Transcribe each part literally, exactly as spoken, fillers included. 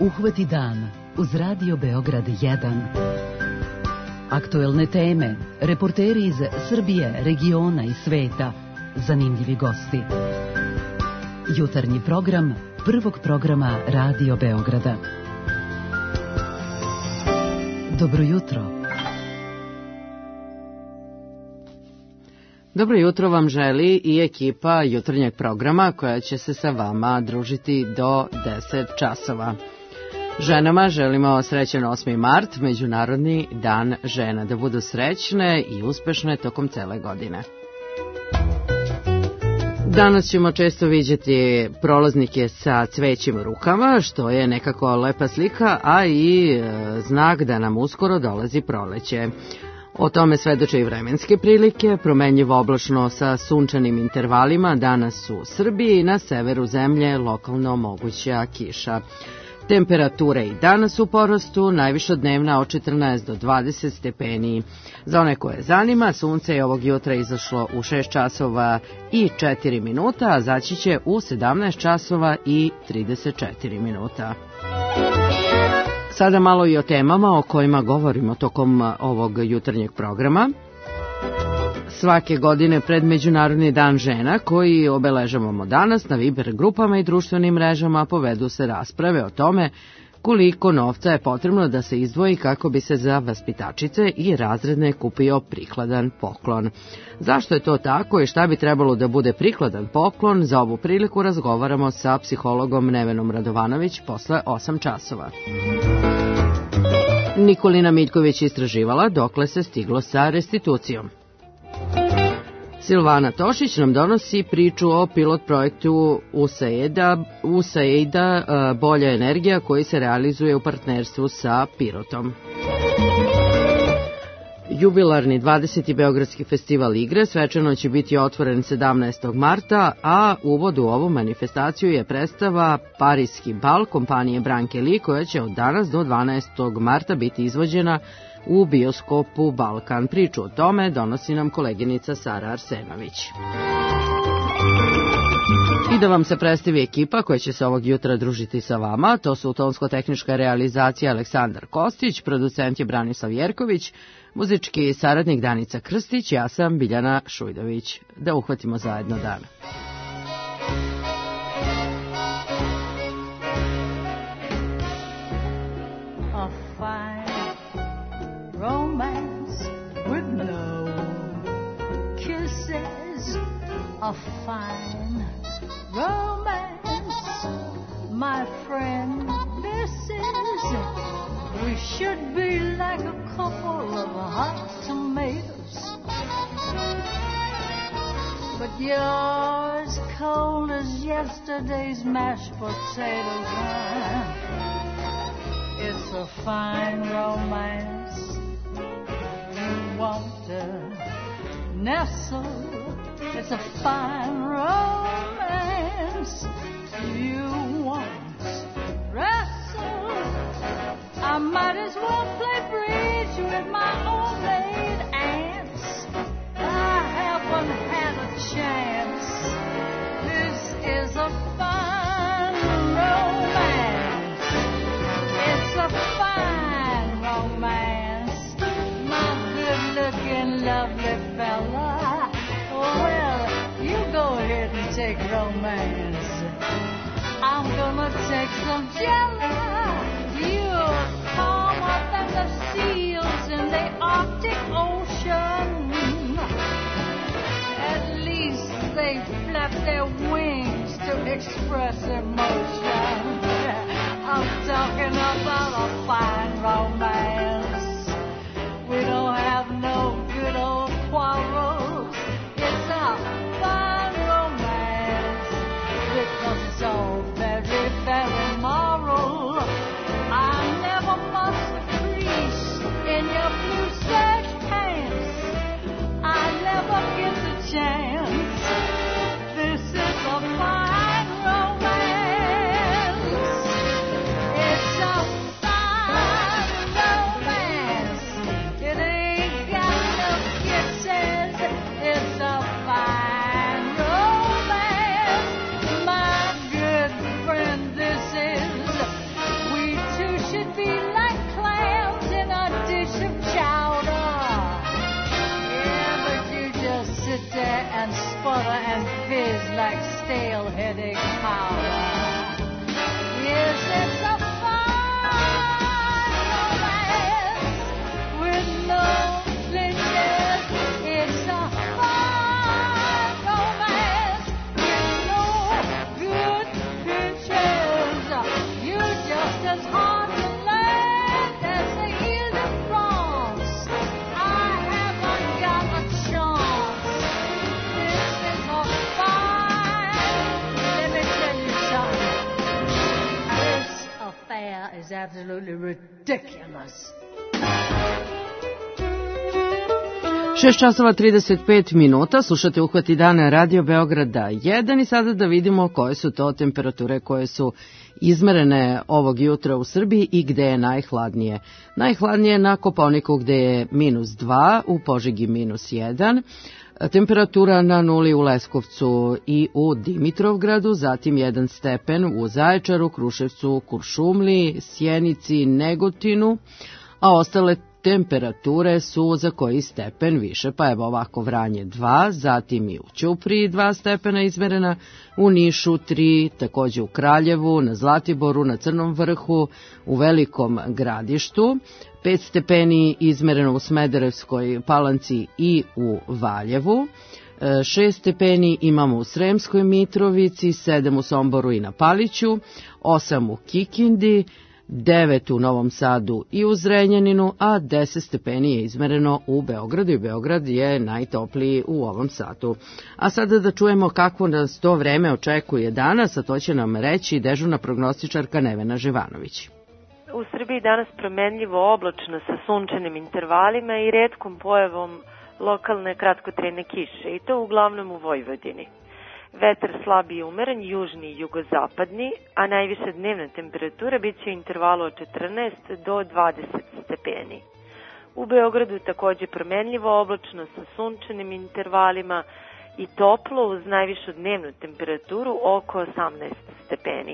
Uhvati dan uz Radio Beograd jedan. Aktuelne teme, reporteri iz Srbije, regiona i sveta, zanimljivi gosti. Jutarnji program prvog programa Radio Beograda. Dobro jutro. Dobro jutro vam želi i ekipa jutarnjeg programa koja će se sa vama družiti do deset časova. Ženama želimo srećan osmi mart, Međunarodni dan žena, da budu srećne i uspešne tokom cele godine. Danas ćemo često viđati prolaznike sa cvećim u rukama, što je nekako lepa slika, a i e, znak da nam uskoro dolazi proleće. O tome svedoče i vremenske prilike, promenljivo oblačno sa sunčanim intervalima, danas u Srbiji, na severu zemlje lokalno moguća kiša. Temperature i danas u porastu, najviša dnevna od četrnaest do dvadeset stepeni. Za one koje zanima, sunce je ovog jutra izašlo u šest časova i četiri minuta, a zaći će u sedamnaest časova i trideset četiri minuta. Sada malo i o temama o kojima govorimo tokom ovog jutarnjeg programa. Svake godine pred Međunarodni dan žena, koji obeležavamo danas, na Viber grupama i društvenim mrežama povedu se rasprave o tome koliko novca je potrebno da se izdvoji kako bi se za vaspitačice i razredne kupio prikladan poklon. Zašto je to tako i šta bi trebalo da bude prikladan poklon? Za ovu priliku razgovaramo sa psihologom Nevenom Radovanović posle osam časova. Nikolina Miljković istraživala dokle se stiglo sa restitucijom. Silvana Tošić nam donosi priču o pilot projektu U S A I D-a, U S A I D-a Bolja energija, koji se realizuje u partnerstvu sa Pirotom. Jubilarni dvadeseti Beogradski festival igre svečano će biti otvoren sedamnaestog marta, a uvod u ovu manifestaciju je predstava Parijski bal kompanije Branke Li, koja će od danas do dvanaestog marta biti izvođena u bioskopu Balkan. Priču o tome donosi nam koleginica Sara Arsenović. I da vam se predstavi ekipa koja će se ovog jutra družiti sa vama, to su tonsko-tehnička realizacija Aleksandar Kostić, producent je Branislav Jerković, muzički saradnik Danica Krstić, ja sam Biljana Šujdović. Da uhvatimo zajedno dan. A fine romance, my friend, this is. We should be like a couple of hot tomatoes, but you're as cold as yesterday's mashed potatoes. It's a fine romance. You want to nestle. It's a fine romance. You once wrestled. I might as well play bridge with my old maid aunts. I haven't had a chance. This is a fine romance. It's a fine romance. My good-looking, lovely fella. Go ahead and take romance. I'm gonna take some jelly. You're calmer than the seals in the Arctic Ocean. At least they flap their wings to express emotion. I'm talking about a fine romance. We don't have no good old quarrels. It's a fine romance, because it's all very, very moral. I never must crease in your blue serge pants. I never get the chance. This is a pale-headed powder. Yes, it's a fine romance with no glitches. It's a fine romance with no good pitches. You're just as hard to land as the Ile de France. I haven't got a chance. This is a fine. Let me tell you something. This affair is absolutely ridiculous. šest časova trideset pet minuta, slušate Uhvati dana Radio Beograda jedan i sada da vidimo koje su to temperature koje su izmerene ovog jutra u Srbiji i gde je najhladnije. Najhladnije je na Kopaoniku gde je minus dva, u Požegi minus jedan, temperatura na nuli u Leskovcu i u Dimitrovgradu, zatim jedan stepen u Zaječaru, Kruševcu, Kuršumliji, Sjenici, Negotinu, a ostale temperature su za koji stepen više, pa evo ovako Vranje dva, zatim i u Ćupriji dva stepena izmerena, u Nišu tri, takođe u Kraljevu, na Zlatiboru, na Crnom vrhu, u Velikom Gradištu, pet stepeni izmereno u Smederevskoj Palanci i u Valjevu, šest stepeni imamo u Sremskoj Mitrovici, sedam u Somboru i na Paliću, osam u Kikindi, devet u Novom Sadu i u Zrenjaninu, a deset stepeni je izmereno u Beogradu i Beograd je najtopliji u ovom satu. A sada da čujemo kako nas to vreme očekuje danas, a to će nam reći dežurna prognostičarka Nevena Živanović. U Srbiji danas promenljivo oblačno sa sunčanim intervalima i retkom pojavom lokalne kratkotrajne kiše, i to uglavnom u Vojvodini. Vetar slab i umeren, južni i jugozapadni, a najviša dnevna temperatura bit će u intervalu od četrnaest do dvadeset stepeni. U Beogradu takođe promenljivo oblačno sa sunčanim intervalima i toplo uz najvišu dnevnu temperaturu oko osamnaest stepeni.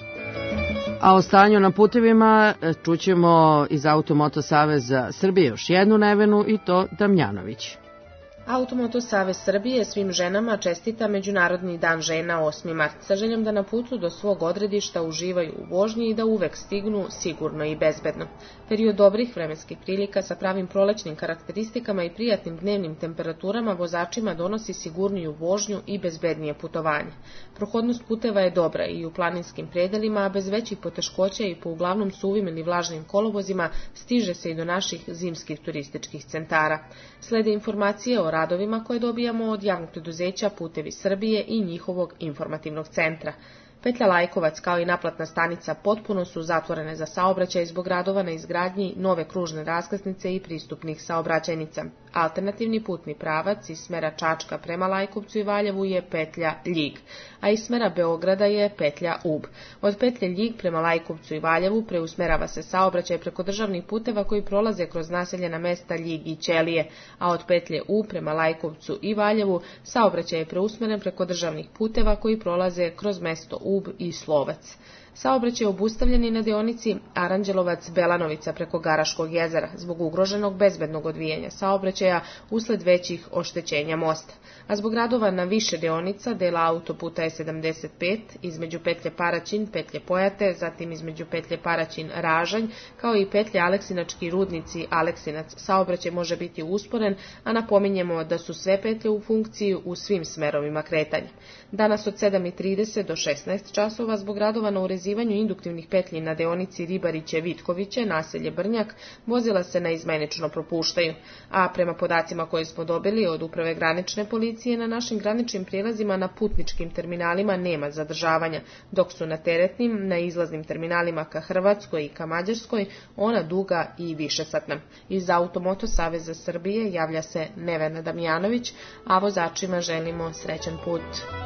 A o stanju na putevima čućemo iz Automoto Saveza Srbije još jednu Nevenu i to Damjanović. Automoto Savez Srbije svim ženama čestita Međunarodni dan žena osmi mart sa željom da na putu do svog odredišta uživaju u vožnji i da uvek stignu sigurno i bezbedno. Period dobrih vremenskih prilika sa pravim prolećnim karakteristikama i prijatnim dnevnim temperaturama vozačima donosi sigurniju vožnju i bezbednije putovanje. Prohodnost puteva je dobra i u planinskim predelima, a bez većih poteškoća i po uglavnom suvim ili vlažnim kolovozima stiže se i do naših zimskih turističkih centara. Slede informacije o radovima koje dobijamo od javnog preduzeća Putevi Srbije i njihovog informativnog centra. Petlja Lajkovac kao i naplatna stanica potpuno su zatvorene za saobraćaj zbog radova na izgradnji nove kružne raskrsnice i pristupnih saobraćajnica. Alternativni putni pravac iz smera Čačka prema Lajkovcu i Valjevu je petlja Ljig, a iz smera Beograda je petlja Ub. Od petlje Ljig prema Lajkovcu i Valjevu preusmerava se saobraćaj preko državnih puteva koji prolaze kroz naseljena mesta Ljig i Ćelije, a od petlje Ub prema Lajkovcu i Valjevu saobraćaj je preusmeren preko državnih puteva koji prolaze kroz mesto Ub i Slovac. Saobraćaj je obustavljen i na deonici Aranđelovac-Belanovica preko Garaškog jezera zbog ugroženog bezbednog odvijanja saobraćaja usled većih oštećenja mosta. A zbog radova na više deonica dela autoputa E sedamdeset pet između petlje Paraćin, petlje Pojate, zatim između petlje Paraćin-Ražanj, kao i petlje Aleksinački rudnici Aleksinac, saobraćaj može biti usporen, a napominjemo da su sve petlje u funkciji u svim smerovima kretanja. Danas od sedam i trideset do šesnaest časova zbog radova na urezivanju induktivnih petlji na deonici Ribariće-Vitkoviće, naselje Brnjak, vozila se naizmenično propuštaju, a prema podacima koje smo dobili od Uprave granične policije na našim graničnim prijelazima na putničkim terminalima nema zadržavanja, dok su na teretnim, na izlaznim terminalima ka Hrvatskoj i ka Mađarskoj ona duga i višesatna. Iz Automoto Saveza Srbije javlja se Nevena Damjanović, a vozačima želimo srećan put.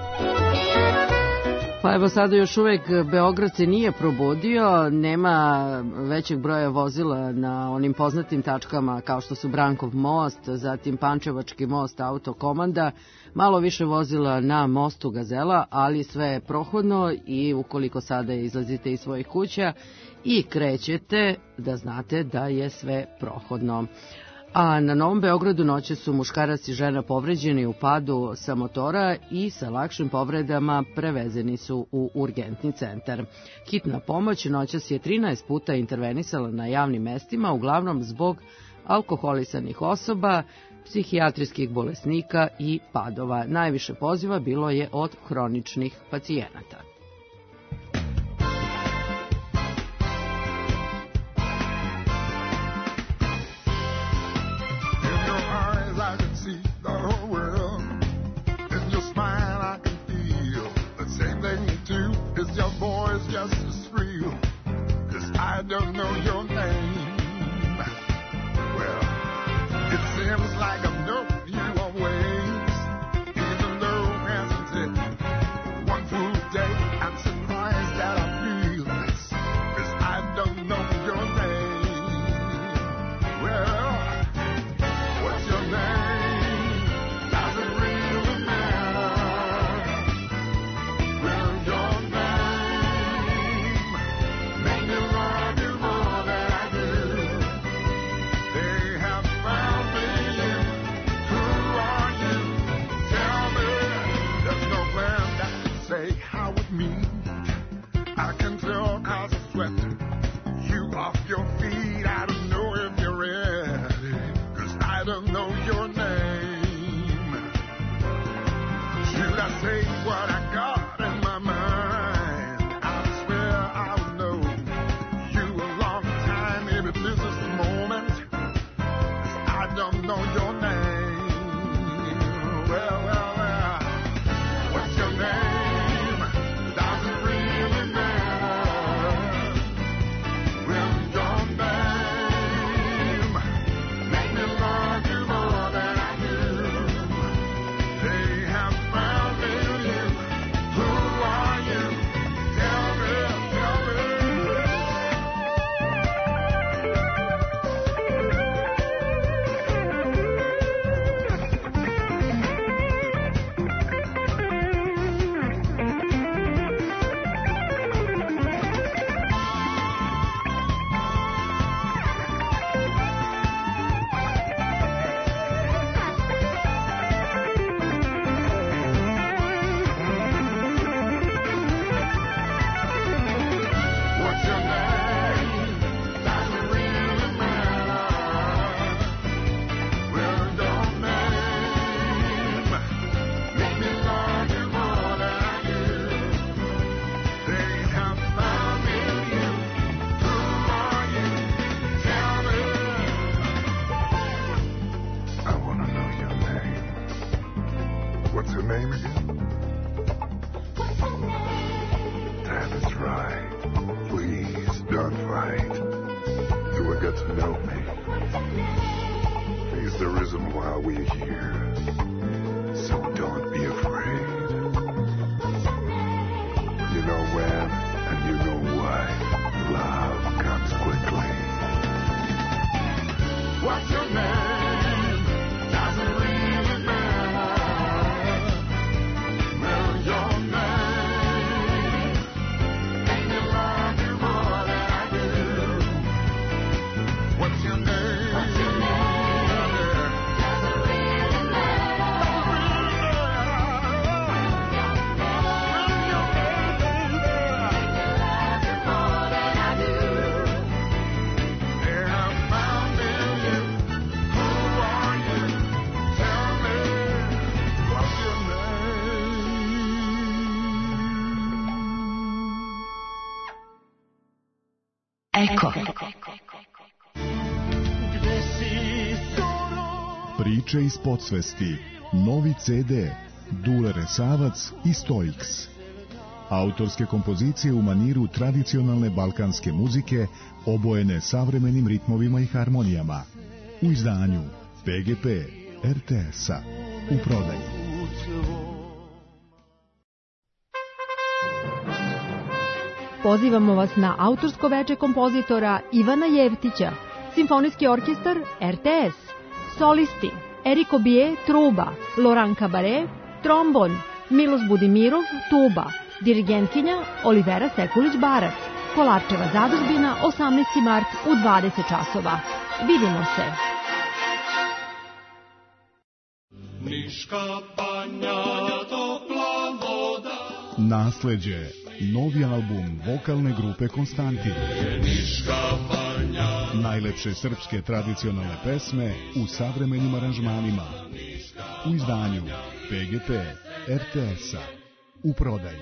Pa evo sada još uvek Beograd se nije probudio, nema većeg broja vozila na onim poznatim tačkama kao što su Brankov most, zatim Pančevački most, Autokomanda, malo više vozila na mostu Gazela, ali sve je prohodno i ukoliko sada izlazite iz svojih kuća i krećete, da znate da je sve prohodno. A na Novom Beogradu noće su muškarac i žena povređeni u padu sa motora i sa lakšim povredama prevezeni su u urgentni centar. Hitna pomoć noćas je trinaest puta intervenisala na javnim mestima, uglavnom zbog alkoholisanih osoba, psihijatrijskih bolesnika i padova. Najviše poziva bilo je od hroničnih pacijenata. Eko. Priče iz podsvesti. Novi ce de. Dule Resavac i Stoiks. Autorske kompozicije u maniru tradicionalne balkanske muzike, obojene savremenim ritmovima i harmonijama. U izdanju pe ge pe er te es-a. U prodaji. Pozivamo vas na autorsko veče kompozitora Ivana Jevtića, Simfonijski orkestar er te es, solisti Eriko Bije, truba, Loran Kabare, trombon, Miloš Budimirov, tuba, dirigentkinja Olivera Sekulić-Barac, Kolarčeva zadužbina, osamnaesti mart u dvadeset časova. Vidimo se! Nasleđe, novi album vokalne grupe Konstantin. Najlepše srpske tradicionalne pesme u savremenim aranžmanima. U izdanju P G P R T S-a. U prodaji.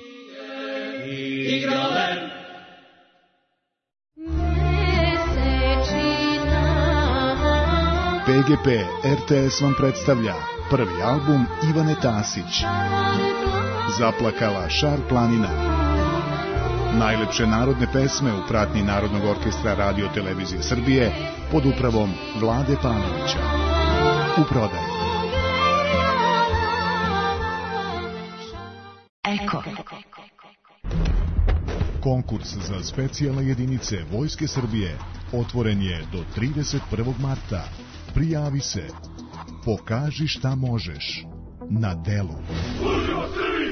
P G P R T S vam predstavlja prvi album Ivane Tasić. Zaplakala Šar planina. Najlepše narodne pesme u pratnji Narodnog orkestra Radio Televizije Srbije pod upravom Vlade Panovića. U prodaji. Eko. Konkurs za specijalne jedinice Vojske Srbije otvoren je do trideset prvog marta. Prijavi se. Pokaži šta možeš. Na delu. Služimo Srbiji!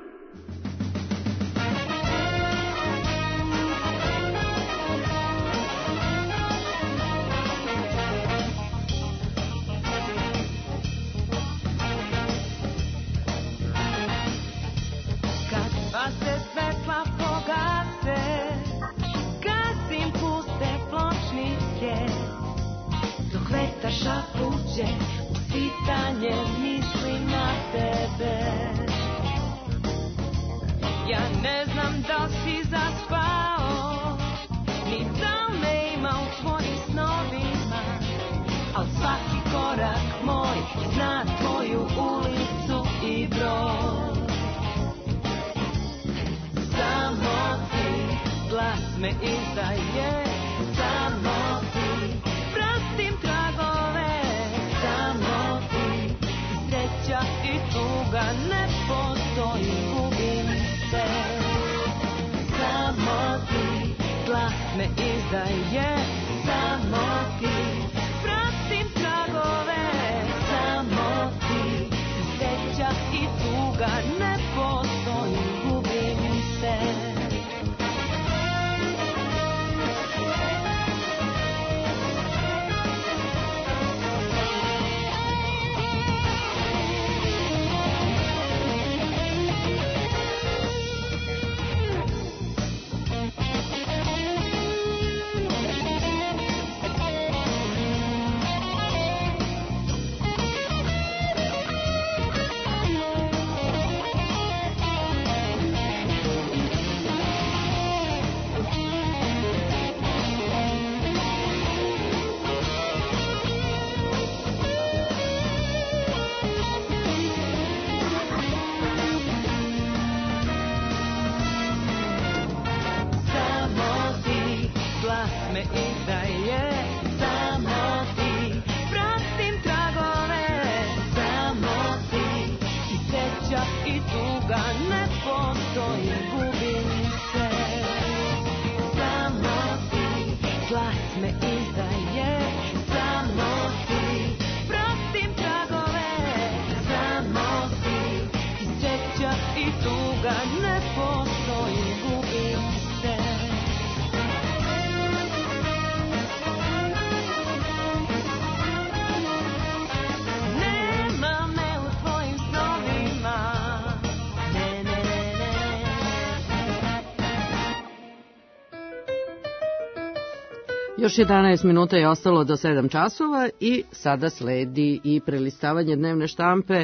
Još jedanaest minuta je ostalo do sedam časova i sada sledi i prelistavanje dnevne štampe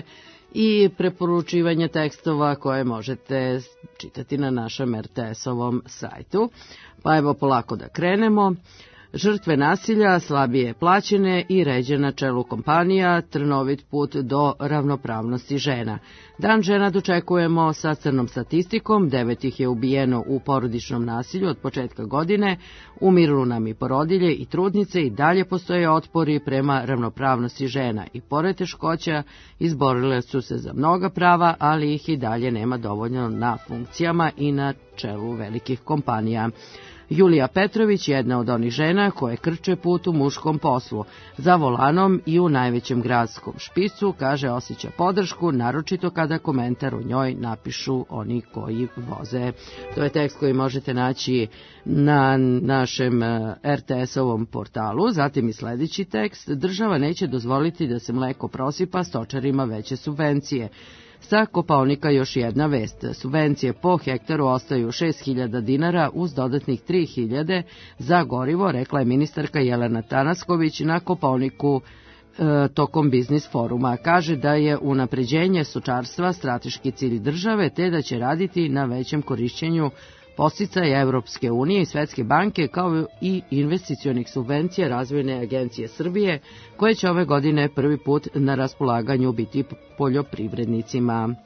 i preporučivanje tekstova koje možete čitati na našem er te es-ovom sajtu. Pa evo polako da krenemo. Žrtve nasilja, slabije plaćene i ređe na čelu kompanija, trnovit put do ravnopravnosti žena. Dan žena dočekujemo sa crnom statistikom, devet ih je ubijeno u porodičnom nasilju od početka godine, umiru nam i porodilje i trudnice i dalje postoje otpori prema ravnopravnosti žena i pored teškoća izborile su se za mnoga prava, ali ih i dalje nema dovoljno na funkcijama i na čelu velikih kompanija. Julija Petrović, jedna od onih žena koje krče put u muškom poslu. Za volanom i u najvećem gradskom špicu, kaže, osjeća podršku, naročito kada komentar o njoj napišu oni koji voze. To je tekst koji možete naći na našem er te es-ovom portalu. Zatim i sljedeći tekst: država neće dozvoliti da se mleko prosipa, stočarima veće subvencije. Sa Kopaonika još jedna vest. Subvencije po hektaru ostaju šest hiljada dinara uz dodatnih tri hiljade za gorivo, rekla je ministarka Jelena Tanasković na Kopaoniku e, tokom biznis foruma. Kaže da je unapređenje stočarstva strateški cilj države, te da će raditi na većem korišćenju podsticaja Evropske unije i Svetske banke, kao i investicionih subvencija Razvojne agencije Srbije, koje će ove godine prvi put na raspolaganju biti poljoprivrednicima.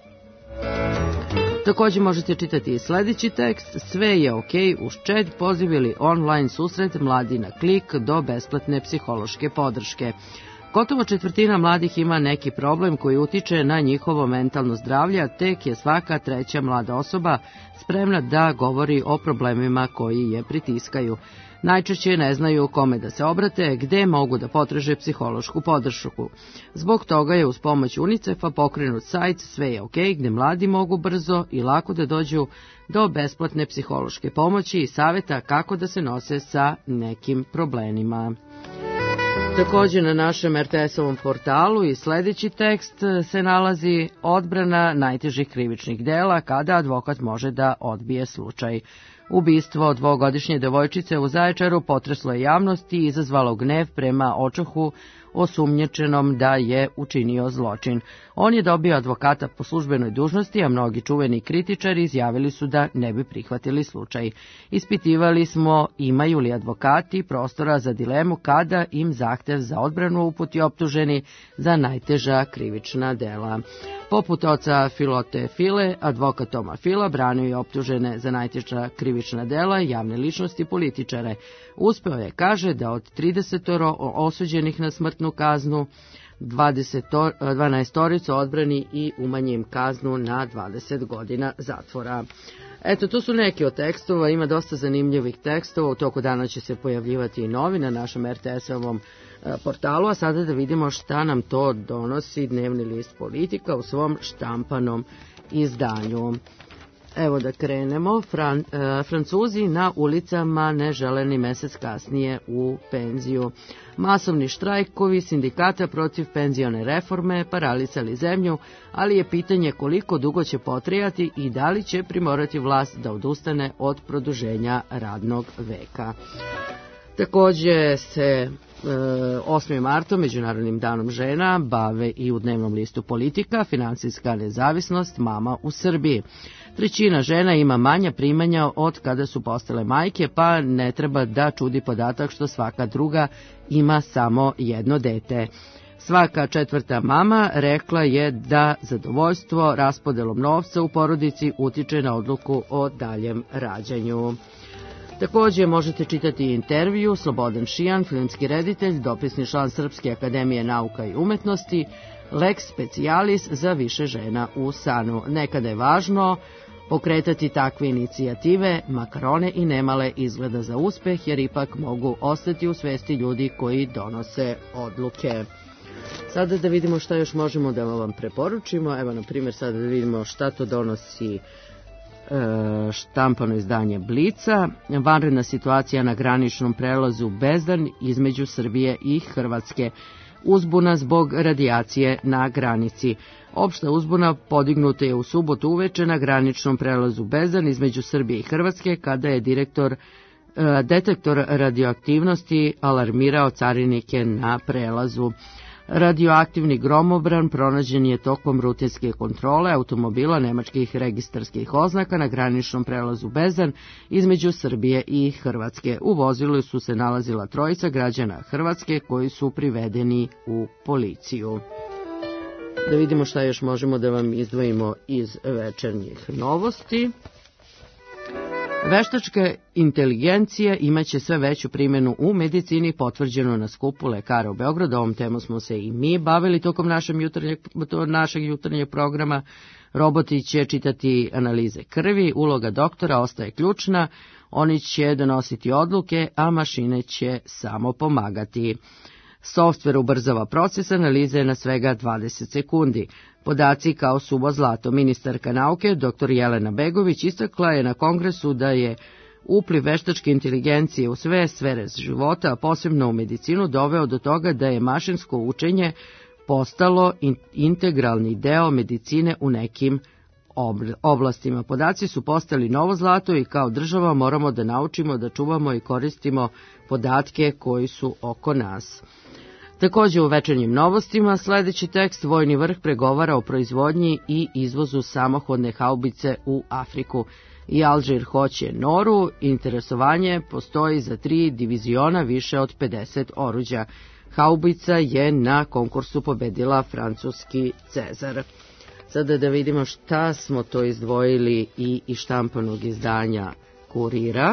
Također možete čitati i sljedeći tekst: sve je ok uz čed, poziv ili online susret mladi na klik do besplatne psihološke podrške. Gotovo četvrtina mladih ima neki problem koji utiče na njihovo mentalno zdravlje, a tek je svaka treća mlada osoba spremna da govori o problemima koji je pritiskaju. Najčešće ne znaju kome da se obrate, gde mogu da potraže psihološku podršku. Zbog toga je uz pomoć UNICEF-a pokrenut sajt Sve je ok, gde mladi mogu brzo i lako da dođu do besplatne psihološke pomoći i savjeta kako da se nose sa nekim problemima. Također na našem er te es-ovom portalu i sljedeći tekst se nalazi: odbrana najtežih krivičnih dela kada advokat može da odbije slučaj. Ubistvo dvogodišnje devojčice u Zaječaru potreslo je javnost i izazvalo gnev prema očuhu osumnjičenom da je učinio zločin. On je dobio advokata po službenoj dužnosti, a mnogi čuveni kritičari izjavili su da ne bi prihvatili slučaj. Ispitivali smo imaju li advokati prostora za dilemu kada im zahtev za odbranu uputi optuženi za najteža krivična dela. Poput oca Filote File, advokat Toma Fila branio je optužene za najteža krivična dela javne ličnosti političare. Uspeo je, kaže, da od tridesetoro osuđenih na smrtnu kaznu dvanaestoricu odbrani i umanji im kaznu na dvadeset godina zatvora. Eto, to su neki od tekstova, ima dosta zanimljivih tekstova, u toku dana će se pojavljivati i novi na našem er te es-ovom portalu, a sada da vidimo šta nam to donosi dnevni list Politika u svom štampanom izdanju. Evo da krenemo. Fran, e, Francuzi na ulicama ne žele ni mesec kasnije u penziju. Masovni štrajkovi sindikata protiv penzione reforme paralisali zemlju, ali je pitanje koliko dugo će potrajati i da li će primorati vlast da odustane od produženja radnog veka. Također se osmim martom, Međunarodnim danom žena, bave i u dnevnom listu Politika finansijska nezavisnost mama u Srbiji. Trećina žena ima manja primanja od kada su postale majke, pa ne treba da čudi podatak što svaka druga ima samo jedno dete. Svaka četvrta mama rekla je da zadovoljstvo raspodelom novca u porodici utiče na odluku o daljem rađanju. Također možete čitati intervju Slobodan Šijan, filmski reditelj, dopisni član Srpske akademije nauka i umetnosti, lex specialis za više žena u sanu. Nekada je važno pokretati takve inicijative, makar one i nemale izgleda za uspeh, jer ipak mogu ostati u svesti ljudi koji donose odluke. Sada da vidimo šta još možemo da vam preporučimo. Evo, na primjer, sada da vidimo šta to donosi štampano izdanje Blica. Vanredna situacija na graničnom prelazu Bezdan između Srbije i Hrvatske. Uzbuna zbog radijacije na granici. Opšta uzbuna podignuta je u subotu uveče na graničnom prelazu Bezdan između Srbije i Hrvatske, kada je direktor detektor radioaktivnosti alarmirao carinike na prelazu. Radioaktivni gromobran pronađen je tokom rutinske kontrole automobila nemačkih registarskih oznaka na graničnom prelazu Bezdan između Srbije i Hrvatske. U vozilu su se nalazila trojica građana Hrvatske koji su privedeni u policiju. Da vidimo šta još možemo da vam izdvojimo iz večernjih novosti. Veštačka inteligencija imaće sve veću primjenu u medicini, potvrđeno na skupu lekara u Beogradu. Ovom temu smo se i mi bavili tokom našeg jutarnjeg, našeg jutarnjeg programa. Roboti će čitati analize krvi, uloga doktora ostaje ključna, oni će donositi odluke, a mašine će samo pomagati. Softver ubrzava proces analize na svega dvadeset sekundi. Podaci kao suvo zlato. Ministarka nauke, dr Jelena Begović, istakla je na kongresu da je upliv veštačke inteligencije u sve sfere života, a posebno u medicinu, doveo do toga da je mašinsko učenje postalo integralni deo medicine u nekim oblastima. Podaci su postali novo zlato i kao država moramo da naučimo da čuvamo i koristimo podatke koji su oko nas. Također u večernjim novostima sledeći tekst: vojni vrh pregovara o proizvodnji i izvozu samohodne haubice u Afriku. I Alžir hoće Noru, interesovanje postoji za tri diviziona više od pedeset oruđa. Haubica je na konkursu pobedila francuski Cezar. Sada da vidimo šta smo to izdvojili i iz štampanog izdanja Kurira.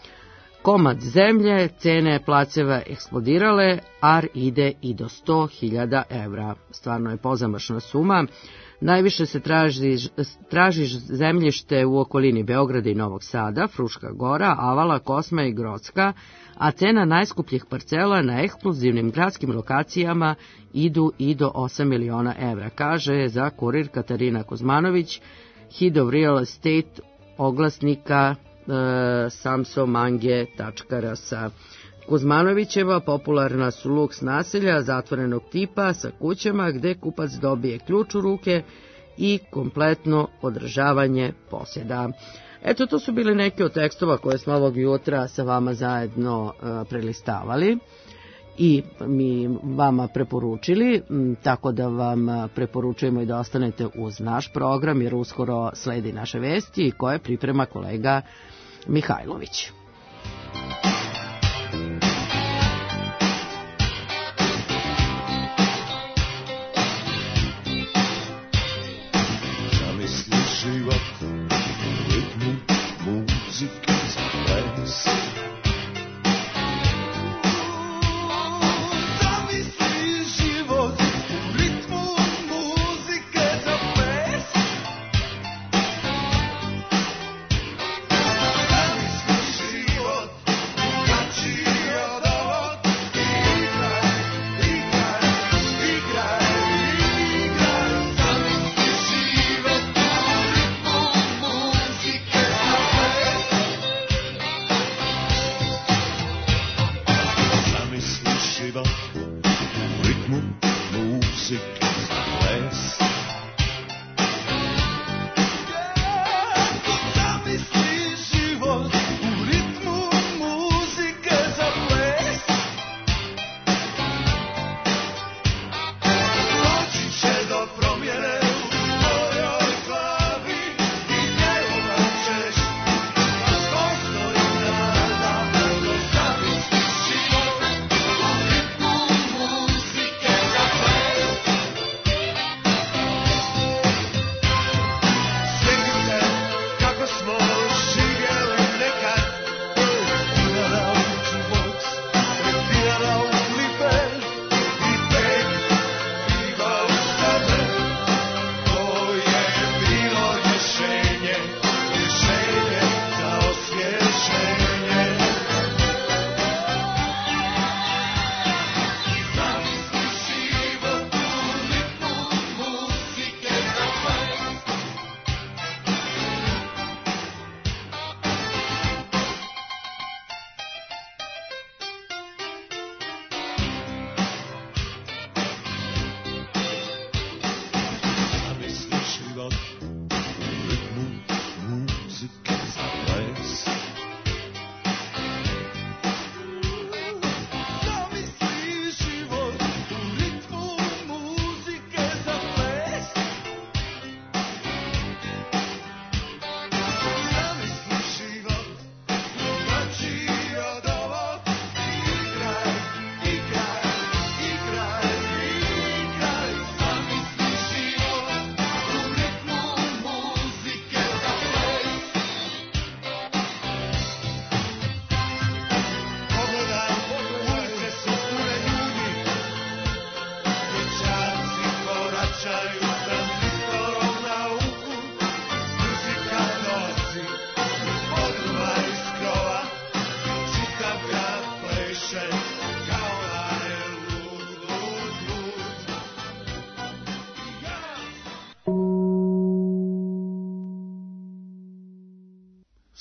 Komad zemlje, cene placeva eksplodirale, ar ide i do sto hiljada evra. Stvarno je pozamašna suma. Najviše se traži, traži zemljište u okolini Beograda i Novog Sada, Fruška Gora, Avala, Kosma i Grocka, a cena najskupljih parcela na ekskluzivnim gradskim lokacijama idu i do osam miliona evra, kaže za Kurir Katarina Kuzmanović, Head of Real Estate oglasnika e, samsomange tačka r s. Kuzmanovićeva popularna su luks naselja zatvorenog tipa sa kućama gde kupac dobije ključ u ruke i kompletno održavanje posjeda. Eto, to su bili neki od tekstova koje smo ovog jutra sa vama zajedno uh, prelistavali i mi vama preporučili, m, tako da vam preporučujemo i da ostanete uz naš program, jer uskoro sledi naše vesti koje priprema kolega Mihajlović.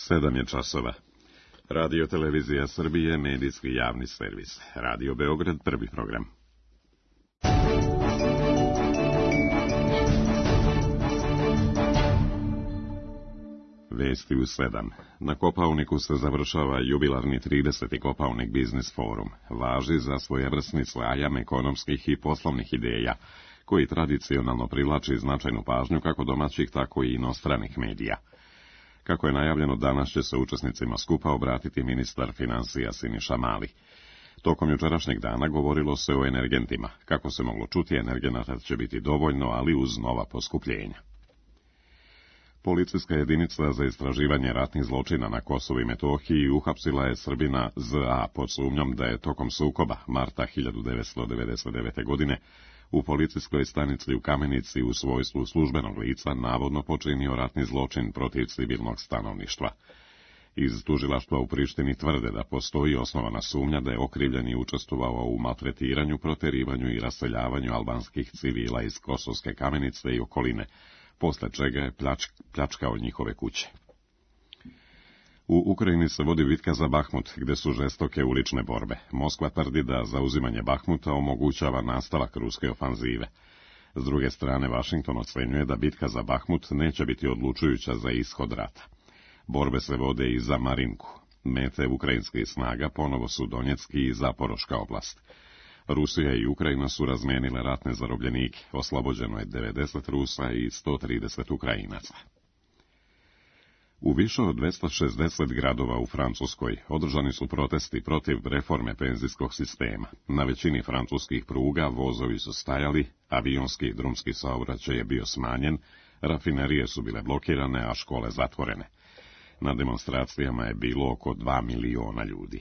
Sedam je časova. Radio Televizija Srbije, medijski javni servis. Radio Beograd, prvi program. Vesti u sedam. Na Kopaoniku se završava jubilarni trideseti Kopaonik Biznis Forum. Važi za svojevrsni slajam ekonomskih i poslovnih ideja, koji tradicionalno privlači značajnu pažnju kako domaćih, tako i inostranih medija. Kako je najavljeno, danas će se učesnicima skupa obratiti ministar financija Siniša Mali. Tokom jučerašnjeg dana govorilo se o energentima. Kako se moglo čuti, energenata će biti dovoljno, ali uz nova poskupljenja. Policijska jedinica za istraživanje ratnih zločina na Kosovu i Metohiji uhapsila je Srbina Z A pod sumnjom da je tokom sukoba marta hiljadu devetsto devedeset devete. godine u policijskoj stanici u Kamenici u svojstvu službenog lica navodno počinio ratni zločin protiv civilnog stanovništva. Iz tužilaštva u Prištini tvrde da postoji osnovana sumnja da je okrivljeni učestvovao u maltretiranju, proterivanju i raseljavanju albanskih civila iz Kosovske Kamenice i okoline, posle čega je pljač, pljačkao njihove kuće. U Ukrajini se vodi bitka za Bahmut, gde su žestoke ulične borbe. Moskva tvrdi da zauzimanje Bahmuta omogućava nastavak ruske ofanzive. S druge strane, Vašington ocenjuje da bitka za Bahmut neće biti odlučujuća za ishod rata. Borbe se vode i za Marinku. Mete ukrajinskih snaga ponovo su Donjecki i Zaporoška oblast. Rusija i Ukrajina su razmenile ratne zarobljenike, oslobođeno je devedeset Rusa i sto trideset Ukrajinaca. U više od dvesta šezdeset gradova u Francuskoj održani su protesti protiv reforme penzijskog sistema. Na većini francuskih pruga vozovi su stajali, avionski i drumski saobraćaj je bio smanjen, rafinerije su bile blokirane, a škole zatvorene. Na demonstracijama je bilo oko dva miliona ljudi.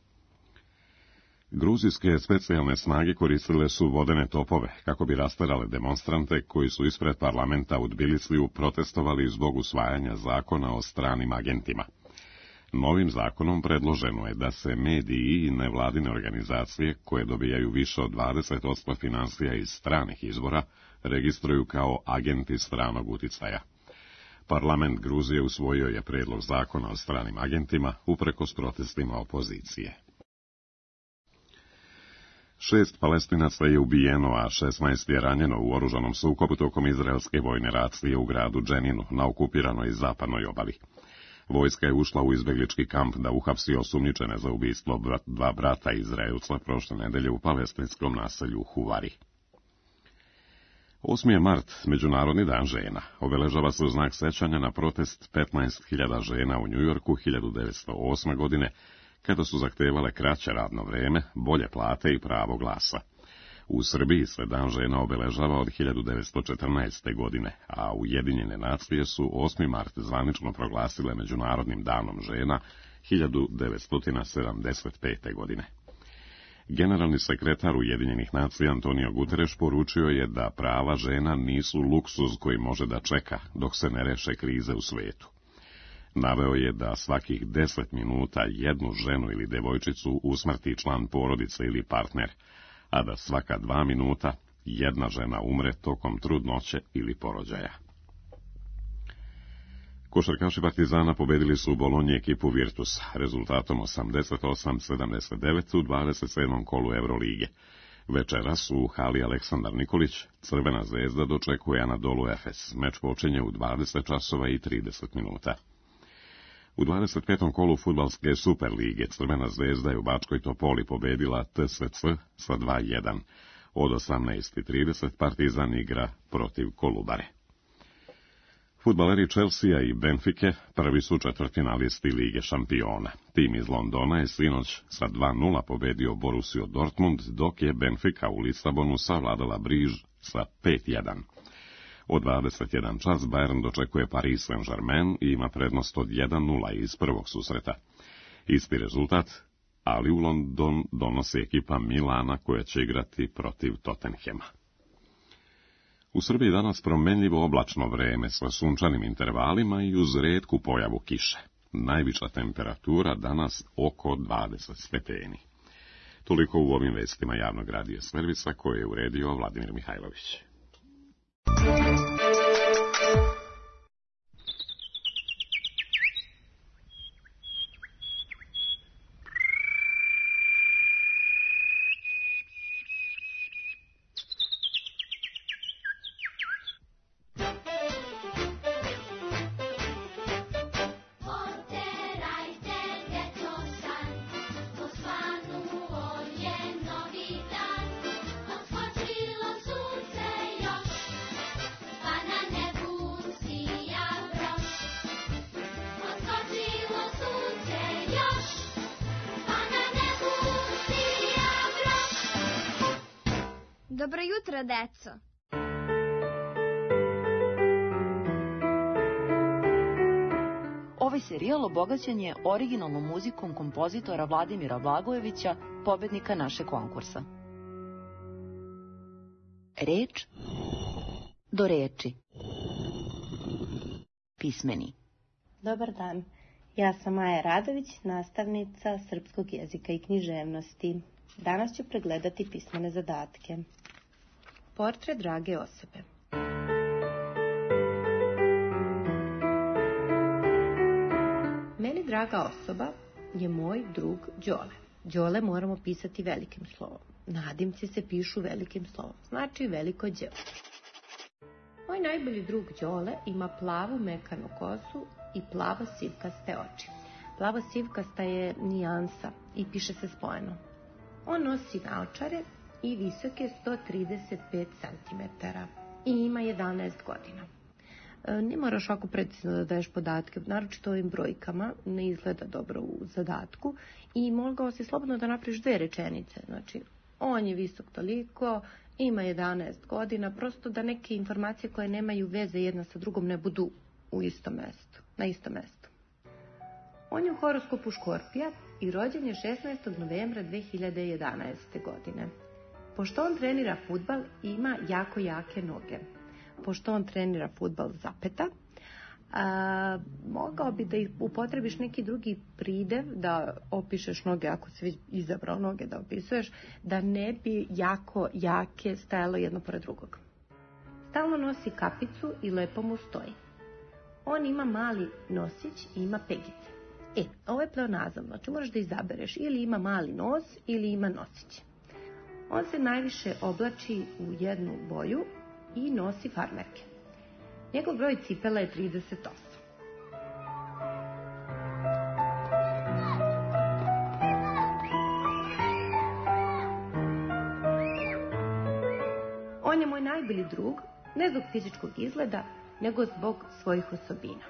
Gruzijske specijalne snage koristile su vodene topove kako bi rasterale demonstrante koji su ispred parlamenta u Tbilisiju protestovali zbog usvajanja zakona o stranim agentima. Novim zakonom predloženo je da se mediji i nevladine organizacije koje dobijaju više od dvadeset posto financija iz stranih izvora registruju kao agenti stranog uticaja. Parlament Gruzije usvojio je predlog zakona o stranim agentima uprkos protestima opozicije. Šest Palestinaca je ubijeno, a šesnaest je ranjeno u oružanom sukobu tokom izraelske vojne racije u gradu Dženinu na okupiranoj zapadnoj obali. Vojska je ušla u izbeglički kamp da uhapsi osumnjičene za ubistvo dva brata Izraelca prošle nedelje u palestinskom naselju Huvari. osmi je mart, Međunarodni dan žena. Obeležava se u znak sećanja na protest petnaest hiljada žena u Njujorku hiljadu devetsto osme. godine, kada su zahtevale kraće radno vreme, bolje plate i pravo glasa. U Srbiji se dan žena obeležava od hiljadu devetsto četrnaeste. godine, a Ujedinjene nacije su osmi mart zvanično proglasile Međunarodnim danom žena hiljadu devetsto sedamdeset pete. godine. Generalni sekretar Ujedinjenih nacija Antonio Guterres poručio je da prava žena nisu luksuz koji može da čeka dok se ne reše krize u svetu. Naveo je da svakih deset minuta jednu ženu ili devojčicu usmrti član porodice ili partner, a da svaka dva minuta jedna žena umre tokom trudnoće ili porođaja. Košarkaši Partizana pobedili su u Bolonji ekipu Virtus rezultatom osamdeset osam sedamdeset devet u dvadeset sedmom kolu Evrolige. Večeras u hali Aleksandar Nikolić Crvena zvezda dočekuje Anadolu Efes. Meč počinje u dvadeset časova i trideset minuta. U dvadeset petom kolu fudbalske Superlige Crvena zvezda je u Bačkoj Topoli pobedila T S C sa dva jedan. Od osamnaest i trideset Partizan igra protiv Kolubare. Fudbaleri Chelsea i Benfike prvi su četvrtfinalisti Lige šampiona. Tim iz Londona je sinoć sa dva nula pobedio Borussiju Dortmund, dok je Benfica u Lisabonu savladala Briž sa pet jedan. Od dvadeset jedan čas Bayern dočekuje Paris Saint-Germain i ima prednost od jedan nula iz prvog susreta. Isti rezultat, ali u London donosi ekipa Milana koja će igrati protiv Tottenhema. U Srbiji danas promenljivo oblačno vreme sa sunčanim intervalima i uz retku pojavu kiše. Najviša temperatura danas oko dvadeset stepeni. Toliko u ovim vestima javnog radija servisa koje je uredio Vladimir Mihajlović. Dobro jutro, deco. Ovaj serijal obogaćen je originalnom muzikom kompozitora Vladimira Blagojevića, pobednika našeg konkursa. Reč do reči. Pismeni. Dobar dan, ja sam Maja Radović, nastavnica srpskog jezika i književnosti. Danas ću pregledati pismene zadatke. Portret drage osobe. Meni draga osoba je moj drug Đole. Đole moramo pisati velikim slovom. Nadimci se pišu velikim slovom, znači veliko Đ. Moj najbolji drug Đole ima plavu mekanu kosu i plavo sivkaste oči. Plavo sivkasta je nijansa i piše se spojeno. On nosi naočare i visok je sto trideset pet centimetara i ima jedanaest godina. Ne moraš ovako precizno da daješ podatke, naročito ovim brojkama, ne izgleda dobro u zadatku i mogao si slobodno da napraviš dve rečenice. Znači, on je visok toliko, ima jedanaest godina, prosto da neke informacije koje nemaju veze jedna sa drugom ne budu u istom mestu, na istom mestu. On je u horoskopu Škorpija i rođen je šesnaestog novembra dve hiljade jedanaeste. godine. Pošto on trenira fudbal, ima jako jake noge. Pošto on trenira fudbal zapeta, a, mogao bi da upotrebiš neki drugi pridev da opišeš noge, ako si već izabrao noge da opisuješ, da ne bi jako jake stajalo jedno pored drugog. Stalno nosi kapicu i lepo mu stoji. On ima mali nosić i ima pegice. E, ovo je pleonazam, znači moraš da izabereš ili ima mali nos ili ima nosić. On se najviše oblači u jednu boju i nosi farmerke. Njegov broj cipela je trideset osam. On je moj najbolji drug, ne zbog fizičkog izgleda, nego zbog svojih osobina.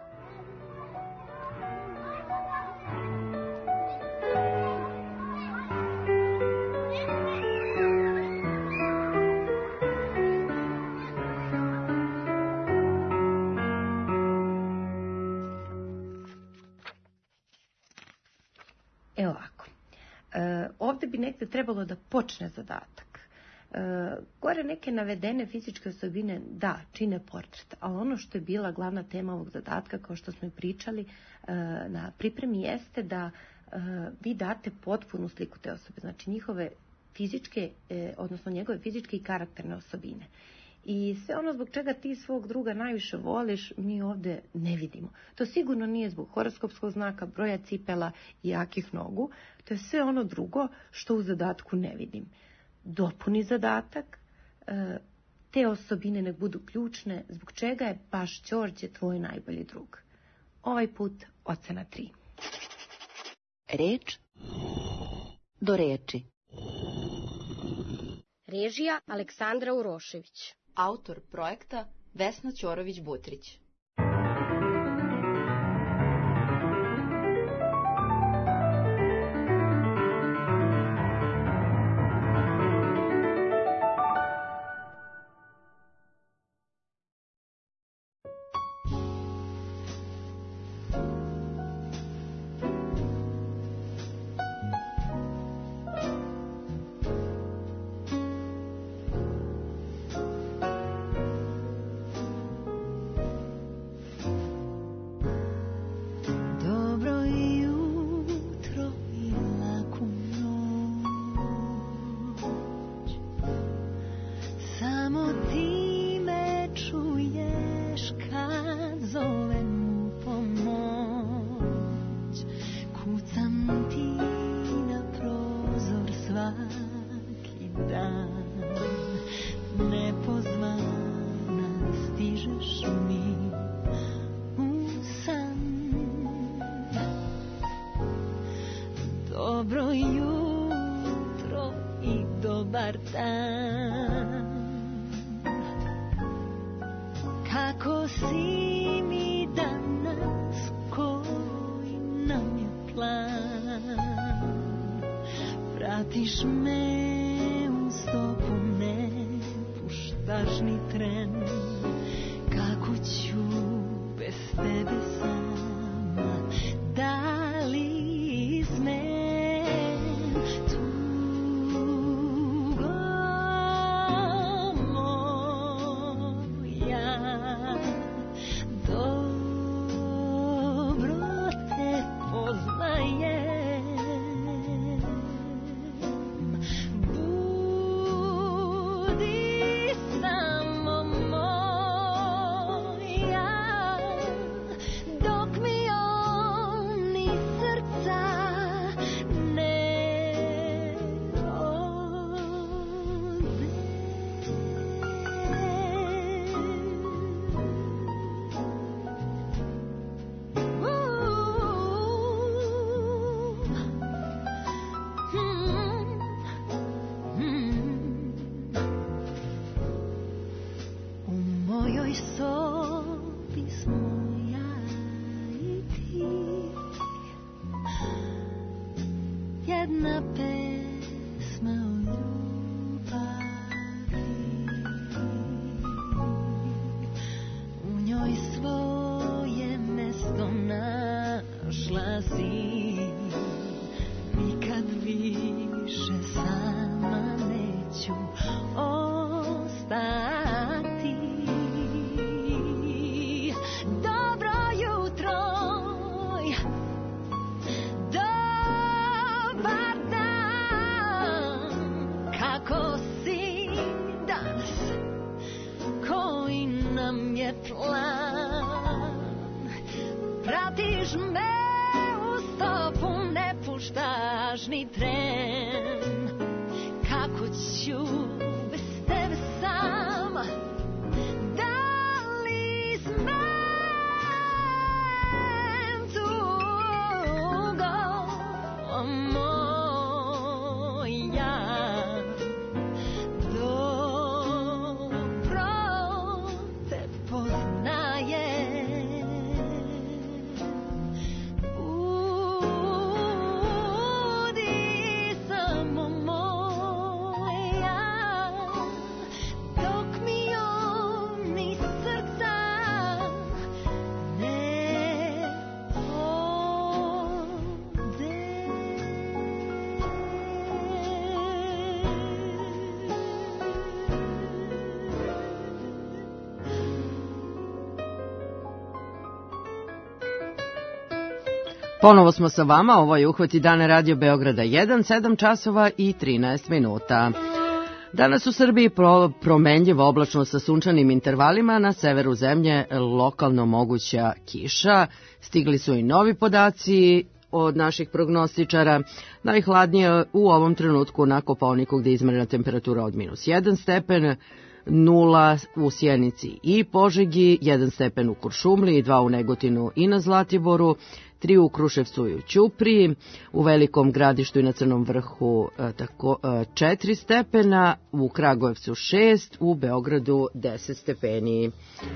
Evo ovako, e, ovdje bi negdje trebalo da počne zadatak. E, gore neke navedene fizičke osobine, da, čine portret, ali ono što je bila glavna tema ovog zadatka, kao što smo i pričali e, na pripremi, jeste da e, vi date potpunu sliku te osobe, znači njihove fizičke, e, odnosno njegove fizičke i karakterne osobine. I sve ono zbog čega ti svog druga najviše voliš, mi ovdje ne vidimo. To sigurno nije zbog horoskopskog znaka, broja cipela i jakih nogu. To je sve ono drugo što u zadatku ne vidim. Dopuni zadatak, te osobine ne budu ključne, zbog čega je baš Đorđe tvoj najbolji drug. Ovaj put ocena tri. Reč do reči. Režija Aleksandra Urošević. Autor projekta Vesna Ćorović-Butrić. Dobro jutro i dobar dan. Kako si mi danas, koji nam je plan? Pratiš me u stopu ne, važni tren. Kako ću bez tebe sama, da li smem tugo moja, dobro te poznajem. Jedna pesma o ljubavi, u njoj svoje mesto našla si, nikad više sama neću ostati. Dobro jutro, kako si danas, koji nam je plan? Pratiš me u stopu, ne puštaš ni tren. Kako ću bez tebe sama, da li smem tugo moja, Ponovo smo sa vama, ovo je Uhvati dane Radio Beograda jedan, sedam časova i trinaest minuta. Danas u Srbiji pro, promenljivo oblačno sa sunčanim intervalima, na severu zemlje lokalno moguća kiša. Stigli su i novi podaci od naših prognostičara. Najhladnije u ovom trenutku na Kopaoniku, gde je izmerena temperatura od minus jedan stepen, nula u Sjenici i Požegi, jedan stepen u Kuršumliji, dva u Negotinu i na Zlatiboru, tri u Kruševcu i u Ćupriji, u Velikom Gradištu i na Crnom Vrhu tako, četiri stepena, u Kragujevcu šest, u Beogradu deset stepeni.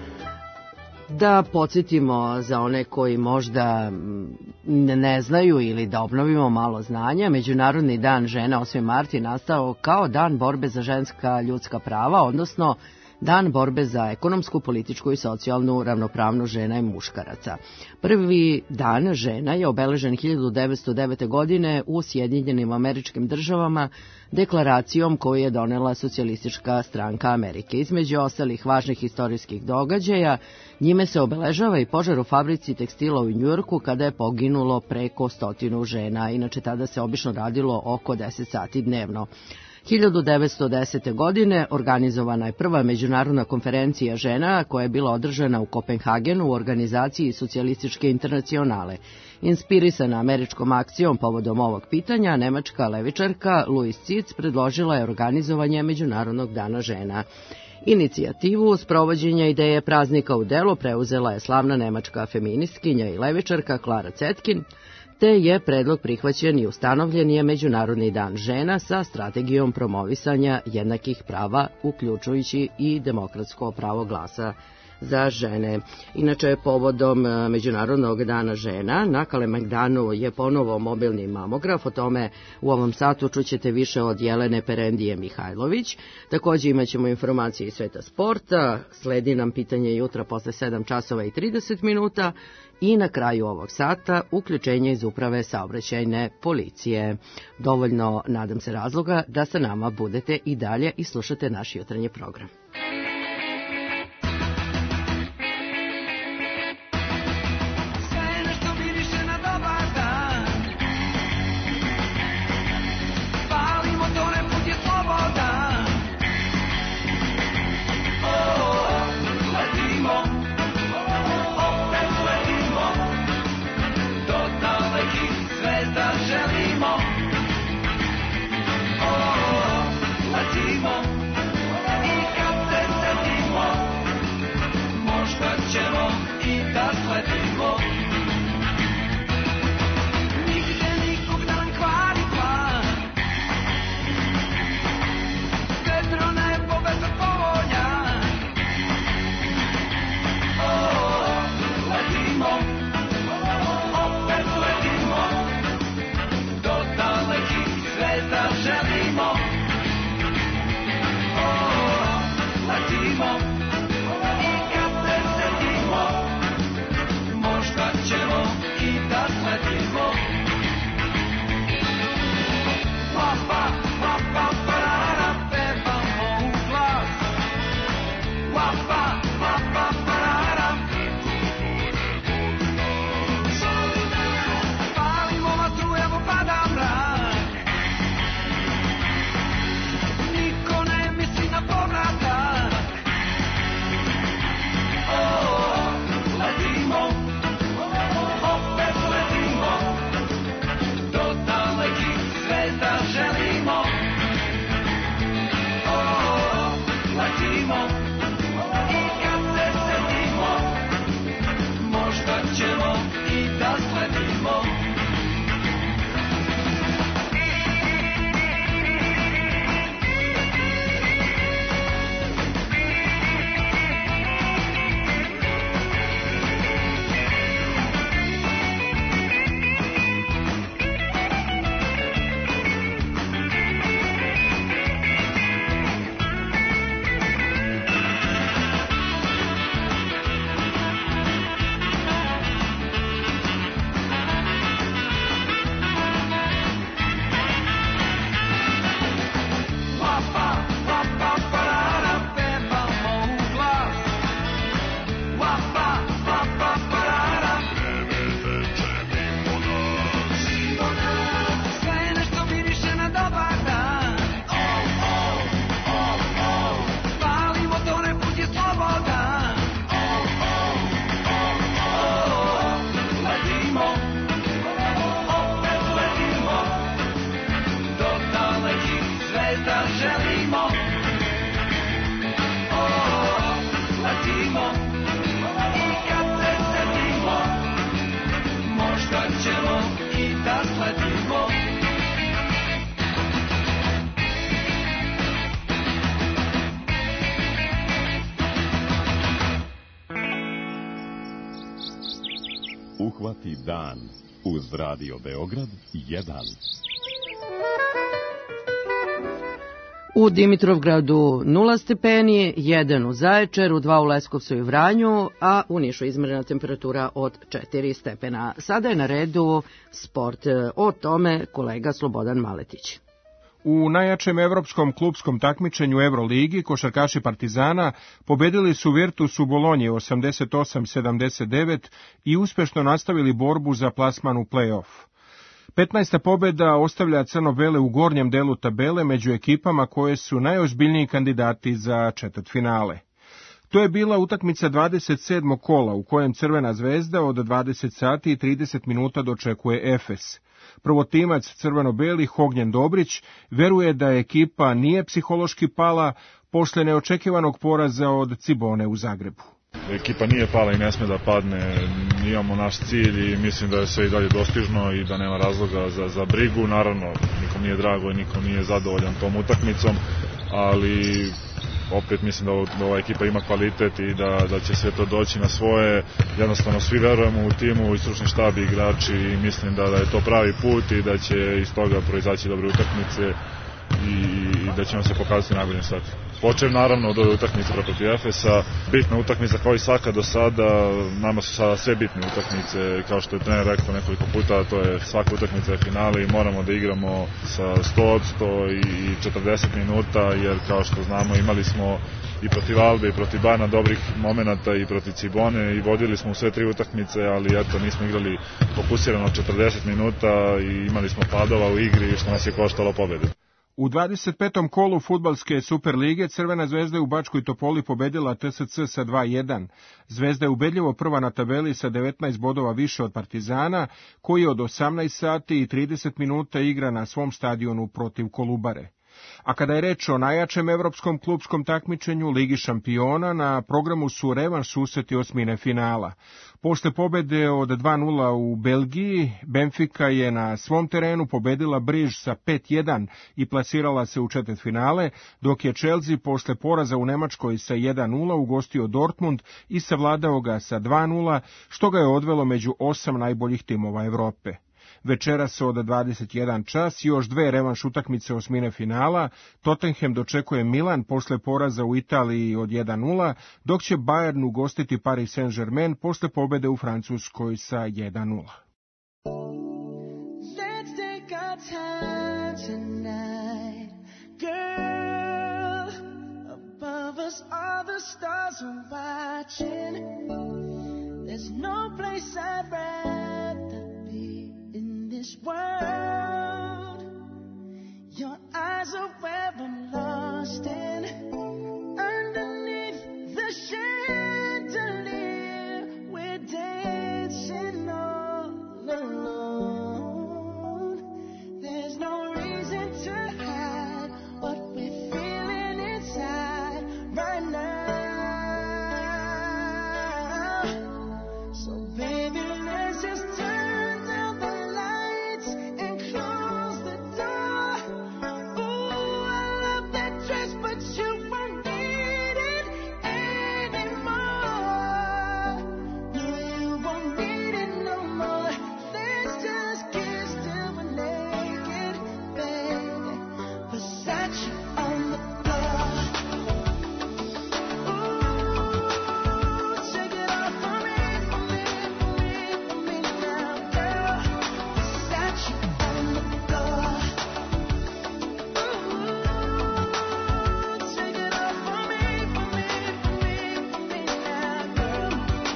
Da podsjetimo za one koji možda ne znaju ili da obnovimo malo znanja, Međunarodni dan žena osmi mart je nastao kao dan borbe za ženska ljudska prava, odnosno dan borbe za ekonomsku, političku i socijalnu ravnopravnost žena i muškaraca. Prvi dan žena je obeležen hiljadu devetsto devete. godine u Sjedinjenim Američkim Državama deklaracijom koju je donela Socijalistička stranka Amerike. Između ostalih važnih istorijskih događaja, njime se obeležava i požar u fabrici tekstila u Njujorku kada je poginulo preko stotinu žena. Inače, tada se obično radilo oko deset sati dnevno. hiljadu devetsto desete. godine organizovana je prva međunarodna konferencija žena koja je bila održana u Kopenhagenu u organizaciji Socijalističke internacionale. Inspirisana američkom akcijom povodom ovog pitanja, nemačka levičarka Louise Zitz predložila je organizovanje Međunarodnog dana žena. Inicijativu sprovođenja ideje praznika u delo preuzela je slavna nemačka feministkinja i levičarka Klara Zetkin, te je predlog prihvaćen i ustanovljen je Međunarodni dan žena sa strategijom promovisanja jednakih prava, uključujući i demokratsko pravo glasa za žene. Inače, povodom Međunarodnog dana žena, na Kalemegdanu je ponovo mobilni mamograf. O tome u ovom satu čućete više od Jelene Perendije Mihajlović. Također imat ćemo informacije iz sveta sporta, sledi nam pitanje jutra posle sedam časova i trideset minuta i na kraju ovog sata uključenje iz uprave saobraćajne policije. Dovoljno, nadam se, razloga da sa nama budete i dalje i slušate naš jutarnji program. Uhvati dan uz Radio Beograd jedan. U Dimitrovgradu nula stepeni, jedan u Zaječaru, dva u Leskovcu i Vranju, a u Nišu izmerena temperatura od četiri stepena. Sada je na redu sport. O tome kolega Slobodan Maletić. U najjačem evropskom klupskom takmičenju Euroligi košarkaši Partizana pobedili su Virtus u Bolonji osamdeset osam sedamdeset devet i uspešno nastavili borbu za plasman u play-off. petnaesta pobeda ostavlja crno-bele u gornjem delu tabele među ekipama koje su najozbiljniji kandidati za četvrtfinale. To je bila utakmica dvadeset sedmog kola u kojem Crvena zvezda od dvadeset sati i trideset minuta dočekuje Efes. Prvotimac crveno-belih Ognjen Dobrić veruje da ekipa nije psihološki pala posle neočekivanog poraza od Cibone u Zagrebu. Ekipa nije pala i ne sme da padne, imamo naš cilj i mislim da je sve i dalje dostižno i da nema razloga za, za brigu. Naravno, nikom nije drago i nikom nije zadovoljan tom utakmicom, ali opet mislim da, ovo, da ova ekipa ima kvalitet i da, da će sve to doći na svoje. Jednostavno svi verujemo u timu i stručni štab i igrači i mislim da, da je to pravi put i da će iz toga proizaći dobre utakmice i, i da ćemo se pokazati najboljim sad. Počev naravno od ove utakmice protiv Efesa, bitna utakmica kao i svaka do sada, nama su sada sve bitne utakmice, kao što je trener rekao nekoliko puta, to je svaka utakmica je finale i moramo da igramo sa sto posto i četrdeset minuta, jer kao što znamo imali smo i protiv Albe i protiv Bana dobrih momenata i protiv Cibone i vodili smo u sve tri utakmice, ali eto nismo igrali fokusirano četrdeset minuta i imali smo padova u igri što nas je koštalo pobede. U dvadeset petom kolu fudbalske Superlige Crvena zvezda je u Bačkoj Topoli pobedila T S C sa dva jedan. Zvezda je ubedljivo prva na tabeli sa devetnaest bodova više od Partizana, koji od osamnaest sati i trideset minuta igra na svom stadionu protiv Kolubare. A kada je reč o najjačem evropskom klupskom takmičenju Ligi šampiona, na programu su revanš susreti osmine finala. Posle pobede od dva nula u Belgiji, Benfica je na svom terenu pobedila Briž sa pet jedan i plasirala se u četvrtfinale, dok je Chelsea posle poraza u Nemačkoj sa jedan nula ugostio Dortmund i savladao ga sa dva nula, što ga je odvelo među osam najboljih timova Evrope. Večeras od dvadeset jedan čas još dve revanš utakmice osmine finala. Tottenham dočekuje Milan posle poraza u Italiji od jedan nula, dok će Bayern ugostiti Paris Saint-Germain posle pobede u Francuskoj sa jedan nula. Let's take our time tonight, girl. Above us all the stars are watching. There's no place I'd rather be in this world. Your eyes are where I'm lost in. Underneath the chandelier, we're dancing all alone. There's no reason to hide what we're feeling inside right now. So baby, let's just turn down the lights and close the door. Ooh, I love that dress, but you won't need it anymore. No, you won't need it no more. Let's just kiss till we're naked, baby. Versace on the floor. Ooh, take it off for me, for me, for me, for me now, girl. Versace on the floor. Ooh, take it off for me, for me, for me, for me now, girl.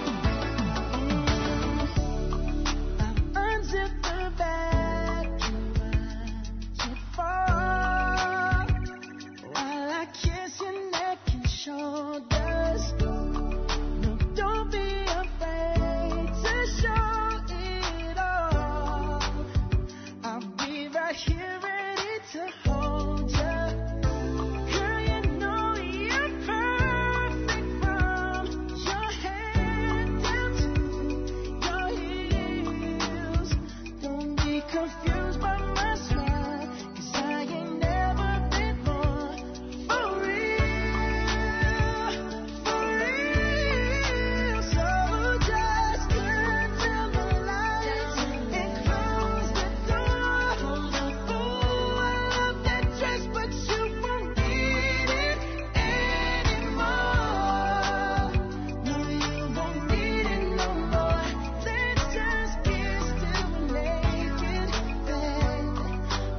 I've unzipped the bag and watched it fall while I kiss your neck and shoulders. No, don't be afraid to show it all. I'll be right here ready to hold you. Girl, you know you're perfect from your head down to your heels. Don't be confused by my smile, 'cause I ain't never been more for real, for real. So just turn down the lights and close the door. Ooh, I love that dress, but you won't need it anymore. No, you won't need it no more. Let's just kiss till we're naked, baby.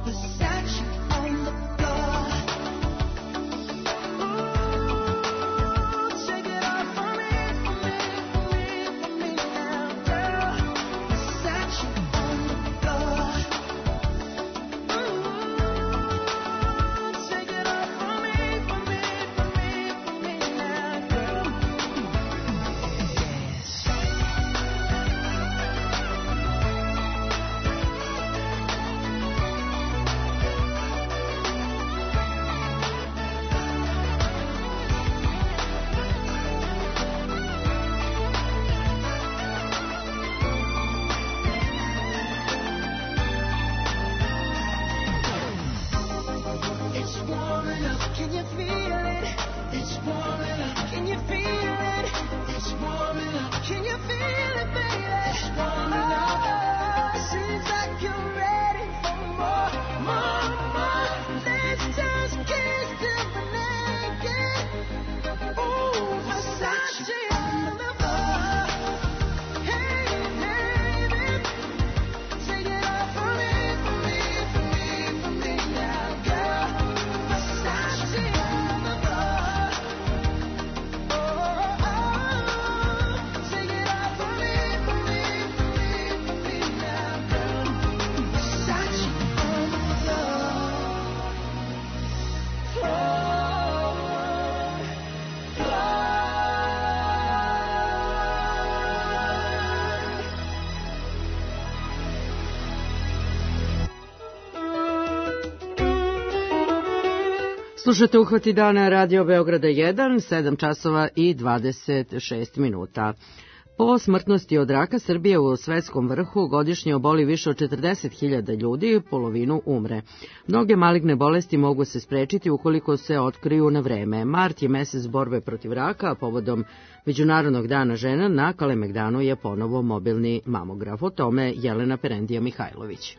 Slušate Uhvati dana Radio Beograda jedan, sedam časova i dvadeset šest minuta. Po smrtnosti od raka Srbija u svetskom vrhu godišnje oboli više od četrdeset hiljada ljudi, polovinu umre. Mnoge maligne bolesti mogu se sprečiti ukoliko se otkriju na vreme. Mart je mesec borbe protiv raka, a povodom Međunarodnog dana žena na Kalemegdanu je ponovo mobilni mamograf. O tome Jelena Perendija Mihajlović.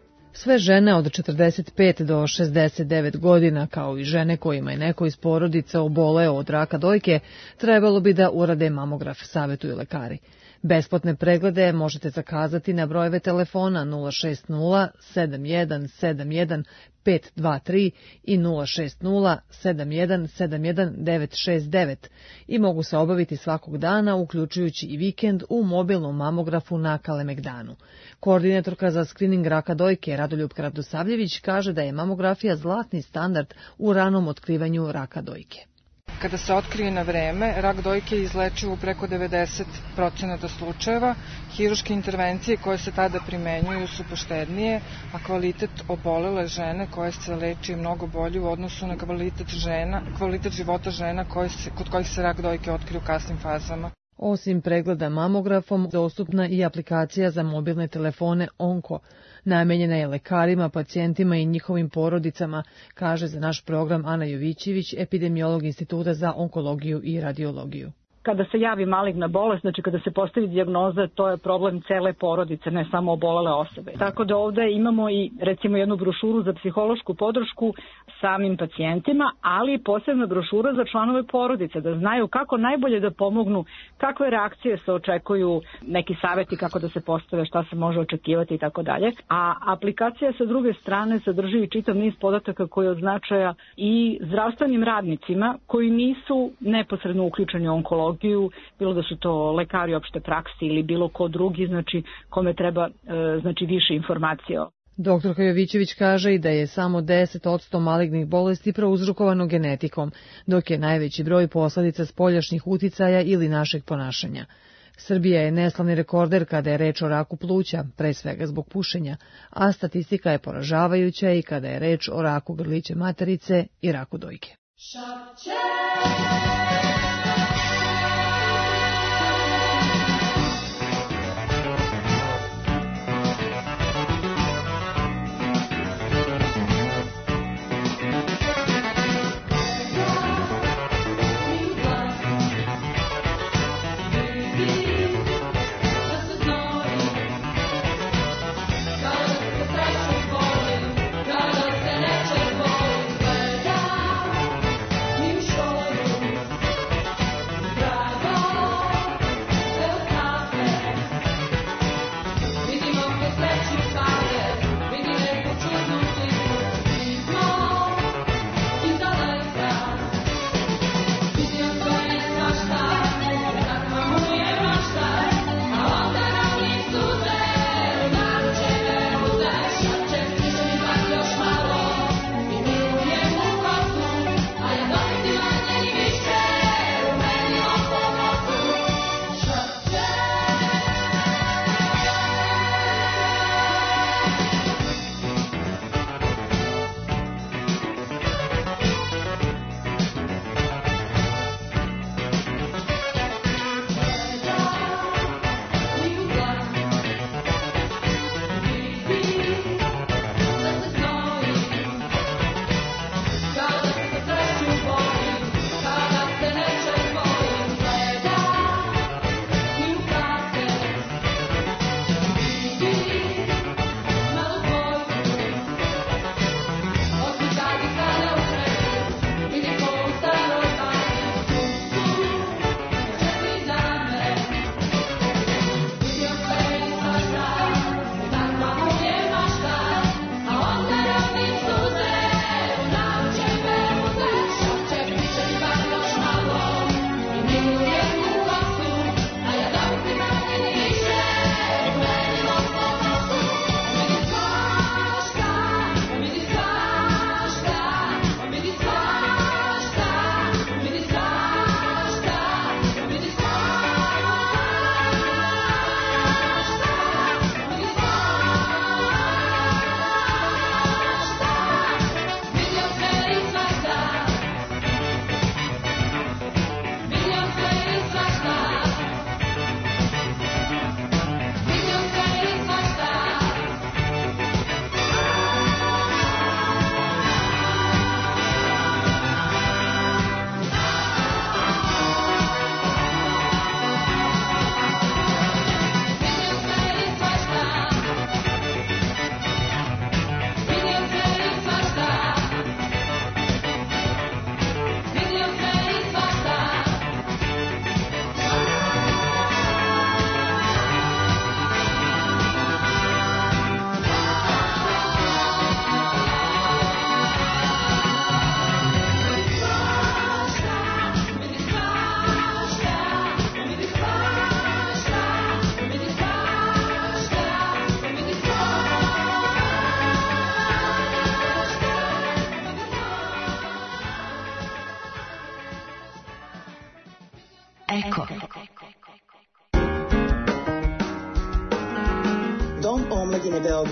Sve žene od četrdeset pet do šezdeset devet godina, kao i žene kojima je neko iz porodica oboleo od raka dojke, trebalo bi da urade mamograf, savjetuju lekari. Besplatne preglede možete zakazati na brojeve telefona nula šest nula sedam jedan sedam jedan pet dva tri i nula šest nula sedam jedan sedam jedan devet šest devet i mogu se obaviti svakog dana, uključujući i vikend, u mobilnom mamografu na Kalemegdanu. Koordinatorka za skrining raka dojke Radoljub Radosavljević kaže da je mamografija zlatni standard u ranom otkrivanju raka dojke. Kada se otkrije na vreme, rak dojke je izlečiv u preko devedeset procenata slučajeva. Hiruške intervencije koje se tada primenjuju su poštednije, a kvalitet obolele žene koje se leči je mnogo bolji u odnosu na kvalitet, žena, kvalitet života žena koje se, kod kojih se rak dojke otkrije u kasnim fazama. Osim pregleda mamografom, dostupna i aplikacija za mobilne telefone Onko. Namenjena je lekarima, pacijentima i njihovim porodicama, kaže za naš program Ana Jovićević, epidemiolog Instituta za onkologiju i radiologiju. Kada se javi maligna bolest, znači kada se postavi dijagnoza, to je problem cele porodice, ne samo obolele osobe. Tako da ovde imamo i recimo jednu brošuru za psihološku podršku samim pacijentima, ali i posebna brošura za članove porodice, da znaju kako najbolje da pomognu, kakve reakcije se očekuju, neki saveti kako da se postave, šta se može očekivati i tako dalje. A aplikacija sa druge strane sadrži i čitav niz podataka koji od značaja i zdravstvenim radnicima koji nisu neposredno uključeni u onkologiju, bilo da su to lekari opšte prakse ili bilo ko drugi, znači kome treba znači više informacija. Doktorka Jovićević kaže i da je samo deset posto malignih bolesti prouzrokovano genetikom, dok je najveći broj posledica spoljašnjih uticaja ili našeg ponašanja. Srbija je neslavni rekorder kada je reč o raku pluća, pre svega zbog pušenja, a statistika je poražavajuća i kada je reč o raku grlića materice i raku dojke.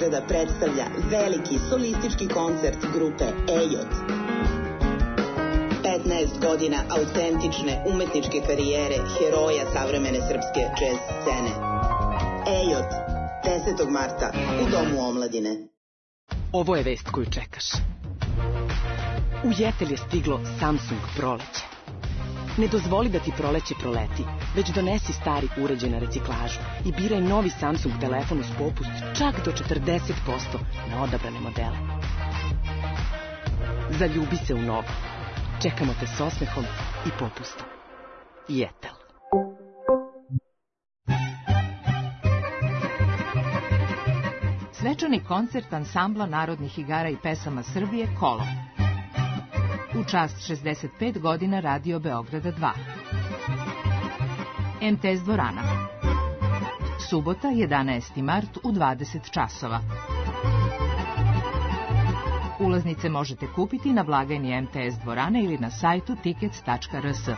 Beograda predstavlja veliki solistički koncert grupe Ejot. petnaest godina autentične umetničke karijere heroja savremene srpske džez scene. Ejot, desetog marta u Domu omladine. Ovo je vest koju čekaš. U Jetel je stiglo Samsung proleće. Ne dozvoli da ti proleće proleti, već donesi stari uređaj na reciklažu i biraj novi Samsung telefon uz popust čak do četrdeset posto na odabrane modele. Zaljubi se u novo. Čekamo te s osmehom i popustom. Jetel. Svečani koncert ansambla narodnih igara i pesama Srbije Kolo. U čast šezdeset pet godina Radio Beograda dva. em te es dvorana. Subota, jedanaesti mart u dvadeset časova. Ulaznice možete kupiti na blagajni em te es dvorane ili na sajtu tickets tačka r s.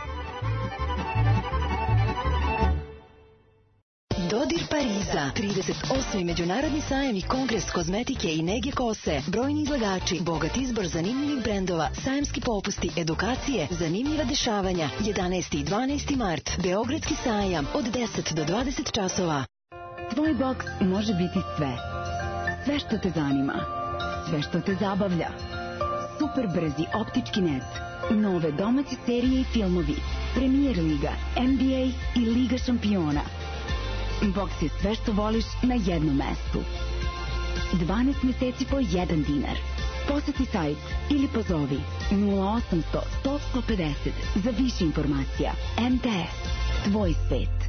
Dodir Pariza, trideset osmi Međunarodni sajam i kongres kozmetike i nege kose, brojni izlagači, bogat izbor zanimljivih brendova, sajamski popusti, edukacije, zanimljiva dešavanja, jedanaesti i dvanaesti mart, Beogradski sajam od deset do dvadeset časova. Tvoj boks može biti sve. Sve što te zanima. Sve što te zabavlja. Super brzi optički net. Nove domaće serije i filmovi. Premier Liga, en be a i Liga šampiona. Boks je sve što voliš na jednom mestu. dvanaest meseci po jedan dinar. Poseti sajt ili pozovi nula osamsto sto sto pedeset za više informacija. em te es. Tvoj svet.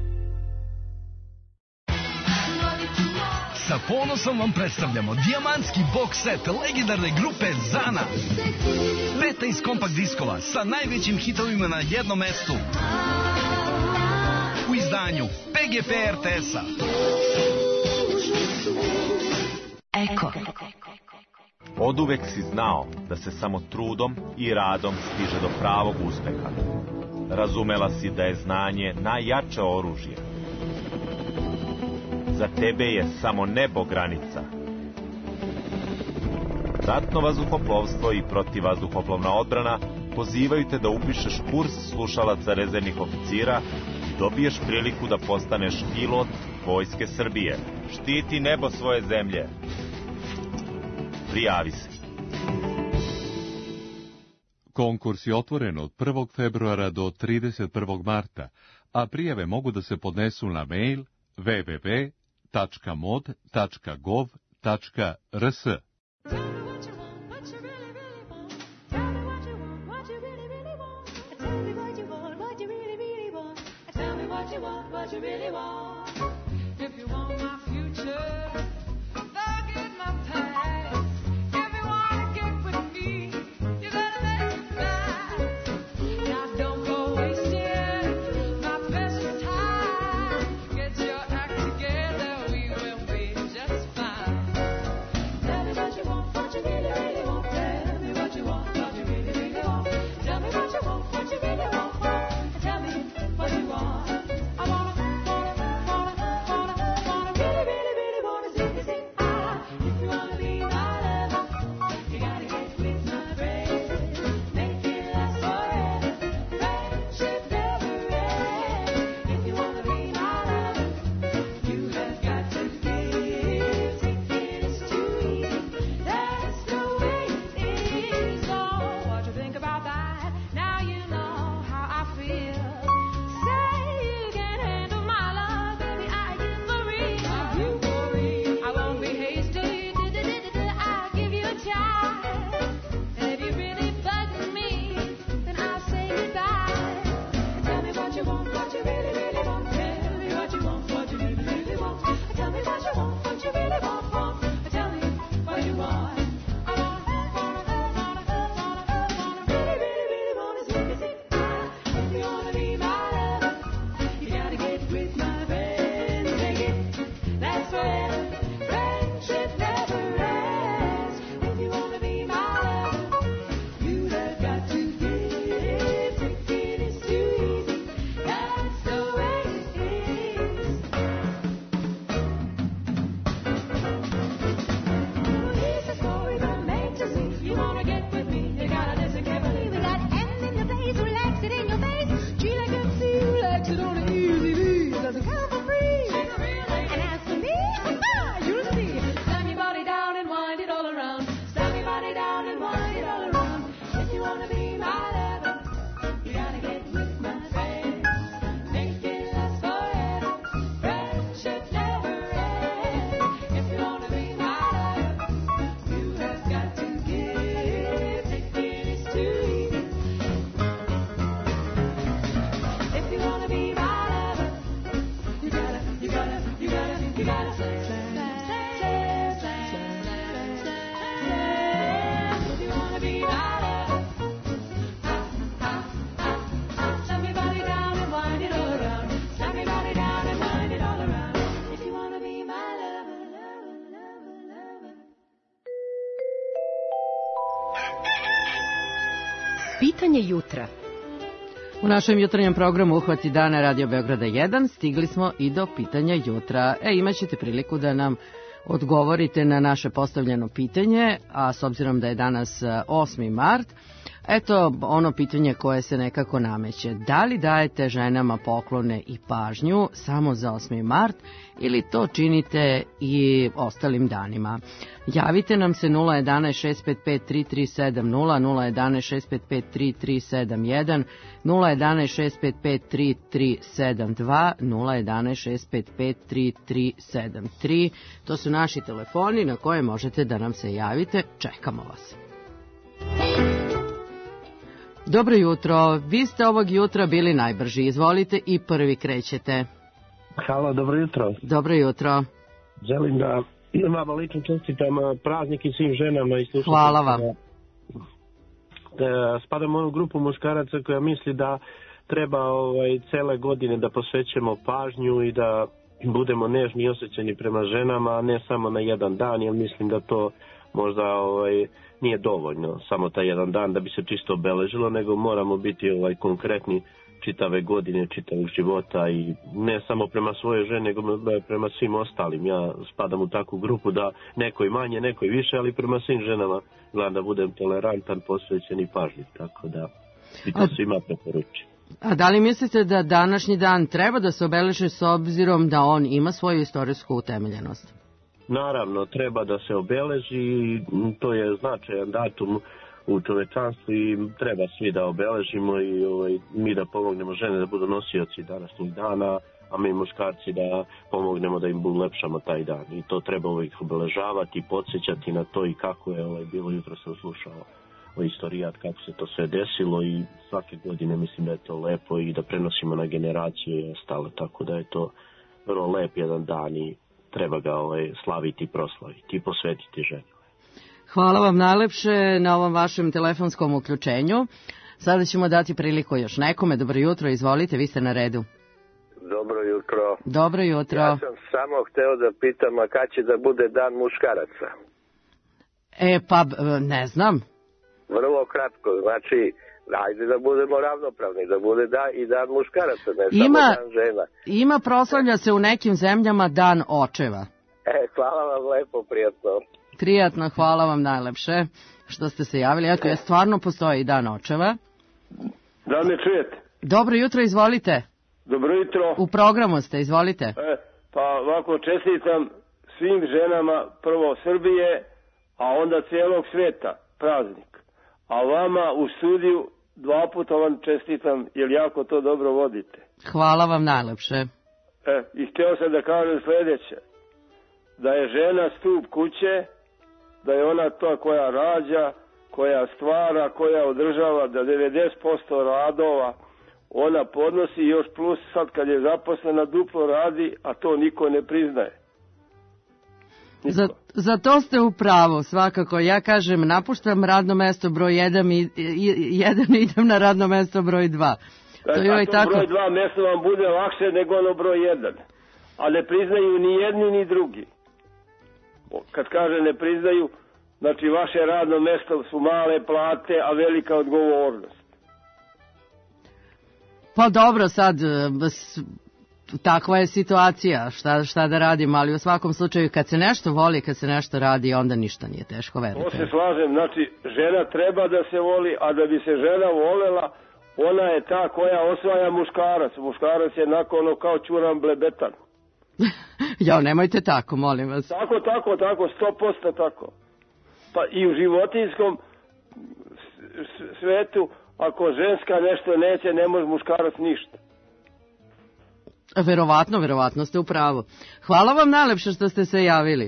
Sa ponosom vam predstavljamo dijamantski box set legendarne grupe Zana. Peta iz kompakt diskova sa najvećim hitovima na jednom mestu. U izdanju pe ge pe er te es-a. Eko. Oduvek si znao da se samo trudom i radom stiže do pravog uspeha. Razumela si da je znanje najjače oružje. Za tebe je samo nebo granica. Ratno vazduhoplovstvo i protivvazduhoplovna odbrana pozivaju te da upišeš kurs slušalaca rezervnih oficira i dobiješ priliku da postaneš pilot Vojske Srbije. Štiti nebo svoje zemlje. Prijavi se. Konkurs je otvoren od prvog februara do trideset prvog marta, a prijave mogu da se podnesu na mail w w w tačka mod tačka gov tačka r s. Pitanje jutra. U našem jutarnjem programu Uhvati dana Radio Beograda jedan stigli smo i do pitanja jutra. E, imaćete priliku da nam odgovorite na naše postavljeno pitanje, a s obzirom da je danas osmi mart, eto ono pitanje koje se nekako nameće. Da li dajete ženama poklone i pažnju samo za osmi mart ili to činite i ostalim danima? Javite nam se nula jedan šest pet pet tri tri sedam nula, nula jedan šest pet pet tri tri sedam jedan, nula jedan šest pet pet tri tri sedam dva, nula jedan šest pet pet tri tri sedam tri. To su naši telefoni na koje možete da nam se javite. Čekamo vas. Dobro jutro, vi ste ovog jutra bili najbrži, izvolite i prvi krećete. Halo, dobro jutro. Dobro jutro. Želim da vama lično čestitam praznik i svim ženama i slušateljima. Hvala vam. Spadam u ovu grupu muškaraca koja misli da treba ovaj, cele godine da posvećemo pažnju i da budemo nežni i osjećani prema ženama, a ne samo na jedan dan, jer mislim da to možda ovaj, nije dovoljno, samo taj jedan dan da bi se čisto obeležilo, nego moramo biti ovaj, konkretni čitave godine, čitavog života i ne samo prema svoje žene, nego prema svim ostalim. Ja spadam u takvu grupu da neko i manje, neko i više, ali prema svim ženama gledam da budem tolerantan, posvećen i pažljiv, tako da i to svima preporučujem. A da li mislite da današnji dan treba da se obeleži s obzirom da on ima svoju istorijsku utemeljenost? Naravno, treba da se obeleži, to je značajan datum u čovečanstvu i treba svi da obeležimo i ovaj, mi da pomognemo žene da budu nosioci današnjih dana, a mi muškarci da pomognemo da im ulepšamo taj dan. I to treba uvijek obeležavati, podsjećati na to i kako je ovaj, bilo jutro sam slušao o istorijat, kako se to sve desilo i svake godine mislim da je to lepo i da prenosimo na generacije i ostalo, tako da je to vrlo lep jedan dan i treba ga ovaj, slaviti i proslaviti i posvetiti ženi. Hvala vam najlepše na ovom vašem telefonskom uključenju. Sada ćemo dati priliku još nekome. Dobro jutro, izvolite, vi ste na redu. Dobro jutro. Dobro jutro. Ja sam samo hteo da pitam, a kad će da bude dan muškaraca? E, pa, ne znam. Vrlo kratko, znači, ajde da budemo ravnopravni, da bude da i dan muškaraca, ne ima, samo dan žena. Ima, proslavlja se u nekim zemljama dan očeva. E, hvala vam lepo, prijatno. Prijatno, hvala vam najlepše što ste se javili. Eto, je stvarno postoji i dan očeva. Da me čujete? Dobro jutro, izvolite. Dobro jutro. U programu ste, izvolite. E, pa ovako čestitam svim ženama prvo Srbije, a onda cijelog sveta, praznik. A vama u studiju dva puta vam čestitam, jer jako to dobro vodite. Hvala vam najlepše. E, i htio sam da kažem sljedeće, da je žena stup kuće, da je ona to koja rađa, koja stvara, koja održava, da devedeset posto radova ona podnosi, još plus sad kad je zaposlena duplo radi, a to niko ne priznaje. Za, za to ste u pravu, svakako. Ja kažem, napuštam radno mesto broj jedan i, i, jedan i idem na radno mesto broj dva. To je a to tako... broj dva mesto vam bude lakše nego ono broj jedan. A ne priznaju ni jedni ni drugi. Kad kaže ne priznaju, znači vaše radno mesto su male plate, a velika odgovornost. Pa dobro, sad takva je situacija, šta, šta da radim, ali u svakom slučaju kad se nešto voli, kad se nešto radi, onda ništa nije teško, verujte. To se slažem, znači žena treba da se voli, a da bi se žena volela, ona je ta koja osvaja muškarac. Muškarac je nakon ono kao čuran blebetan. Jo, nemojte tako, molim vas. Tako, tako, tako, sto posto tako. Pa i u životinjskom svetu, ako ženska nešto neće, ne može muškarac ništa. Verovatno, verovatno ste u pravu. Hvala vam najlepše što ste se javili.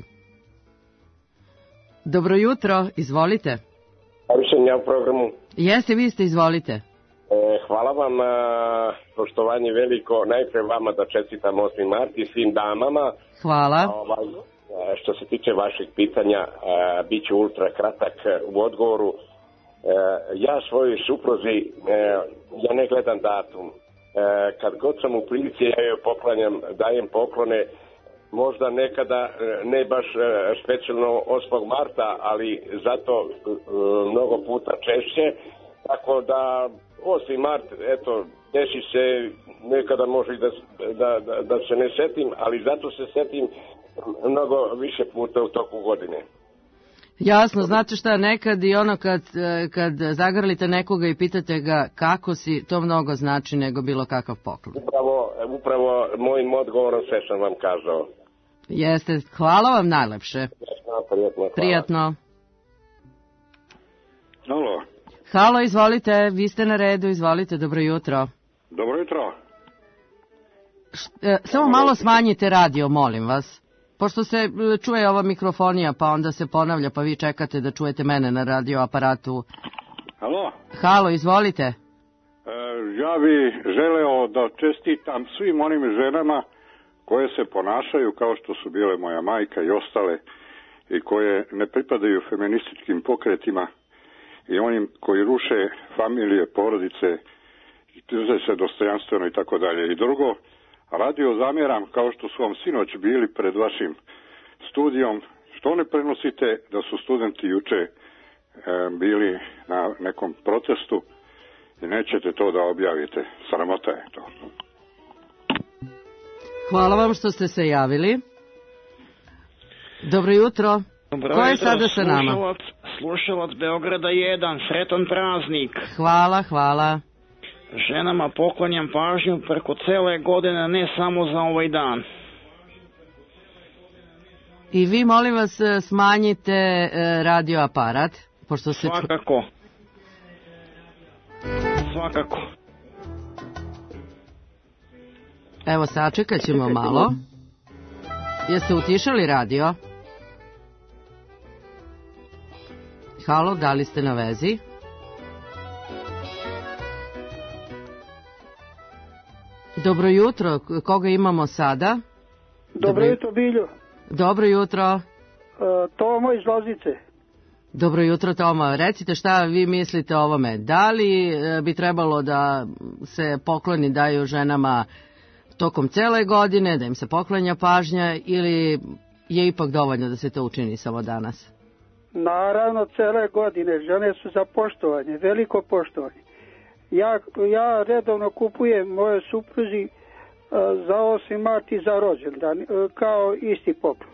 Dobro jutro, izvolite. Sam ja u programu. Jeste, vi ste, izvolite. E, hvala vam, a, poštovanje veliko, najpre vama da čestitam osmi mart i svim damama. Hvala. A, ovaj, a, što se tiče vaših pitanja, a, bit ću ultra kratak u odgovoru. E, ja svojoj supruzi, e, ja ne gledam datum. Kad god sam u prilici, ja joj poklanjam, dajem poklone, možda nekada ne baš specijalno osmog marta, ali zato mnogo puta češće. Tako da osmi mart, eto, desi se, nekada može i da, da, da, da se ne setim, ali zato se setim mnogo više puta u toku godine. Jasno, znate šta, nekad i ono kad, kad zagrlite nekoga i pitate ga kako si, to mnogo znači nego bilo kakav poklon. Upravo, upravo mojim odgovorom sve sam vam kazao. Jeste, hvala vam najlepše. Prijatno. Hvala. Prijatno. Halo. Halo, izvolite, vi ste na redu, izvolite, dobro jutro. Dobro jutro. Š, e, samo malo smanjite radio, molim vas. Pošto se e, čuje ova mikrofonija, pa onda se ponavlja, pa vi čekate da čujete mene na radio aparatu. Halo. Halo, izvolite. E, ja bi želeo da čestitam svim onim ženama koje se ponašaju kao što su bile moja majka i ostale i koje ne pripadaju feminističkim pokretima i onim koji ruše familije, porodice, drže se dostojanstveno i tako dalje. I drugo, radio zamjeram kao što su vam sinoć bili pred vašim studijom, što ne prenosite da su studenti juče e, bili na nekom protestu i nećete to da objavite. Sramota je to. Hvala vam što ste se javili. Dobro jutro. Dobro Ko je jutro, sada sa nama? Slušalac, slušalac Beograda jedan, sretan praznik. Hvala, hvala. Ženama poklanjam pažnju preko cele godine, ne samo za ovaj dan. I vi, molim vas, smanjite e, radio aparat, pošto se... Svakako. Svakako. Evo, sačekat ćemo malo. Jeste utišali radio? Halo, da li ste na vezi? Dobro jutro, koga imamo sada? Dobro jutro, Biljo. Dobro jutro. Uh, Tomo iz Loznice. Dobro jutro, Toma. Recite šta vi mislite o ovome. Da li e, bi trebalo da se pokloni daju ženama tokom cele godine, da im se poklanja pažnja ili je ipak dovoljno da se to učini samo danas? Naravno, cele godine. Žene su za poštovanje, veliko poštovanje. Ja, ja redovno kupujem moje supruzi uh, za osmi mart i za rođendan, uh, kao isti poklon.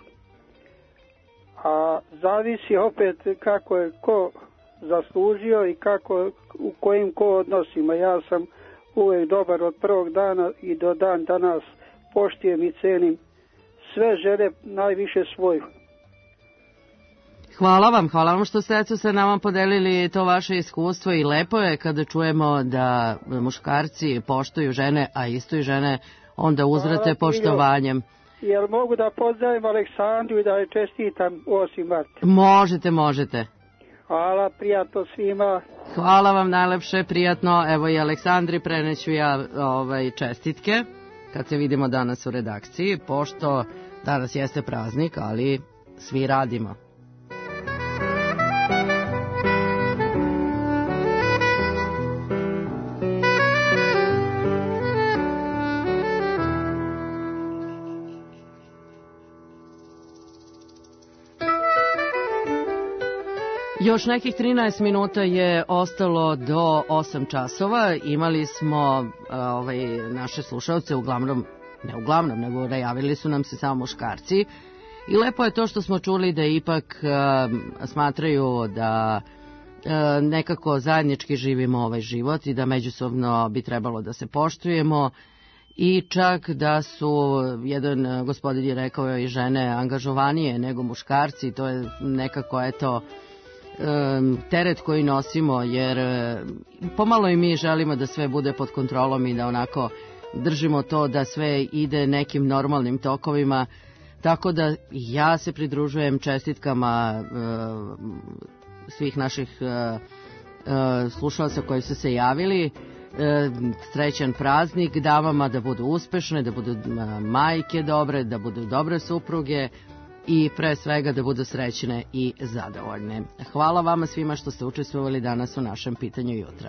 A zavisi opet kako je ko zaslužio i kako, u kojim ko odnosima. Ja sam uvek dobar od prvog dana i do dan danas poštijem i cenim sve žene, najviše svoju. Hvala vam, hvala vam što ste eto sa nama podelili to vaše iskustvo i lepo je kada čujemo da muškarci poštuju žene, a isto i žene onda uzvrate poštovanjem. Jel mogu da pozdravim Aleksandru i da je čestitam osmi mart? Možete, možete. Hvala, prijatno svima. Hvala vam najlepše, prijatno. Evo i Aleksandri preneću ja ovaj, čestitke kad se vidimo danas u redakciji, pošto danas jeste praznik, ali svi radimo. Još nekih trinaest minuta je ostalo do osam časova. Imali smo ovaj, naše slušalce, uglavnom, ne uglavnom, nego najavili su nam se samo muškarci. I lepo je to što smo čuli da ipak uh, smatraju da uh, nekako zajednički živimo ovaj život i da međusobno bi trebalo da se poštujemo. I čak da su, jedan gospodin je rekao, i žene angažovanije nego muškarci, to je nekako, eto, teret koji nosimo, jer pomalo i mi želimo da sve bude pod kontrolom i da onako držimo to da sve ide nekim normalnim tokovima, tako da ja se pridružujem čestitkama svih naših slušalaca koji su se javili. Srećan praznik damama, da budu uspešne, da budu majke dobre, da budu dobre supruge i pre svega da budu srećne i zadovoljne. Hvala vama svima što ste učestvovali danas u našem pitanju jutra.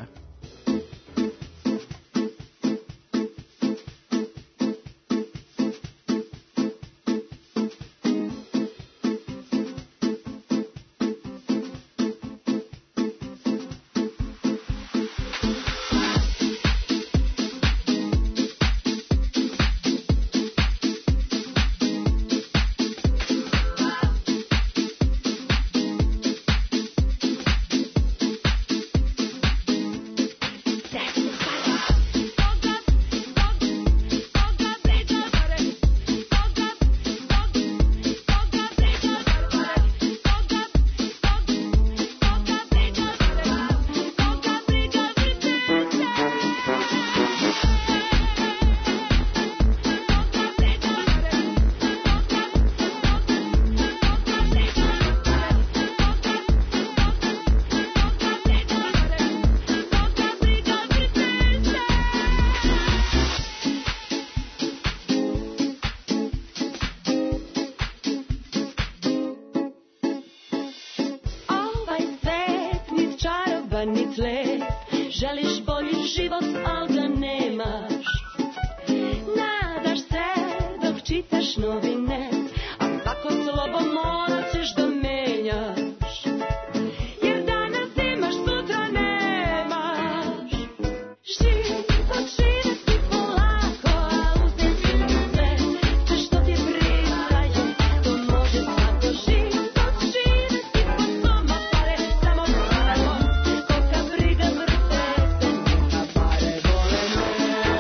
ni tle. Želiš bolji život, al ga nemaš. Nadaš se dok čitaš novine, a svako slovo morat ćeš da menjaš. Jer danas imaš, sutra nemaš. Život živeti polako, a uzeti mu sve, sve što ti pristaje, to može svako. Život živeti po svom, a pare samo pravilo, koga briga vrte se, neka pare vole me.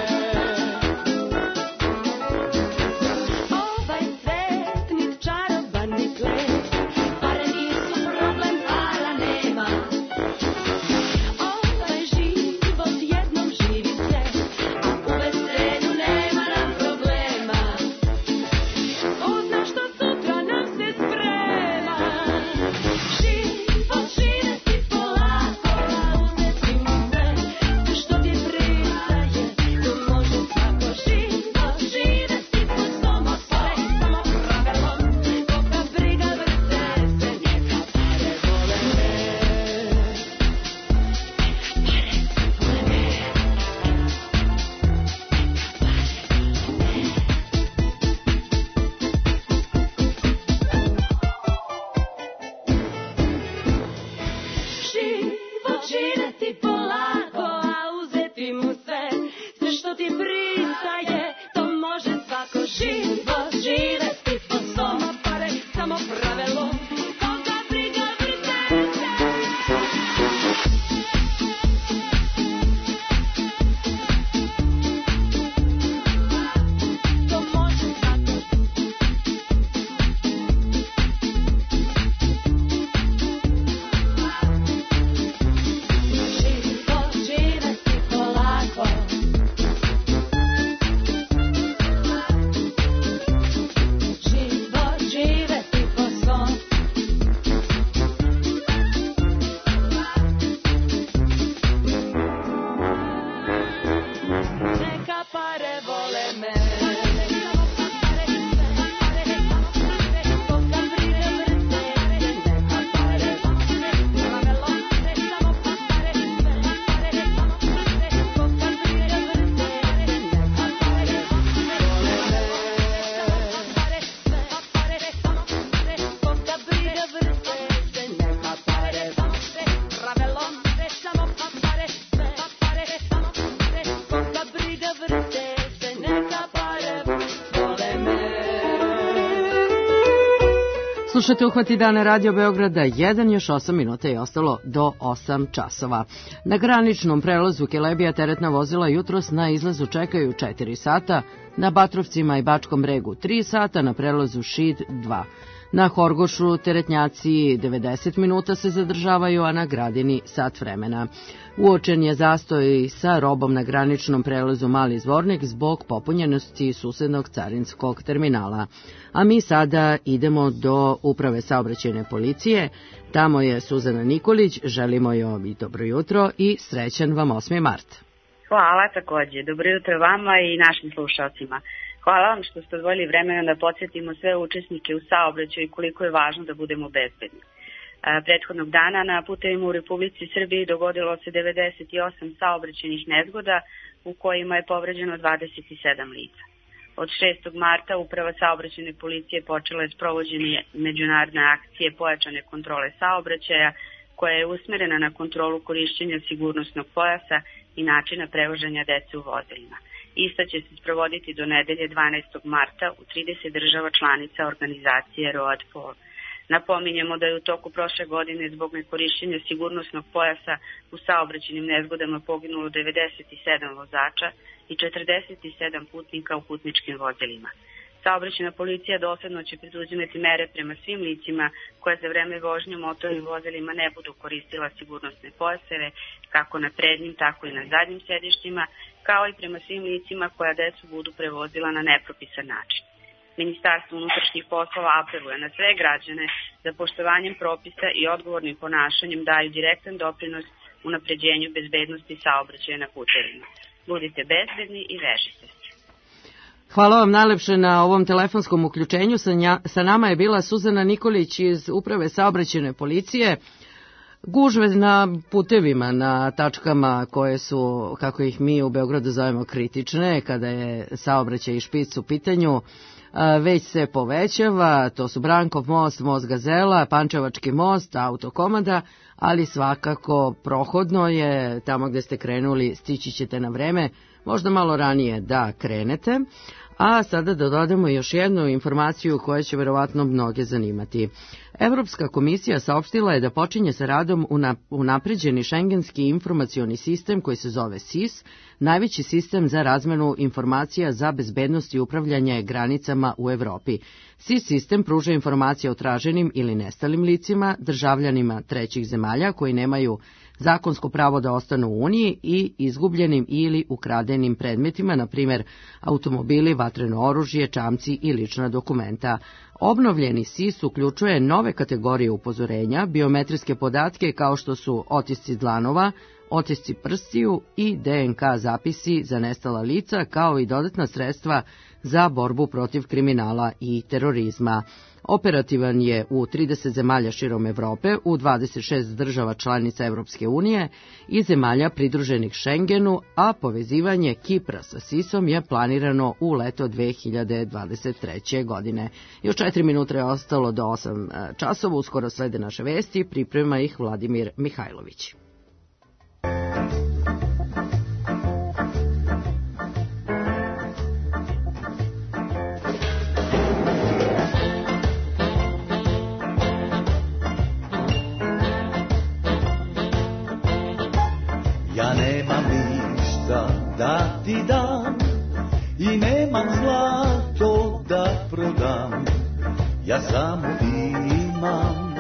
Ovaj svet nit čaroban nit lep, pare nisu problem, para nema. Ovaj život jednom živi se, a u veselju nema nam problema. Ko zna što sutra nam se sprema. Život živeti polako, a uzeti mu sve, sve što ti pristaje, to može svako. Život živeti po svom, a pare samo pravilom, koga briga vrte se, neka pare vole me. Život živeti polako, a uzeti mu sve, sve što ti pristaje, to može svako. Život živeti po svom, a pare samo pravilo, koga briga vrte se. To može svako. Život živeti polako. Život živeti po svom. Neka pare vole me. Koga briga vrte se, neka pare vole me. Samo pare, pare, samo pare, koga briga vrte se, neka pare vole me. Pare, pare, samo pare, koga briga vrte se, neka pare vole me. Pravilom, samo pare, pare, samo pare, koga briga vrte se, neka pare vole me. Slušate Uhvati dana Radio Beograda jedan, još osam minuta je ostalo do osam časova. Na graničnom prelazu Kelebija teretna vozila jutros na izlazu čekaju četiri sata, na Batrovcima i Bačkom Bregu tri sata, na prelazu Šid dva. Na Horgošu teretnjaci devedeset minuta se zadržavaju, a na Gradini sat vremena. Uočen je zastoj sa robom na graničnom prelazu Mali Zvornik zbog popunjenosti susednog carinskog terminala. A mi sada idemo do Uprave saobraćajne policije. Tamo je Suzana Nikolić, želimo joj i dobro jutro i srećan vam osmi mart. Hvala takođe. Dobro jutro vama i našim slušalcima. Hvala vam što ste odvojili vremena da podsjetimo sve učesnike u saobraćaju koliko je važno da budemo bezbedni. E, prethodnog dana na putevima u Republici Srbiji dogodilo se devedeset osam saobraćajnih nezgoda u kojima je povređeno dvadeset sedam lica. Od šestog marta Uprava saobraćajne policije počela je sprovođenje međunarodne akcije pojačane kontrole saobraćaja koja je usmerena na kontrolu korišćenja sigurnosnog pojasa i načina prevoženja dece u vozilima. Ista će se sprovoditi do nedelje dvanaestog marta u trideset država članica organizacije Road Pol. Napominjemo da je u toku prošle godine zbog nekorišćenja sigurnosnog pojasa u saobraćajnim nezgodama poginulo devedeset sedam vozača i četrdeset sedam putnika u putničkim vozilima. Saobraćajna policija dosledno će preduzimati mere prema svim licima koja za vreme vožnje motornim vozilima ne budu koristila sigurnosne pojaseve, kako na prednjim, tako i na zadnjim sedištima, kao i prema svim licima koja decu budu prevozila na nepropisan način. Ministarstvo unutrašnjih poslova apeluje na sve građane da poštovanjem propisa i odgovornim ponašanjem daju direktan doprinos unapređenju bezbednosti saobraćaja na putevima. Budite bezbedni i vežite se. Hvala vam najlepše na ovom telefonskom uključenju. Sa, nja, sa nama je bila Suzana Nikolić iz Uprave saobraćajne policije. Gužve na putevima, na tačkama koje su, kako ih mi u Beogradu zovemo, kritične, kada je saobraćaj i špic u pitanju, već se povećava. To su Brankov most, most Gazela, Pančevački most, autokomanda, ali svakako prohodno je. Tamo gde ste krenuli stići ćete na vreme, možda malo ranije da krenete. A sada da dodamo još jednu informaciju koja će verovatno mnoge zanimati. Evropska komisija saopštila je da počinje sa radom unapređeni šengenski informacioni sistem koji se zove S I S, najveći sistem za razmenu informacija za bezbednost i upravljanje granicama u Evropi. S I S sistem pruža informacije o traženim ili nestalim licima, državljanima trećih zemalja koji nemaju zakonsko pravo da ostanu u Uniji i izgubljenim ili ukradenim predmetima, na primjer automobili, vatreno oružje, čamci i lična dokumenta. Obnovljeni S I S uključuje nove kategorije upozorenja, biometrijske podatke kao što su otisci dlanova, otisci prstiju i D N K zapisi za nestala lica, kao i dodatna sredstva za borbu protiv kriminala i terorizma. Operativan je u trideset zemalja širom Evrope, u dvadeset šest država članica Evropske unije i zemalja pridruženih Šengenu, a povezivanje Kipra sa S I S-om je planirano u leto dve hiljade dvadeset treće. godine. Još četiri minuta je ostalo do osam časova, uskoro slede naše vesti, priprema ih Vladimir Mihajlović. Ja nemam ništa da ti dam i nemam zlato da prodam, ja samo imam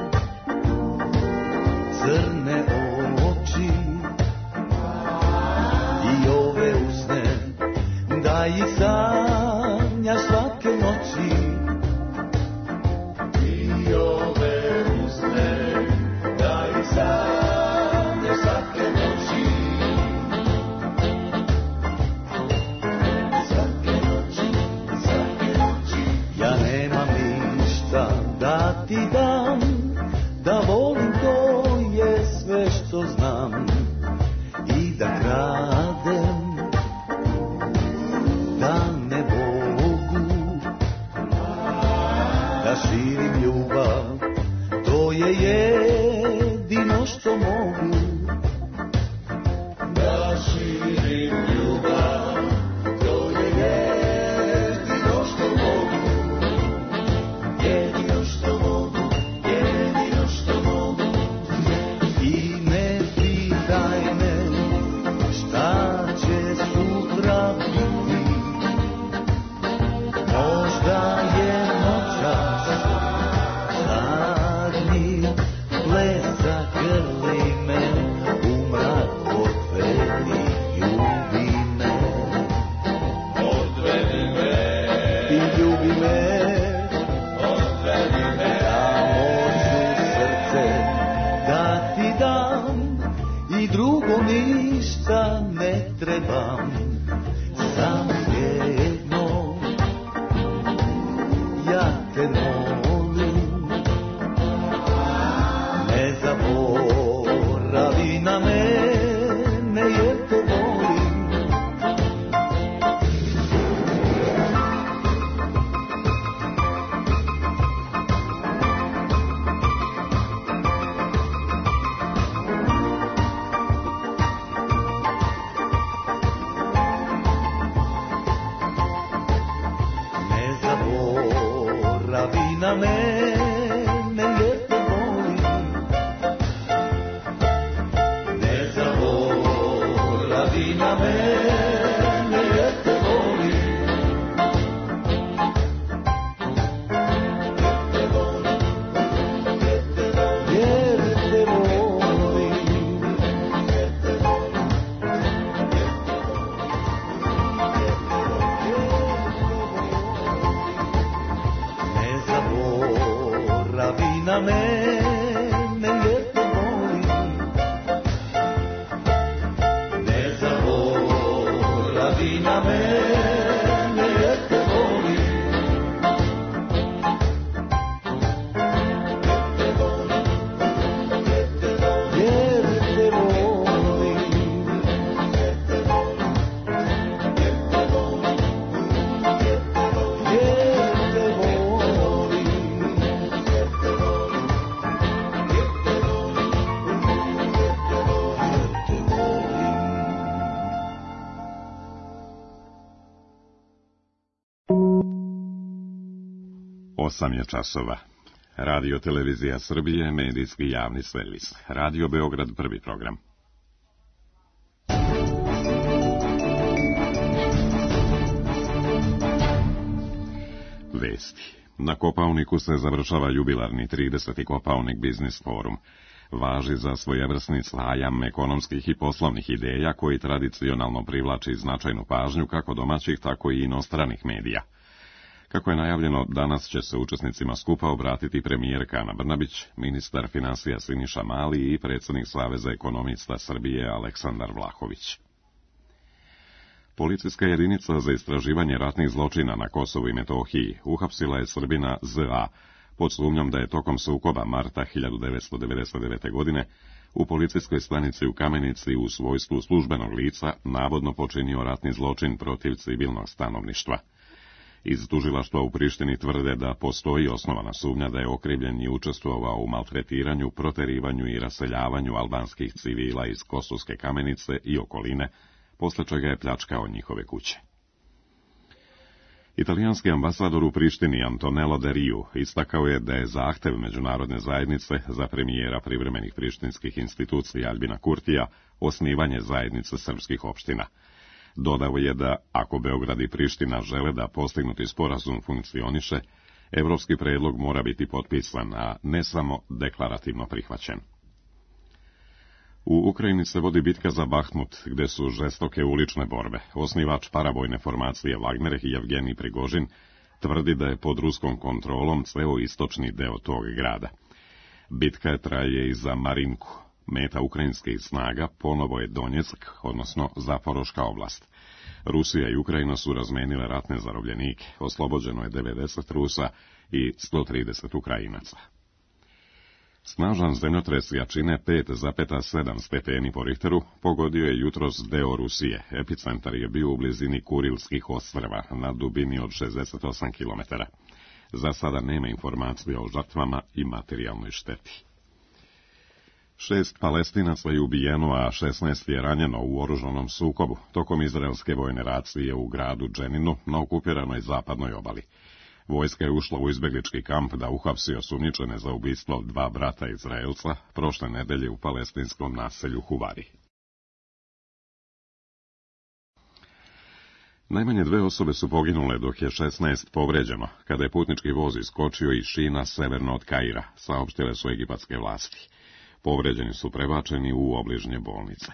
crne oči i ove usne da ih sanjaš svake noći. I ove usne da ih sanjaš svake noći. Ja nemam ništa da ti dam, da volim to je sve što znam, i da kradem, da ne mogu, da širim ljubav, to je jedino što mogu. Da širim ljubav, to je jedino što mogu. Jedino što mogu, jedino što mogu. I ne pitaj me šta će sutra biti, možda je noćas zadnji blesak grli me, u mrak odvedi, ljubi me. Odvedi me i ljubi me. Drugo ništa ne trebam, samo jedno, ja te molim, ne zaboravi na mene jer te volim. Na mene jer te volim, ne zaboravi na mene jer te volim, jer te volim, jer te volim. Zaboravi na mene jer te volim, ne zaboravi Osam je časova. Radio Televizija Srbije, medijski javni servis. Radio Beograd, prvi program. Vesti. Na Kopaoniku se završava jubilarni trideseti Kopaonik Biznis forum. Važi za svojevrsni slajam ekonomskih i poslovnih ideja koji tradicionalno privlači značajnu pažnju kako domaćih, tako i inostranih medija. Kako je najavljeno, danas će se učesnicima skupa obratiti premijerka Ana Brnabić, ministar finansija Siniša Mali i predsjednik Saveza ekonomista Srbije Aleksandar Vlahović. Policijska jedinica za istraživanje ratnih zločina na Kosovu i Metohiji uhapsila je Srbina Z A pod sumnjom da je tokom sukoba marta hiljadu devetsto devedeset devete. godine u policijskoj stanici u Kamenici u svojstvu službenog lica navodno počinio ratni zločin protiv civilnog stanovništva. Iz tužilaštva u Prištini tvrde da postoji osnovana sumnja da je okrivljeni učestvovao u maltretiranju, proterivanju i raseljavanju albanskih civila iz Kosovske Kamenice i okoline, posle čega je pljačkao njihove kuće. Italijanski ambasador u Prištini Antonello De Riu istakao je da je zahtev međunarodne zajednice za premijera privremenih prištinskih institucija Albina Kurtija osnivanje zajednice srpskih opština. Dodao je da, ako Beograd i Priština žele da postignuti sporazum funkcioniše, evropski predlog mora biti potpisan, a ne samo deklarativno prihvaćen. U Ukrajini se vodi bitka za Bahmut, gde su žestoke ulične borbe. Osnivač paravojne formacije Wagner i Evgenij Prigožin tvrdi da je pod ruskom kontrolom ceo istočni deo tog grada. Bitka traje i za Marinku. Meta ukrajinskih snaga ponovo je Donjeck, odnosno Zaporoška oblast. Rusija i Ukrajina su razmenile ratne zarobljenike, oslobođeno je devedeset Rusa i sto trideset Ukrajinaca. Snažan zemljotres jačine pet zarez sedam stepeni po Richteru pogodio je jutros deo Rusije. Epicentar je bio u blizini Kurilskih ostrva na dubini od šezdeset osam kilometara. Za sada nema informacija o žrtvama i materijalnoj šteti. Šest Palestinaca je ubijeno, a šesnaest je ranjeno u oružanom sukobu tokom izraelske vojne racije u gradu Dženinu na okupiranoj zapadnoj obali. Vojska je ušla u izbeglički kamp da uhapsi osumnjičene za ubistvo dva brata Izraelca prošle nedelje u palestinskom naselju Huvari. Najmanje dve osobe su poginule, dok je šesnaest povređeno, kada je putnički voz iskočio iz šina severno od Kaira, saopštile su egipatske vlasti. Povređeni su prebačeni u obližnje bolnice.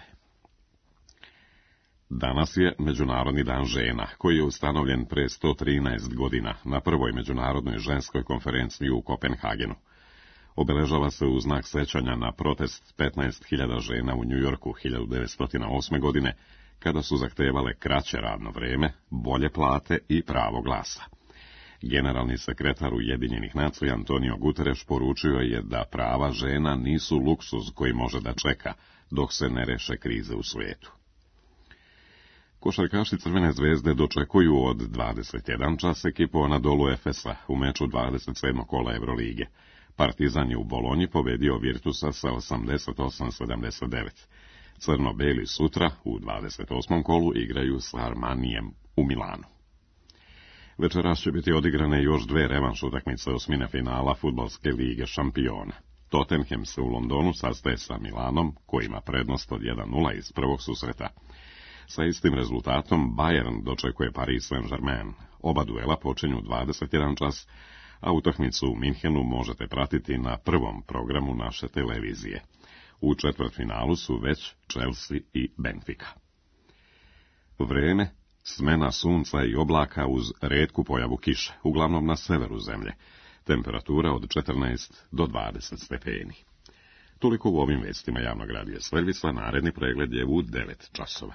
Danas je Međunarodni dan žena, koji je ustanovljen pre sto trinaest godina na prvoj međunarodnoj ženskoj konferenciji u Kopenhagenu. Obeležava se u znak sećanja na protest petnaest hiljada žena u Njujorku hiljadu devetsto osme. godine, kada su zahtevale kraće radno vreme, bolje plate i pravo glasa. Generalni sekretar Ujedinjenih nacija Antonio Guterres poručio je da prava žena nisu luksuz koji može da čeka dok se ne reše krize u svijetu. Košarkaši Crvene zvezde dočekuju od dvadeset jedan čas ekipu Anadolu Efesa u meču dvadeset sedmog kola Evrolige. Partizan je u Bolonji pobedio Virtusa sa osamdeset osam sedamdeset devet. Crno-beli sutra u dvadeset osmom kolu igraju sa Armanijem u Milanu. Večeras će biti odigrane još dve revanš utakmice osmine finala Fudbalske lige šampiona. Tottenham se u Londonu sastaje sa Milanom, koji ima prednost od jedan nula iz prvog susreta. Sa istim rezultatom Bayern dočekuje Paris Saint-Germain. Oba duela počinju dvadeset jedan čas, a utakmicu u Minhenu možete pratiti na prvom programu naše televizije. U četvrtfinalu su već Chelsea i Benfica. Vreme, smena sunca i oblaka uz retku pojavu kiše, uglavnom na severu zemlje. Temperatura od četrnaest do dvadeset stepeni. Toliko u ovim vestima javnog radija servisa, naredni pregled je u devet časova.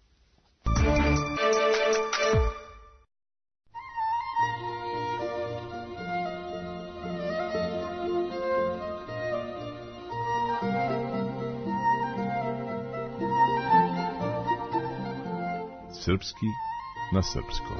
Srpski na srpskom.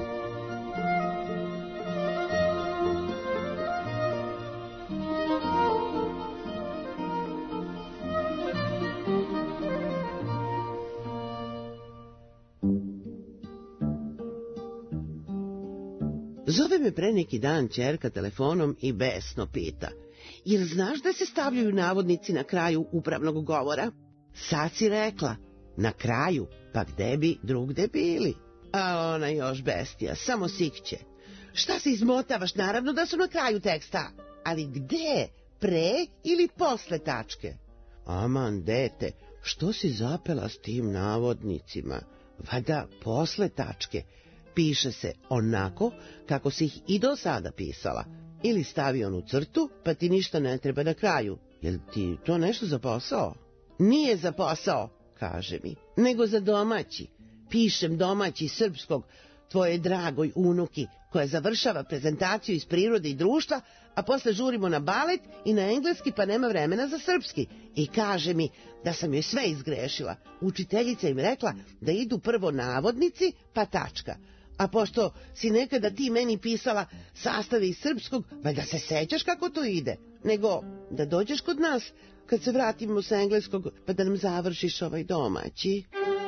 Zove me pre neki dan ćerka telefonom i besno pita: jel znaš da se stavljaju navodnici na kraju upravnog govora? Sad si rekla, na kraju, pa gde bi drugde bili? A ona još bestija, samo sikće. Šta se izmotavaš, naravno da su na kraju teksta, ali gde, pre ili posle tačke? Aman, dete, što si zapela s tim navodnicima? Vada posle tačke. Piše se onako kako si ih i do sada pisala. Ili stavi onu crtu, pa ti ništa ne treba na kraju. Jel ti to nešto za posao? Nije za posao, kaže mi, nego za domaći. Pišem domaći srpskog, tvoje dragoj unuki, koja završava prezentaciju iz prirode i društva, a posle žurimo na balet i na engleski, pa nema vremena za srpski. I kaže mi da sam joj sve izgrešila. Učiteljica im rekla da idu prvo navodnici, pa tačka. A pošto si nekada ti meni pisala sastave iz srpskog, valjda se sećaš kako to ide. Nego da dođeš kod nas kad se vratimo sa engleskog, pa da nam završiš ovaj domaći.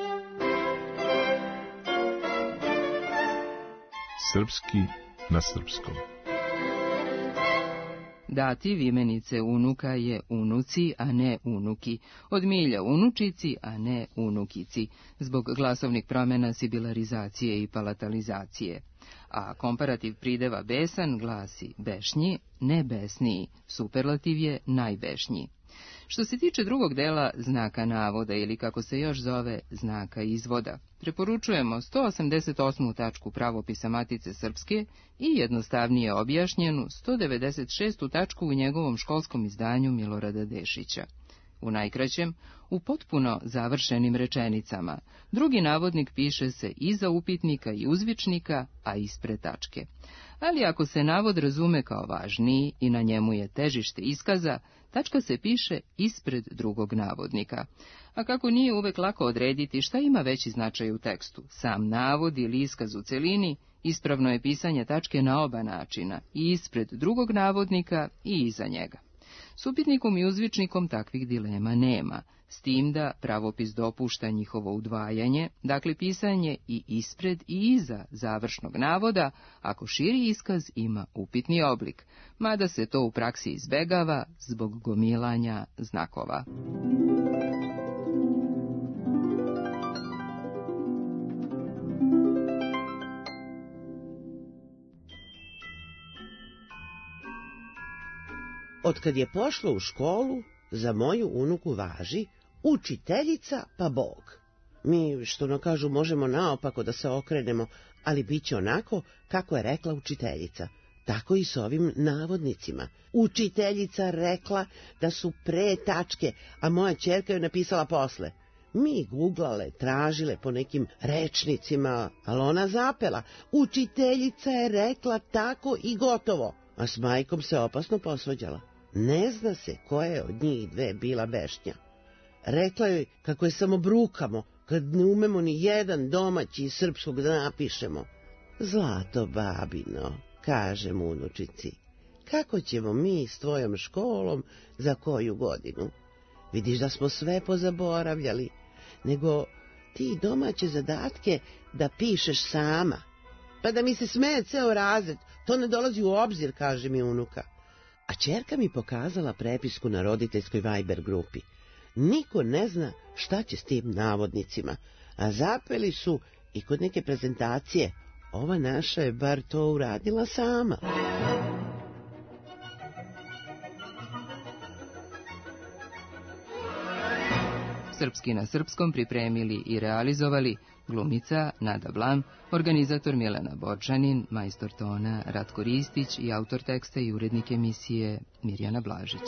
Srpski na srpskom. Dativ imenice unuka je unuci, a ne unuki. Od milja unučici, a ne unukici. Zbog glasovnih promjena, sibilarizacije i palatalizacije. A komparativ prideva besan glasi bešnji, ne besniji. Superlativ je najbešnji. Što se tiče drugog dela znaka navoda ili kako se još zove znaka izvoda, preporučujemo sto osamdeset osmu tačku pravopisa Matice Srpske i jednostavnije objašnjenu sto devedeset šestu tačku u njegovom školskom izdanju Milorada Dešića. U najkraćem, u potpuno završenim rečenicama, drugi navodnik piše se iza upitnika i uzvičnika, a ispred tačke. Ali ako se navod razume kao važniji i na njemu je težište iskaza, tačka se piše ispred drugog navodnika. A kako nije uvek lako odrediti šta ima veći značaj u tekstu, sam navod ili iskaz u celini, ispravno je pisanje tačke na oba načina, i ispred drugog navodnika i iza njega. S upitnikom i uzvičnikom takvih dilema nema, s tim da pravopis dopušta njihovo udvajanje, dakle pisanje i ispred i iza završnog navoda, ako širi iskaz ima upitni oblik, mada se to u praksi izbegava zbog gomilanja znakova. Otkad je pošla u školu, za moju unuku važi učiteljica pa Bog. Mi, što no kažu, možemo naopako da se okrenemo, ali bit će onako kako je rekla učiteljica. Tako i s ovim navodnicima. Učiteljica rekla da su pre tačke, a moja ćerka je napisala posle. Mi guglale, tražile po nekim rečnicima, ali ona zapela. Učiteljica je rekla tako i gotovo, a s majkom se opasno posvađala. Ne zna se koja je od njih dve bila bešnja. Rekla joj kako je samo brukamo, kad ne umemo ni jedan domaći srpskog da napišemo. Zlato babino, kažem unučici, kako ćemo mi s tvojom školom za koju godinu? Vidiš da smo sve pozaboravljali, nego ti domaće zadatke da pišeš sama. Pa da mi se smeje ceo razred, to ne dolazi u obzir, kaže mi unuka. A ćerka mi pokazala prepisku na roditeljskoj Viber grupi. Niko ne zna šta će s tim navodnicima, a zapeli su i kod neke prezentacije. Ova naša je bar to uradila sama. Srpski na srpskom pripremili i realizovali glumica Nada Blam, organizator Milena Borčanin, majstor tona Ratko Ristić i autor teksta i urednik emisije Mirjana Blažić.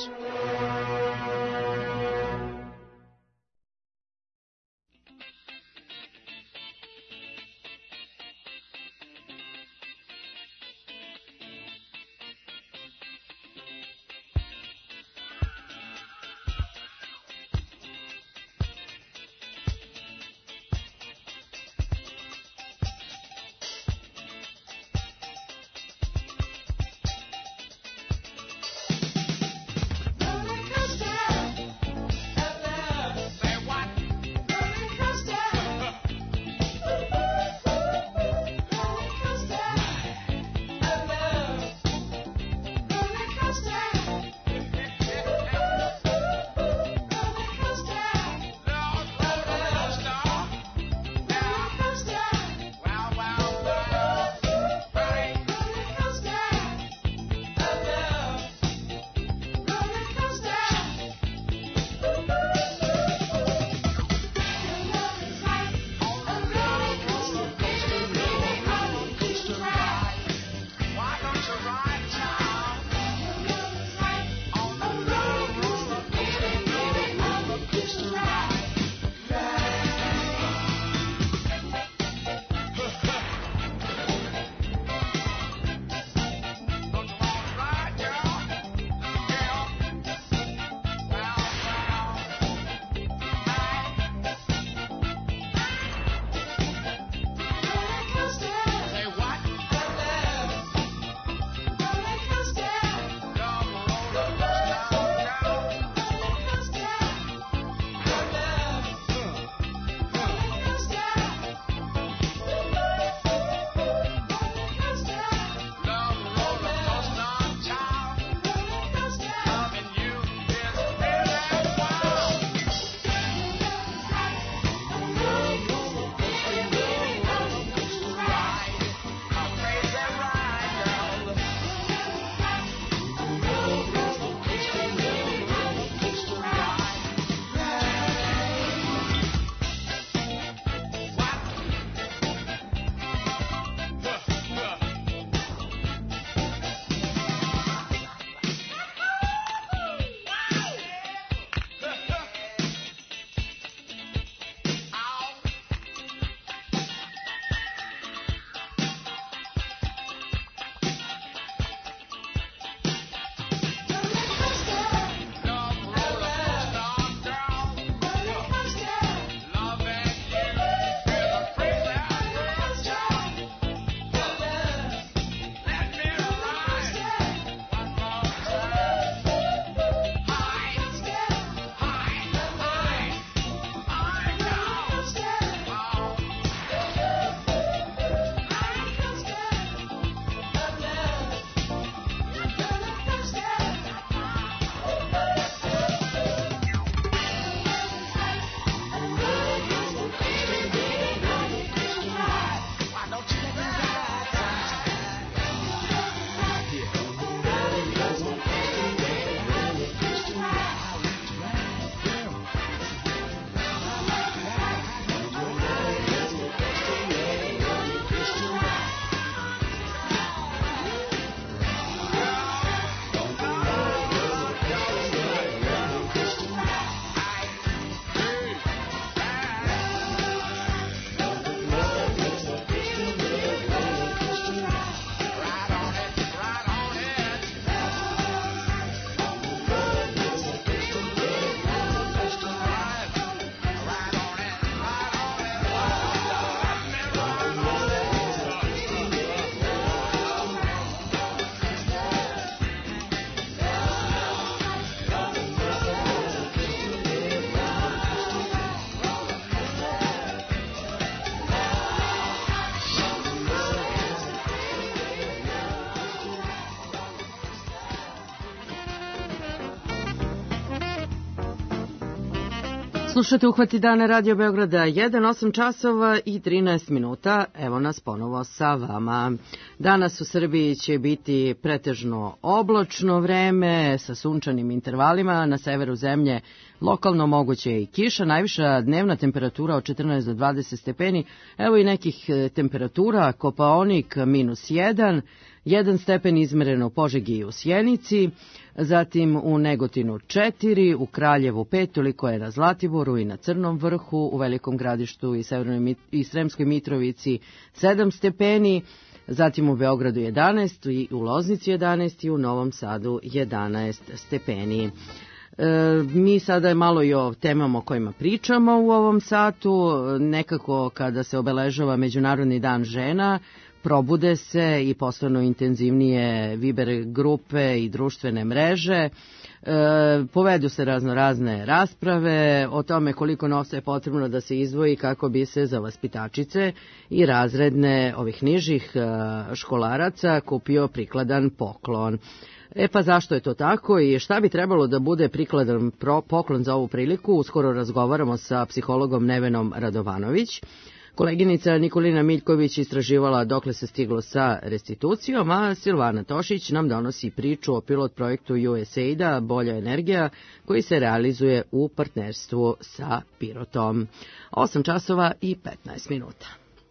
Slušate Uhvati dane Radio Beograda jedan, osam časova i trinaest minuta. Evo nas ponovo sa vama. Danas u Srbiji će biti pretežno oblačno vreme sa sunčanim intervalima. Na severu zemlje lokalno moguće i kiša. Najviša dnevna temperatura od četrnaest do dvadeset stepeni. Evo i nekih temperatura. Kopaonik minus jedan. Jedan stepen izmereno u Požegi i u Sjenici, zatim u Negotinu četiri, u Kraljevu pet, toliko je na Zlatiboru i na Crnom vrhu, u Velikom Gradištu i Severnoj i Sremskoj Mitrovici sedam stepeni, zatim u Beogradu jedanaest, i u Loznici jedanaest i u Novom Sadu jedanaest stepeni. E, mi sada je malo i o temama o kojima pričamo u ovom satu. Nekako kada se obeležava Međunarodni dan žena, probude se i postanu intenzivnije Viber grupe i društvene mreže, e, povedu se razno razne rasprave o tome koliko novca je potrebno da se izdvoji kako bi se za vaspitačice i razredne ovih nižih školaraca kupio prikladan poklon. E pa zašto je to tako i šta bi trebalo da bude prikladan poklon za ovu priliku? Uskoro razgovaramo sa psihologom Nevenom Radovanović. Koleginica Nikolina Miljković istraživala dokle se stiglo sa restitucijom, a Silvana Tošić nam donosi priču o pilot projektu U S A I D-a Bolja energija, koji se realizuje u partnerstvu sa Pirotom. osam časova i petnaest minuta.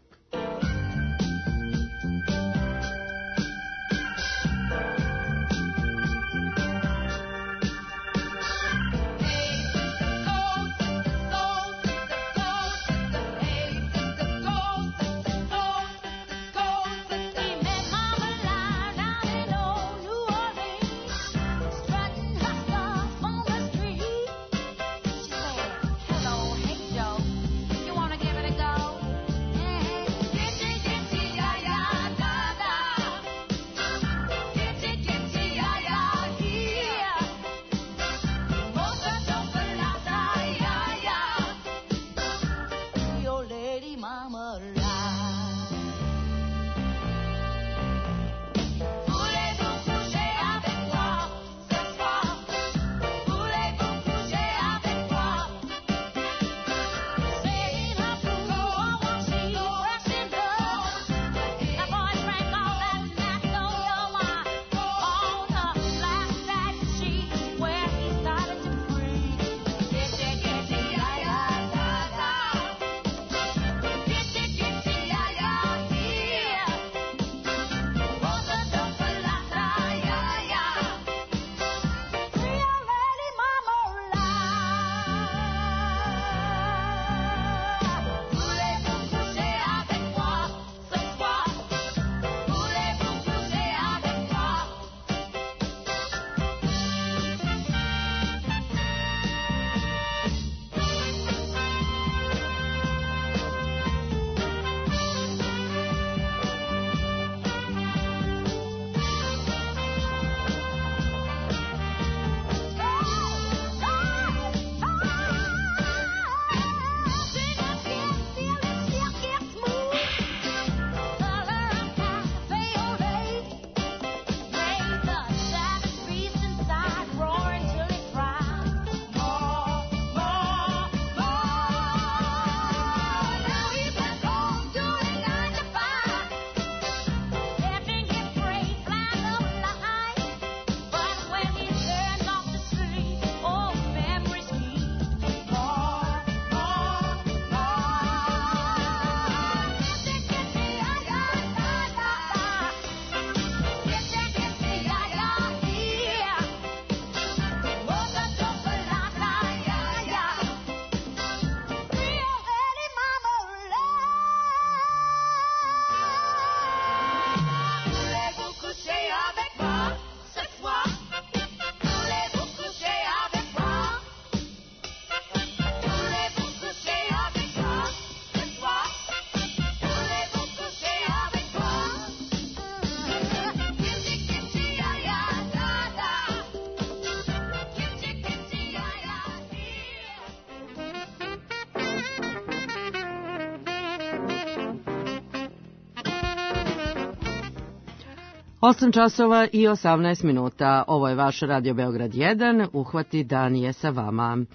osam časova i osamnaest minuta. Ovo je vaš Radio Beograd jedan. Uhvati dan je sa vama.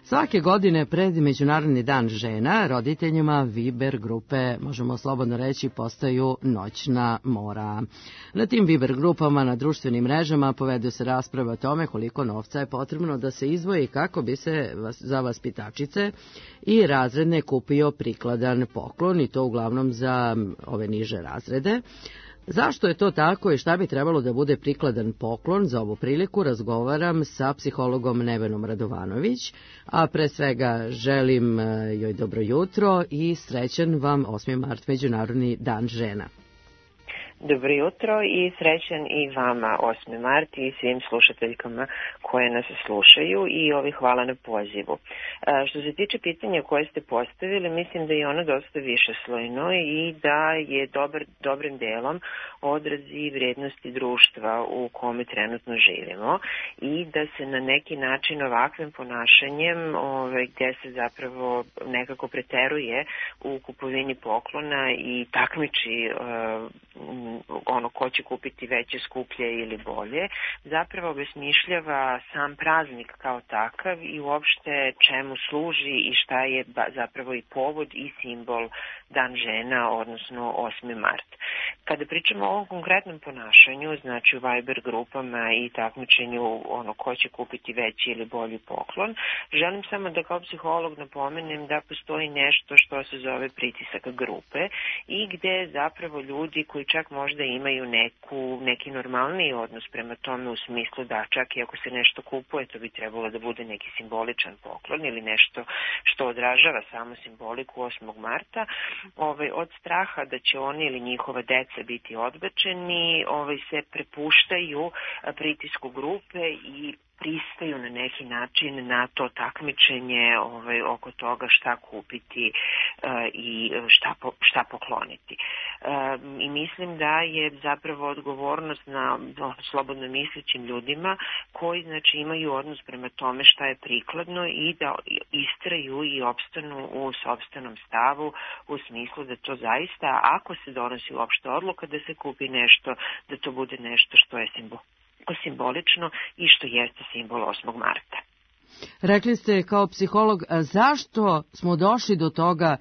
Svake godine pred Međunarodni dan žena roditeljima Viber grupe, možemo slobodno reći, postaju noćna mora. Na tim Viber grupama na društvenim mrežama povedu se rasprave o tome koliko novca je potrebno da se izdvoji kako bi se za vaspitačice i razredne kupio prikladan poklon, i to uglavnom za ove niže razrede. Zašto je to tako i šta bi trebalo da bude prikladan poklon, za ovu priliku razgovaram sa psihologom Nevenom Radovanović, a pre svega želim joj dobro jutro i srećan vam osmi mart, Međunarodni dan žena. Dobro jutro i srećan i vama osmi mart i svim slušateljkama koje nas slušaju i ovi hvala na pozivu. Što se tiče pitanja koje ste postavili, mislim da je ono dosta višeslojno i da je dobar, dobrim delom odrazi vrednosti društva u kome trenutno živimo i da se na neki način ovakvim ponašanjem ove, gde se zapravo nekako preteruje u kupovini poklona i takmiči uh, ono ko će kupiti veće, skuplje ili bolje, zapravo obesmišljava sam praznik kao takav i uopšte čemu služi i šta je zapravo i povod i simbol Dan žena, odnosno osmi mart. Kada pričamo o ovom konkretnom ponašanju, znači u Viber grupama i takmičenju ono ko će kupiti veći ili bolji poklon, želim samo da kao psiholog napomenem da postoji nešto što se zove pritisak grupe i gde zapravo ljudi koji čak možda imaju neku, neki normalniji odnos prema tome u smislu da čak i ako se nešto kupuje, to bi trebalo da bude neki simboličan poklon ili nešto što odražava samo simboliku osmog marta, ovaj, od straha da će oni ili njihova deca biti odbačeni, ovaj, se prepuštaju pritisku grupe i pristaju na neki način na to takmičenje ovaj, oko toga šta kupiti uh, i šta, po, šta pokloniti. Uh, I mislim da je zapravo odgovornost na no, slobodno mislećim ljudima koji znači imaju odnos prema tome šta je prikladno i da istraju i opstanu u sopstvenom stavu u smislu da to zaista, ako se donosi uopšte odluka da se kupi nešto, da to bude nešto što je simbol. simbolično i što jeste simbol osmog marta. Rekli ste kao psiholog, zašto smo došli do toga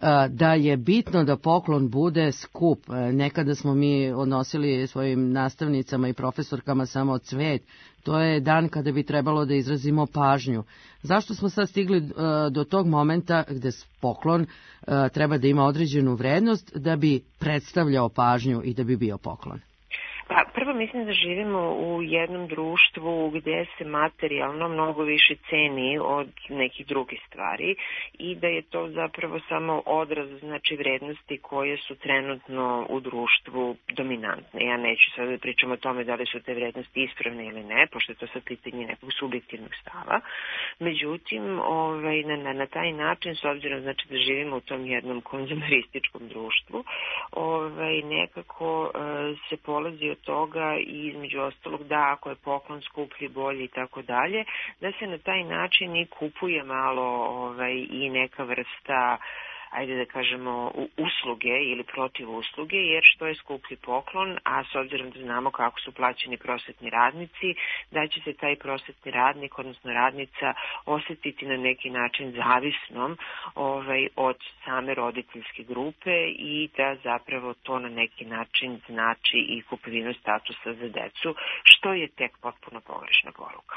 da je bitno da poklon bude skup? Nekada smo mi odnosili svojim nastavnicama i profesorkama samo cvet. To je dan kada bi trebalo da izrazimo pažnju. Zašto smo sad stigli do tog momenta gde poklon treba da ima određenu vrednost da bi predstavljao pažnju i da bi bio poklon? Pa, prvo mislim da živimo u jednom društvu gde se materijalno mnogo više ceni od nekih drugih stvari i da je to zapravo samo odraz znači vrednosti koje su trenutno u društvu dominantne. Ja neću sad da pričam o tome da li su te vrednosti ispravne ili ne, pošto je to sad pitanje nekog subjektivnog stava. Međutim, ovaj, na, na, na taj način, s obzirom znači da živimo u tom jednom konzumerističkom društvu, ovaj, nekako uh, se polazi od toga i između ostalog da ako je poklon skuplji, bolji i tako dalje, da se na taj način i kupuje malo ovaj, i neka vrsta ajde da kažemo, usluge ili protiv usluge, jer što je skuplji poklon, a s obzirom da znamo kako su plaćeni prosvetni radnici, da će se taj prosvetni radnik, odnosno radnica, osjetiti na neki način zavisnom ovaj, od same roditeljske grupe i da zapravo to na neki način znači i kupovinu statusa za decu, što je tek potpuno pogrešna poruka.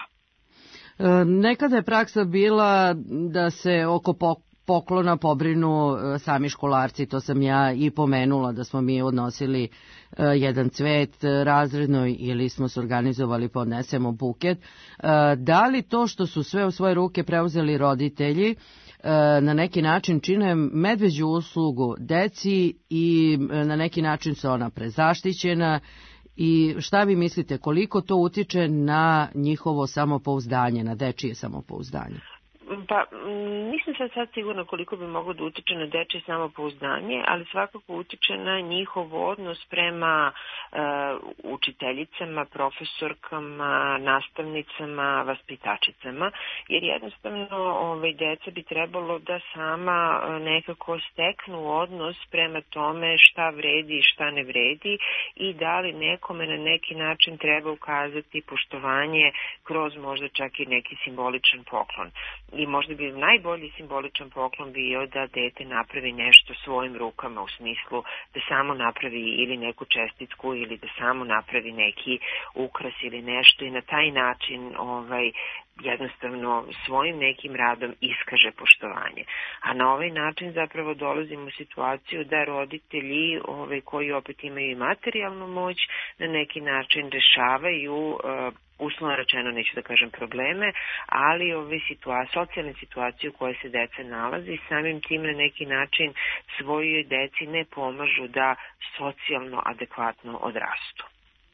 E, nekada je praksa bila da se oko poklona poklona pobrinu sami školarci, to sam ja i pomenula da smo mi odnosili jedan cvet razrednoj ili smo se organizovali pa odnesemo buket. Da li to što su sve u svoje ruke preuzeli roditelji na neki način čine medveđu uslugu deci i na neki način su ona prezaštićena i šta vi mislite koliko to utiče na njihovo samopouzdanje, na dečije samopouzdanje? Pa, nisam sad sad sigurna koliko bi moglo da utiče na dečje samopouzdanje, ali svakako utiče na njihov odnos prema uh, učiteljicama, profesorkama, nastavnicama, vaspitačicama, jer jednostavno ovaj, deca bi trebalo da sama nekako steknu odnos prema tome šta vredi i šta ne vredi i da li nekome na neki način treba ukazati poštovanje kroz možda čak i neki simboličan poklon. i možda bi najbolji simboličan poklon bio da dete napravi nešto svojim rukama, u smislu da samo napravi ili neku čestitku ili da samo napravi neki ukras ili nešto i na taj način ovaj, jednostavno svojim nekim radom iskaže poštovanje. A na ovaj način zapravo dolazimo u situaciju da roditelji ovaj, koji opet imaju i materijalnu moć na neki način rešavaju uh, uslovno rečeno, neću da kažem probleme, ali ove situa- socijalne situacije u kojoj se deca nalazi, samim tim na neki način svojoj deci ne pomažu da socijalno adekvatno odrastu.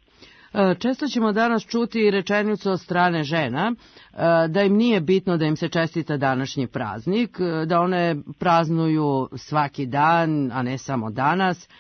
Često ćemo danas čuti rečenicu od strane žena da im nije bitno da im se čestita današnji praznik, da one praznuju svaki dan, a ne samo danas,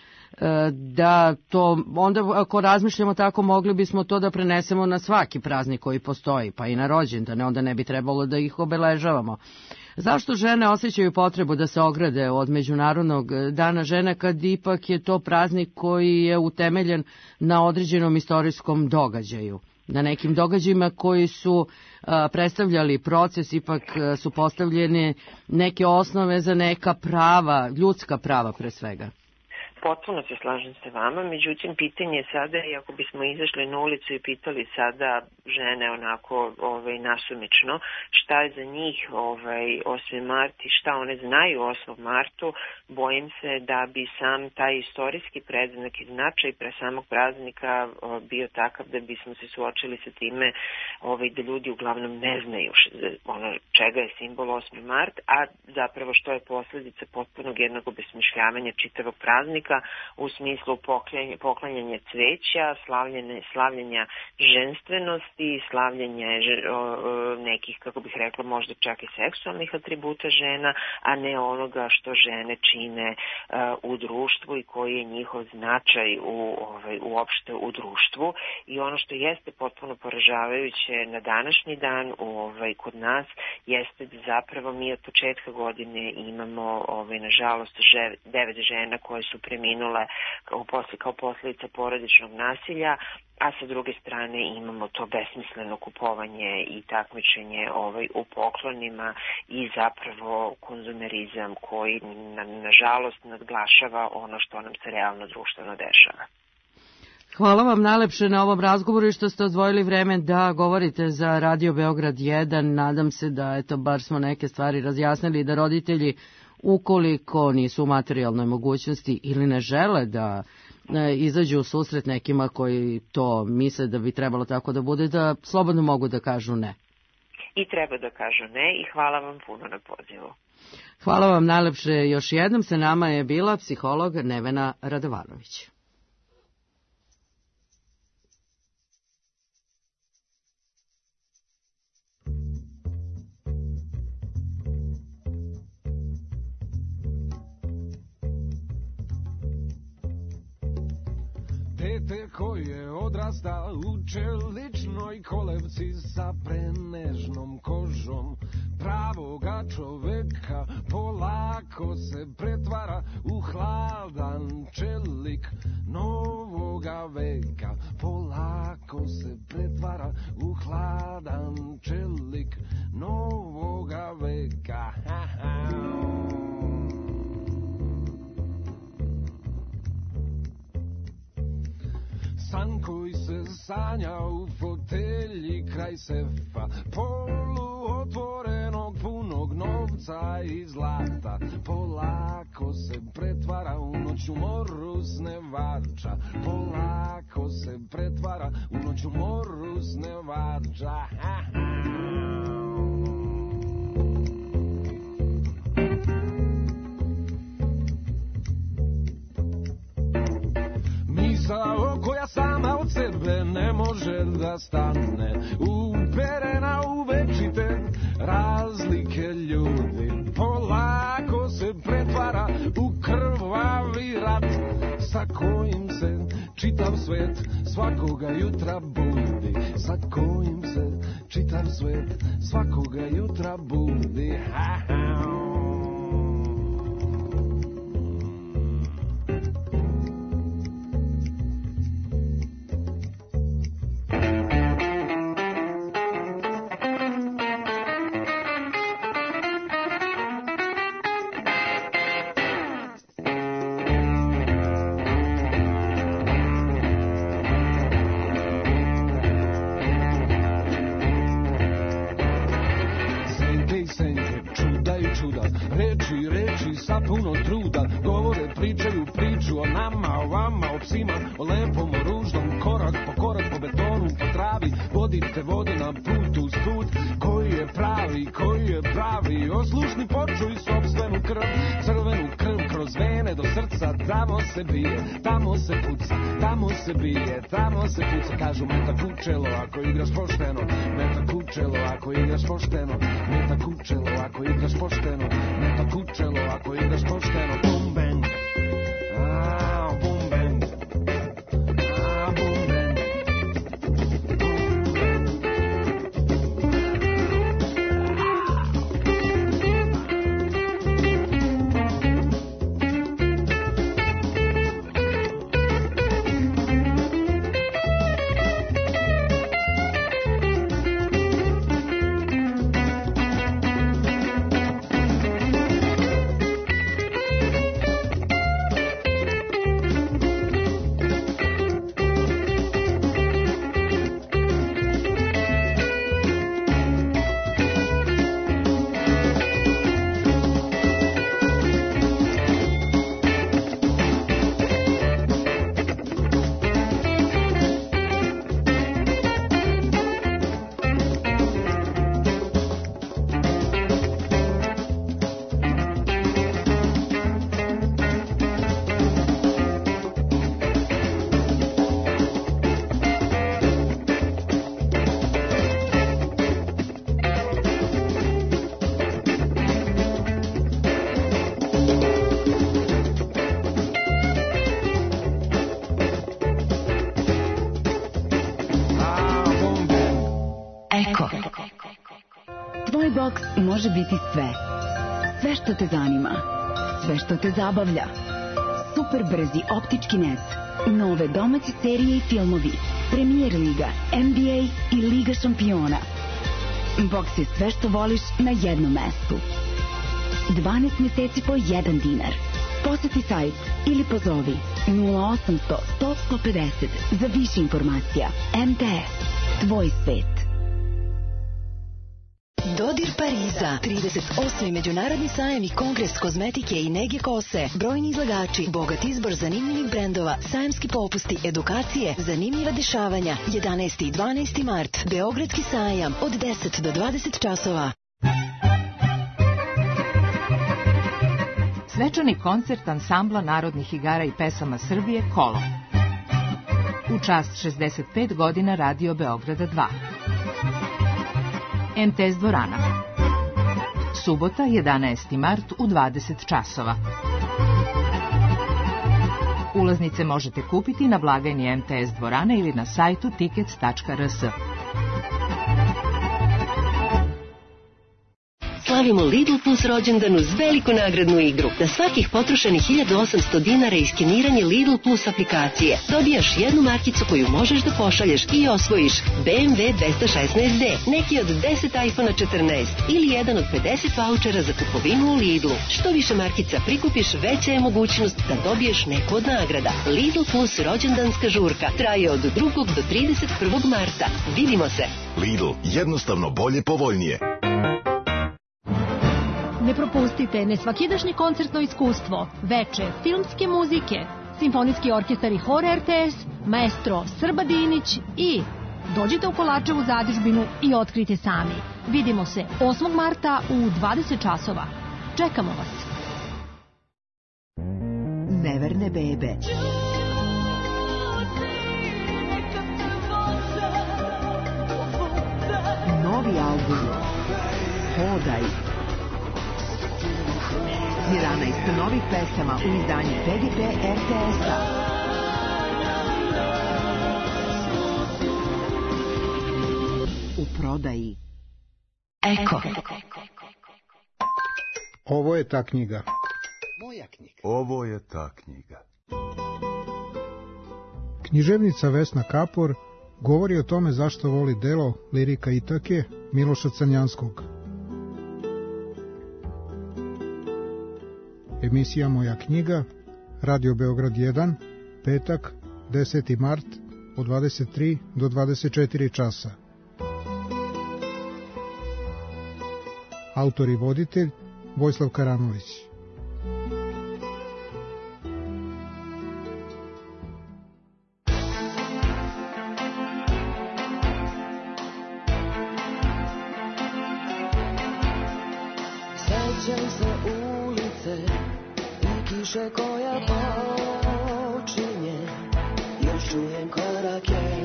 da to, onda ako razmišljamo tako, mogli bismo to da prenesemo na svaki praznik koji postoji, pa i na rođendane, onda ne bi trebalo da ih obeležavamo. Zašto žene osjećaju potrebu da se ograde od Međunarodnog dana žene kad ipak je to praznik koji je utemeljen na određenom istorijskom događaju? Na nekim događajima koji su a, predstavljali proces, ipak a, su postavljene neke osnove za neka prava, ljudska prava pre svega. Potpuno se slažem sa vama, međutim pitanje je sada, i ako bismo izašli na ulicu i pitali sada žene onako ovaj, nasumično šta je za njih ovaj, osmi mart i šta one znaju o osmom martu, bojim se da bi sam taj istorijski predznak i značaj pre samog praznika o, bio takav da bismo se suočili sa time ovaj, da ljudi uglavnom ne znaju ono, čega je simbol osmi mart, a zapravo što je posljedica potpunog jednog obesmišljavanja čitavog praznika u smislu poklanjanja cveća, slavljene, slavljenja ženstvenosti, slavljenja nekih, kako bih rekla, možda čak i seksualnih atributa žena, a ne onoga što žene čine uh, u društvu i koji je njihov značaj u, ovaj, uopšte u društvu. I ono što jeste potpuno poražavajuće na današnji dan u, ovaj, kod nas jeste da zapravo mi od početka godine imamo ovaj, nažalost že, devet žena koje su preminule kao, posle, kao posljedica porodičnog nasilja, a sa druge strane imamo to besmisleno kupovanje i takmičenje ovaj, u poklonima i zapravo konzumerizam koji na, nažalost nadglašava ono što nam se realno društveno dešava. Hvala vam najlepše na ovom razgovoru i što ste odvojili vreme da govorite za Radio Beograd jedan. Nadam se da eto, bar smo neke stvari razjasnili, da roditelji, ukoliko nisu u materijalnoj mogućnosti ili ne žele da e, izađu u susret nekima koji to misle da bi trebalo tako da bude, da slobodno mogu da kažu ne. I treba da kažu ne i hvala vam puno na pozivu. Hvala vam najlepše još jednom. Sa nama je bila psiholog Nevena Radovanović. Dete koje odrasta u čeličnoj kolevci sa prenežnom kožom pravoga čoveka polako se pretvara u hladan čelik novoga veka. Polako se pretvara u hladan čelik novoga veka. Ha, ha. San koji se sanja u fotelji kraj sefa, polu otvorenog punog novca i zlata, polako se pretvara u noću moru snevača, polako se pretvara u noću moru snevača. Ha, ha. Misao koja sama od sebe ne može da stane, uperena u večite razlike ljudi, polako se pretvara u krvavi rat sa kojim se čitav svet svakoga jutra budi, sa kojim se čitav svet svakoga jutra budi. Ha, ha. čuda. Reči, reči sa puno truda, govore, pričaju priču o nama, o vama, o psima, o lepom, o ružnom, korak po korak po betonu, po travi, vodite vode na put uz put, koji je pravi, koji je pravi, oslušni počuj sopstvenu krv, crvenu krv kroz vene do srca, tamo se bije, tamo se puca, tamo se bije, tamo se puca, kažu meta kučelo ako igraš pošteno, meta kučelo ako igraš pošteno, meta kučelo ako igraš pošteno, meta kučelo ako igraš pošteno, bum bang, a bum bang, a bum bang. Može biti sve. Sve što te zanima. Sve što te zabavlja. Super brzi optički net. Nove domaće serije i filmovi. Premier liga, N B A i Liga šampiona. Box je sve što voliš na jednom mestu. dvanaest mjeseci po jedan dinar. Posjeti sajt ili pozovi nula osamsto sto sto pedeset za više informacija. M T S. Tvoj svet. Dodir Pariza, trideset osmi Međunarodni sajam i kongres kozmetike i nege kose, brojni izlagači, bogat izbor zanimljivih brendova, sajamski popusti, edukacije, zanimljiva dešavanja, jedanaesti i dvanaesti mart, Beogradski sajam od deset do dvadeset časova. Svečani koncert ansambla narodnih igara i pesama Srbije Kolo. U čast šezdeset pet godina Radio Beograda dva. M T S dvorana. Subota, jedanaesti mart u dvadeset časova. Ulaznice možete kupiti na blagajni M T S dvorane ili na sajtu tickets tačka r s. Slavimo Lidl Plus rođendan uz veliku nagradnu igru. Na svakih potrošenih hiljadu osamsto dinara i skeniranje Lidl Plus aplikacije dobijaš jednu markicu koju možeš da pošalješ i osvojiš B M W dvesta šesnaest D, neki od deset iPhone četrnaest ili jedan od pedeset vaučera za kupovinu u Lidlu. Što više markica prikupiš, veća je mogućnost da dobiješ neku od nagrada. Lidl Plus rođendanska žurka traje od drugog do trideset prvog marta. Vidimo se! Lidl, jednostavno bolje, povoljnije. Ne propustite nesvakidašnje koncertno iskustvo, veče filmske muzike, simfonijski orkestar i hor R T S, maestro Srba Dinić i dođite u Kolačevu zadužbinu i otkrite sami. Vidimo se osmog marta u dvadeset časova. Čekamo vas. Neverne bebe. Novi album Hodaj. jedanaest novih pesama u izdanju P G P R T S-a. U prodaji. Eko. Ovo je ta knjiga. Moja knjiga. Ovo je ta knjiga. Književnica Vesna Kapor govori o tome zašto voli delo Lirika Itake Miloša Crnjanskog. Emisija Moja knjiga, Radio Beograd jedan, petak, deseti mart, od dvadeset tri do dvadeset četiri časa. Autor i voditelj Vojislav Karamović. Sećam se ulice i kiše koja počinje, još čujem korake,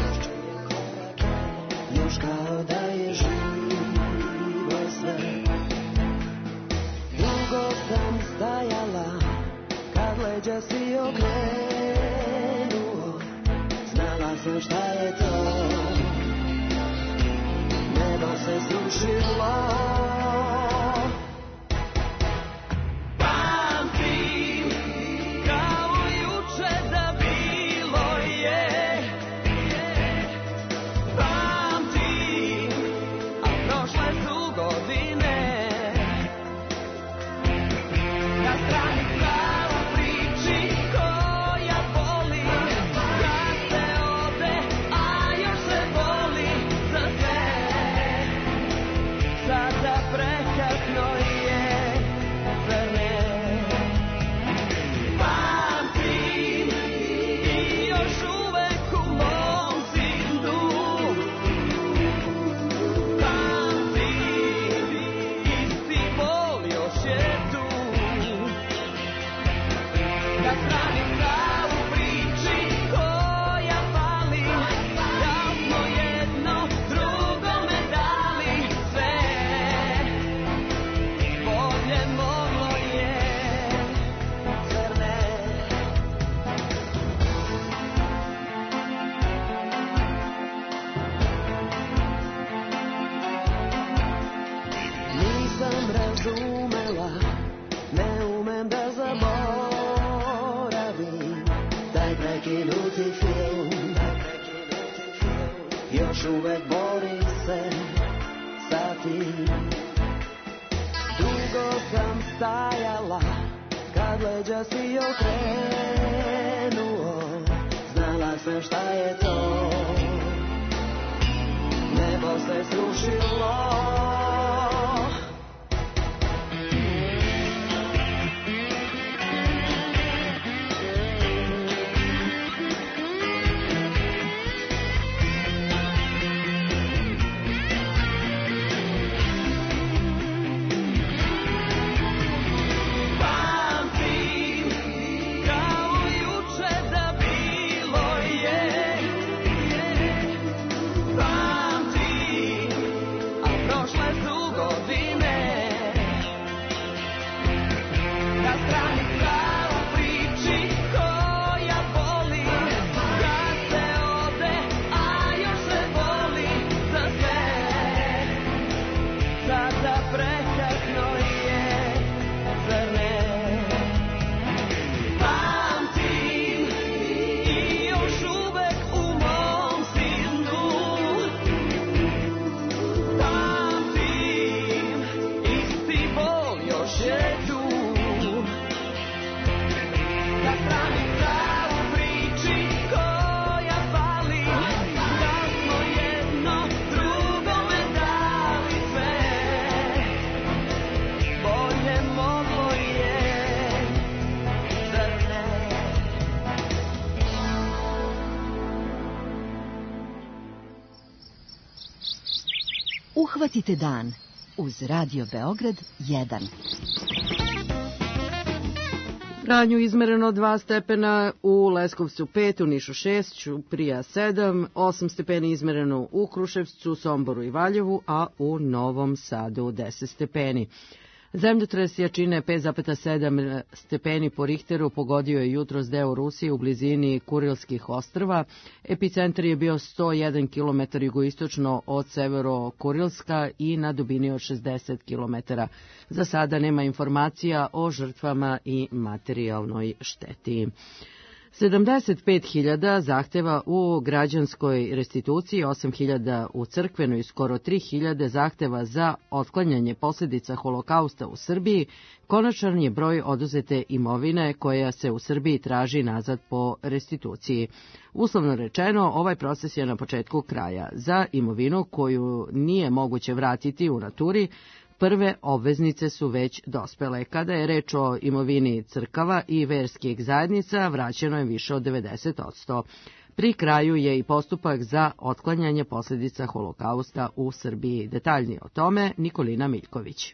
još kao da je živo sve. Dugo sam stajala, kad leđa si okrenuo, znala sam šta je to, nebo se srušilo. Još uvek bori se sa tim. Dugo sam stajala, kad leđa si okrenuo, znala sam šta je to, nebo se srušilo. Uhvatite dan uz Radio Beograd jedan. Vranju izmereno dva stepena, u Leskovcu pet, u Nišu šest, Ćuprija sedam, osam stepeni izmereno u Kruševcu, Somboru i Valjevu, a u Novom Sadu deset stepeni. Zemljotres jačine pet zarez sedam stepeni po Richteru pogodio je jutros deo Rusije u blizini Kurilskih ostrva. Epicentar je bio sto jedan kilometara jugoistočno od Severo-Kurilska i na dubini od šezdeset kilometara. Za sada nema informacija o žrtvama i materijalnoj šteti. sedamdeset pet hiljada zahteva u građanskoj restituciji, osam hiljada u crkvenoj i skoro tri hiljade zahteva za otklanjanje posljedica holokausta u Srbiji. Konačan je broj oduzete imovine koja se u Srbiji traži nazad po restituciji. Uslovno rečeno, ovaj proces je na početku kraja. Za imovinu koju nije moguće vratiti u naturi, prve obveznice su već dospele. Kada je reč o imovini crkava i verskih zajednica, vraćeno je više od devedeset posto. Pri kraju je i postupak za otklanjanje posljedica holokausta u Srbiji. Detaljnije o tome Nikolina Miljković.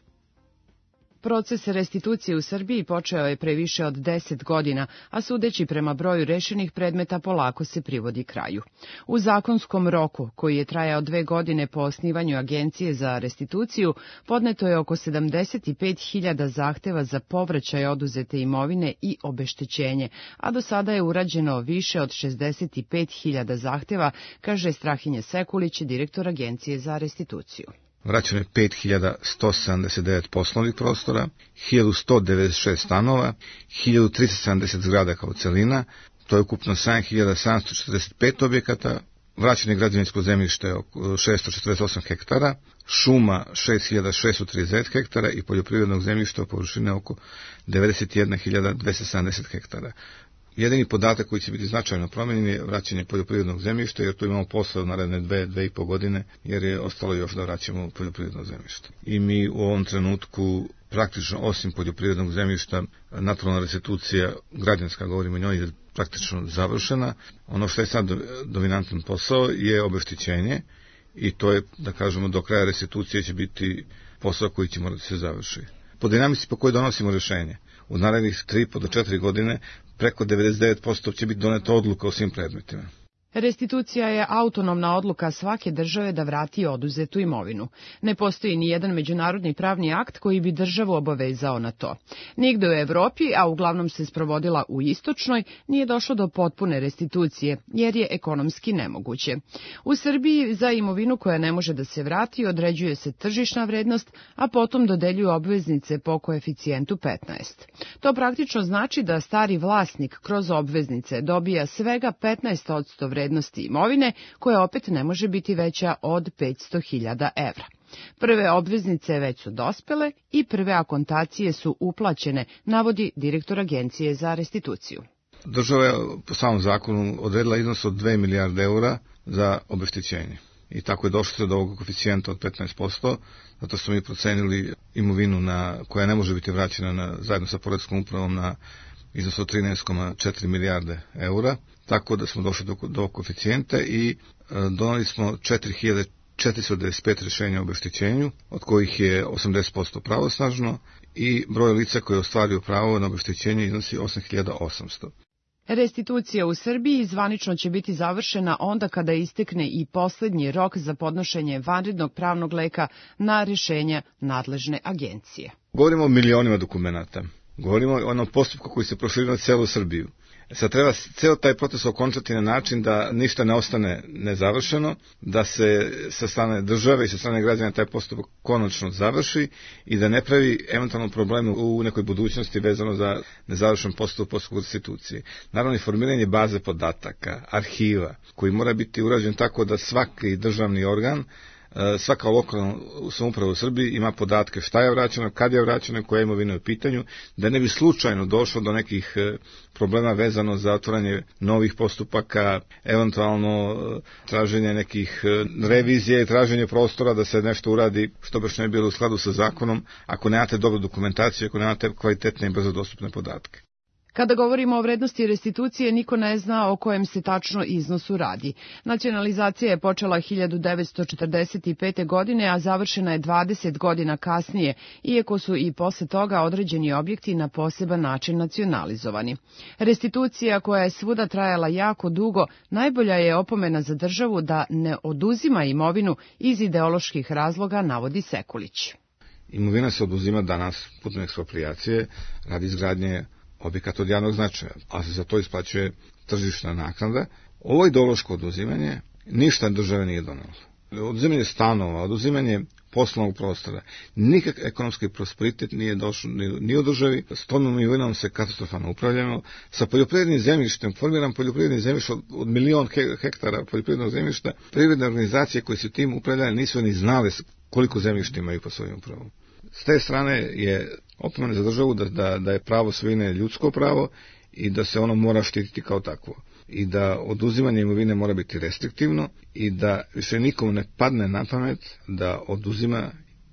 Proces restitucije u Srbiji počeo je pre više od deset godina, a sudeći prema broju rešenih predmeta polako se privodi kraju. U zakonskom roku, koji je trajao dve godine po osnivanju Agencije za restituciju, podneto je oko sedamdeset pet hiljada zahteva za povraćaj oduzete imovine i obeštećenje, a do sada je urađeno više od šezdeset pet hiljada zahteva, kaže Strahinja Sekulić, direktor Agencije za restituciju. Vraćeno je pet hiljada sto sedamdeset devet poslovnih prostora, hiljadu sto devedeset šest stanova, hiljadu tristo sedamdeset zgrada kao celina, to je ukupno sedam hiljada sedamsto četrdeset pet objekata, vraćeno je građevinsko zemljište oko šesto četrdeset osam hektara, šuma šest hiljada šesto trideset devet hektara i poljoprivrednog zemljišta površine oko devedeset jedna hiljada dvesta sedamdeset hektara. Jedini podatak koji će biti značajno promenjen je vraćanje poljoprivrednog zemljišta, jer tu imamo posle od naredne dve, dve i po godine, jer je ostalo još da vraćamo poljoprivredno zemljište. I mi u ovom trenutku, praktično osim poljoprivrednog zemljišta, naturalna restitucija, građanska, govorimo o njoj, je praktično završena. Ono što je sad dominantan posao je obeštećenje i to je, da kažemo, do kraja restitucije će biti posao koji će morati se završi. Po dinamici po kojoj donosimo rješenje, u narednih tri do četiri godine preko devedeset devet posto će biti doneta odluka o svim predmetima. Restitucija je autonomna odluka svake države da vrati oduzetu imovinu. Ne postoji ni jedan međunarodni pravni akt koji bi državu obavezao na to. Nigde u Evropi, a uglavnom se sprovodila u istočnoj, nije došlo do potpune restitucije, jer je ekonomski nemoguće. U Srbiji za imovinu koja ne može da se vrati određuje se tržišna vrednost, a potom dodeljuju obveznice po koeficijentu petnaest. To praktično znači da stari vlasnik kroz obveznice dobija svega petnaest posto vrednosti imovine, koja opet ne može biti veća od petsto hiljada evra. Prve obveznice već su dospele i prve akontacije su uplaćene, navodi direktor Agencije za restituciju. Država je po samom zakonu odredila iznos od dve milijarde eura za obeštećenje. I tako je došlo do ovog koeficijenta od petnaest posto, zato smo mi procenili imovinu na, koja ne može biti vraćena na, zajedno sa poreskom upravom na iznos od trinaest zarez četiri milijarde eura, tako da smo došli do, do koeficijenta i e, donali smo četiri hiljade četiristo devedeset pet rješenja o obeštećenju, od kojih je osamdeset posto pravosnažno i broj lica koje ostvaruju pravo na obeštećenje iznosi osam hiljada osamsto. Restitucija u Srbiji zvanično će biti završena onda kada istekne i poslednji rok za podnošenje vanrednog pravnog leka na rješenja nadležne agencije. Govorimo o milionima dokumenata. Govorimo o onom postupku koji se proširio na celu Srbiju. Sad treba ceo taj proces okončati na način da ništa ne ostane nezavršeno, da se sa strane države i sa strane građana taj postupak konačno završi i da ne pravi eventualno probleme u nekoj budućnosti vezano za nezavršen postupak postupka restitucije. Naravno i formiranje baze podataka, arhiva, koji mora biti urađen tako da svaki državni organ, svaka lokalna samouprava u Srbiji ima podatke šta je vraćeno, kad je vraćeno, koja imovina je u pitanju, da ne bi slučajno došlo do nekih problema vezano za otvaranje novih postupaka, eventualno traženje nekih revizije i traženje prostora da se nešto uradi što baš ne bi bilo u skladu sa zakonom, ako nemate dobru dokumentaciju, ako nemate kvalitetne i brzo dostupne podatke. Kada govorimo o vrednosti restitucije, niko ne zna o kojem se tačno iznosu radi. Nacionalizacija je počela hiljadu devetsto četrdeset pete. godine, a završena je dvadeset godina kasnije, iako su i posle toga određeni objekti na poseban način nacionalizovani. Restitucija, koja je svuda trajala jako dugo, najbolja je opomena za državu da ne oduzima imovinu iz ideoloških razloga, navodi Sekulić. Imovina se oduzima danas putem eksproprijacije radi izgradnje objekat od javnog značaja, a se za to isplaćuje tržišna naknada. Ovo ideološko oduzimanje ništa države nije donelo. Oduzimanje stanova, oduzimanje poslovnog prostora, nikak ekonomski prosperitet nije došao ni u državi, s tom imovinom se katastrofalno upravljamo, sa poljoprivrednim zemljištem, formiram poljoprivredni zemljište od, od milion hektara poljoprivrednog zemljišta, privredne organizacije koje su tim upravljale nisu ni znale koliko zemljišta imaju po svojim upravom. S te strane je opomena za državu da, da, da je pravo svojine ljudsko pravo i da se ono mora štititi kao takvo. I da oduzimanje imovine mora biti restriktivno i da više nikomu ne padne na pamet da oduzima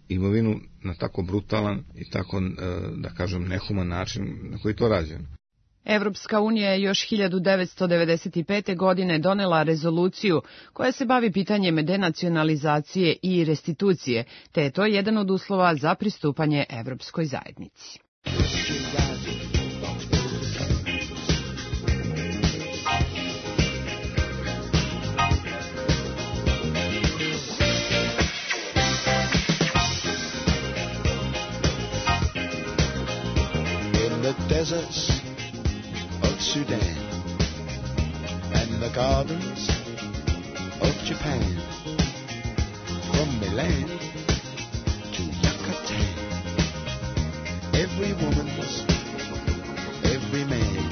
imovinu na tako brutalan i tako, da kažem, nehuman način na koji to rađeno. Evropska unija je još hiljadu devetsto devedeset pete. godine donela rezoluciju koja se bavi pitanjem denacionalizacije i restitucije, te je to jedan od uslova za pristupanje Evropskoj zajednici. In the deserts of Sudan and the gardens of Japan, from Milan to Yucatan, every woman's, every man.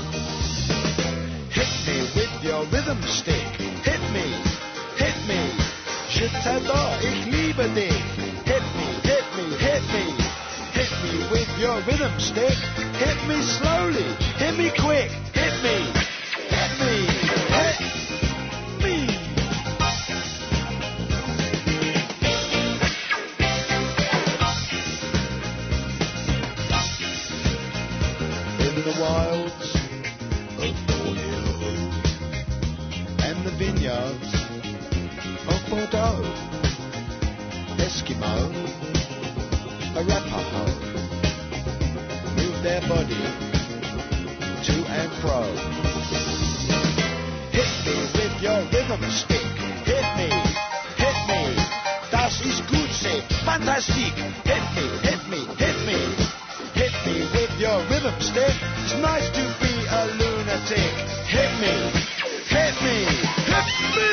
Hit me with your rhythm stick, hit me, hit me, je t'adore, ich liebe dich, hit me, hit me, hit me, hit me with your rhythm stick, hit me slowly, hit me quick, hit me, hit me, hit me. In the wilds of Borneo and the vineyards of Bordeaux, Eskimo, Arapaho, move their body to and fro. Hit me with your rhythm stick, hit me, hit me, das ist gut, say, fantastic. Hit me, hit me, hit me, hit me with your rhythm stick. It's nice to be a lunatic. Hit me, hit me, hit me.